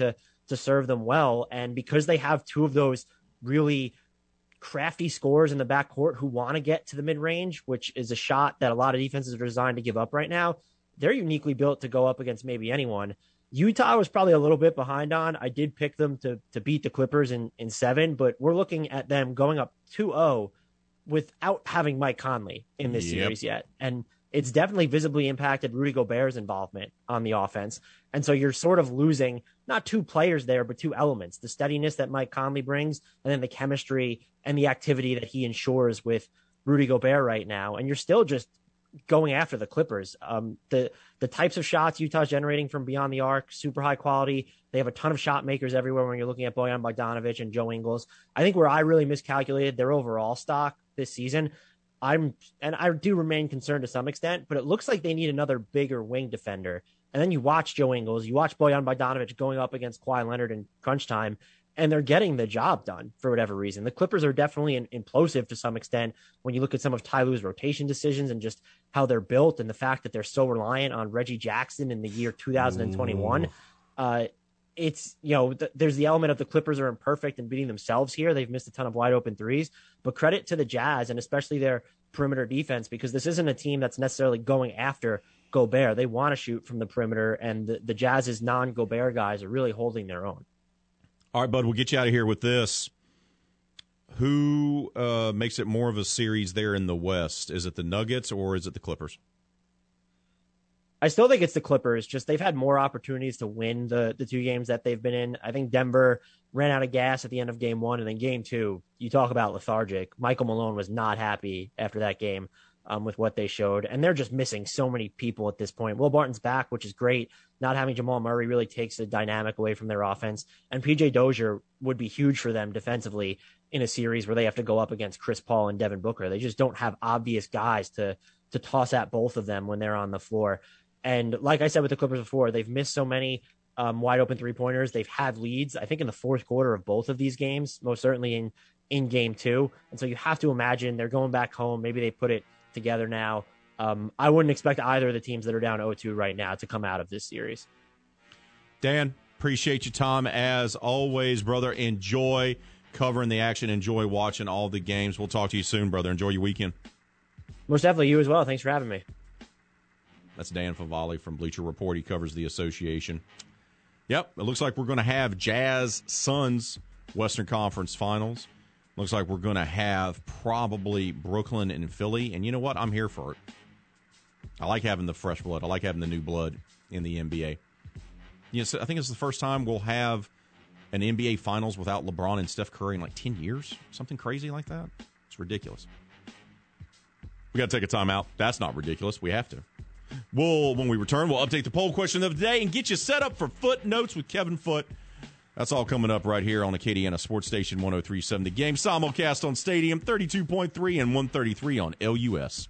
to serve them well. And because they have two of those really crafty scorers in the backcourt who want to get to the mid-range, which is a shot that a lot of defenses are designed to give up right now, they're uniquely built to go up against maybe anyone. Utah was probably a little bit behind on. I did pick them to beat the Clippers in 7, but we're looking at them going up 2-0 without having Mike Conley in this series yet. And it's definitely visibly impacted Rudy Gobert's involvement on the offense. And so you're sort of losing not two players there, but two elements, the steadiness that Mike Conley brings, and then the chemistry and the activity that he ensures with Rudy Gobert right now. And you're still just going after the Clippers. The types of shots Utah's generating from beyond the arc, super high quality. They have a ton of shot makers everywhere when you're looking at Bojan Bogdanovic and Joe Ingles. I think where I really miscalculated their overall stock this season, I do remain concerned to some extent, but it looks like they need another bigger wing defender. And then you watch Joe Ingles, you watch Bojan Bogdanovic going up against Kawhi Leonard in crunch time, and they're getting the job done for whatever reason. The Clippers are definitely implosive to some extent when you look at some of Ty Lue's rotation decisions and just how they're built and the fact that they're so reliant on Reggie Jackson in the year 2021. It's, there's the element of the Clippers are imperfect in beating themselves here. They've missed a ton of wide open threes, but credit to the Jazz and especially their perimeter defense, because this isn't a team that's necessarily going after Gobert. They want to shoot from the perimeter, and the Jazz's non-Gobert guys are really holding their own. All right, bud, we'll get you out of here with this. Who makes it more of a series there in the West? Is it the Nuggets or is it the Clippers? I still think it's the Clippers. Just they've had more opportunities to win the two games that they've been in. I think Denver ran out of gas at the end of game 1, and then game 2, you talk about lethargic. Michael Malone was not happy after that game with what they showed, and they're just missing so many people at this point. Will Barton's back, which is great. Not having Jamal Murray really takes the dynamic away from their offense, and PJ Dozier would be huge for them defensively in a series where they have to go up against Chris Paul and Devin Booker. They just don't have obvious guys to toss at both of them when they're on the floor. And like I said with the Clippers before, they've missed so many wide open three-pointers. They've had leads, I think, in the fourth quarter of both of these games, most certainly in game 2. And so you have to imagine they're going back home. Maybe they put it together now. I wouldn't expect either of the teams that are down 0-2 right now to come out of this series. Dan, appreciate your time as always, brother. Enjoy covering the action. Enjoy watching all the games. We'll talk to you soon, brother. Enjoy your weekend. Most definitely. You as well. Thanks for having me. That's Dan Favale from Bleacher Report. He covers the association. Yep, it looks like we're going to have Jazz-Suns Western Conference Finals. Looks like we're going to have probably Brooklyn and Philly. And you know what? I'm here for it. I like having the fresh blood. I like having the new blood in the NBA. Yes, I think it's the first time we'll have an NBA Finals without LeBron and Steph Curry in like 10 years. Something crazy like that. It's ridiculous. We got to take a timeout. That's not ridiculous. We have to. When we return, we'll update the poll question of the day and get you set up for Footnotes with Kevin Foote. That's all coming up right here on Acadiana Sports Station 103.7 The Game. Simulcast on Stadium 32.3 and 133 on LUS.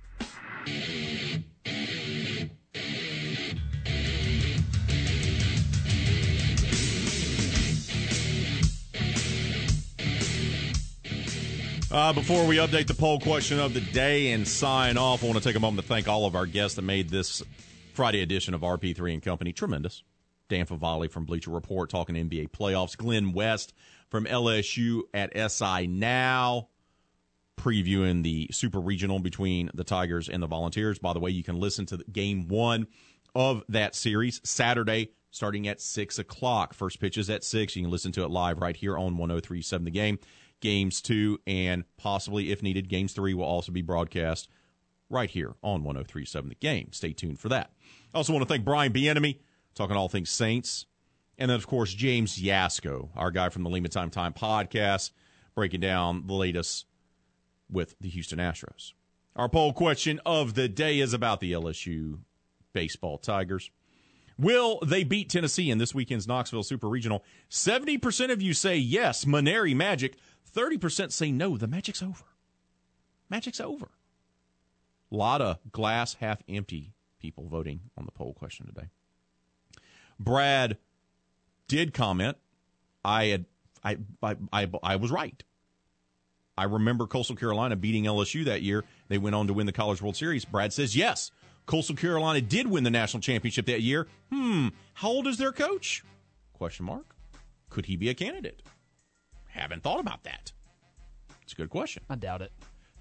Before we update the poll question of the day and sign off, I want to take a moment to thank all of our guests that made this Friday edition of RP3 and Company tremendous. Dan Favale from Bleacher Report talking NBA playoffs. Glenn West from LSU at SI Now previewing the Super Regional between the Tigers and the Volunteers. By the way, you can listen to Game 1 of that series Saturday starting at 6 o'clock. First pitch is at 6. You can listen to it live right here on 103.7 The Game. Games 2 and possibly, if needed, Games 3 will also be broadcast right here on 103.7 The Game. Stay tuned for that. I also want to thank Brian Bieniemy, talking all things Saints. And then, of course, James Yasko, our guy from the Lima Time podcast, breaking down the latest with the Houston Astros. Our poll question of the day is about the LSU baseball Tigers. Will they beat Tennessee in this weekend's Knoxville Super Regional? 70% of you say yes, Maneri Magic. 30% say no, the Magic's over. Magic's over. A lot of glass half empty people voting on the poll question today. Brad did comment. I was right. I remember Coastal Carolina beating LSU that year. They went on to win the College World Series. Brad says yes. Coastal Carolina did win the national championship that year. How old is their coach? Question mark. Could he be a candidate? Haven't thought about that. It's a good question. I doubt it.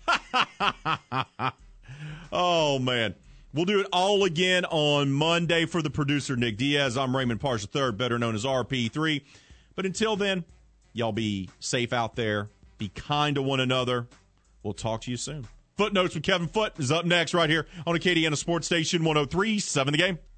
Oh, man. We'll do it all again on Monday. For the producer, Nick Diaz, I'm Raymond Parrish III, better known as RP3. But until then, y'all be safe out there. Be kind to one another. We'll talk to you soon. Footnotes with Kevin Foote is up next right here on Acadiana Sports Station 103.7 The Game.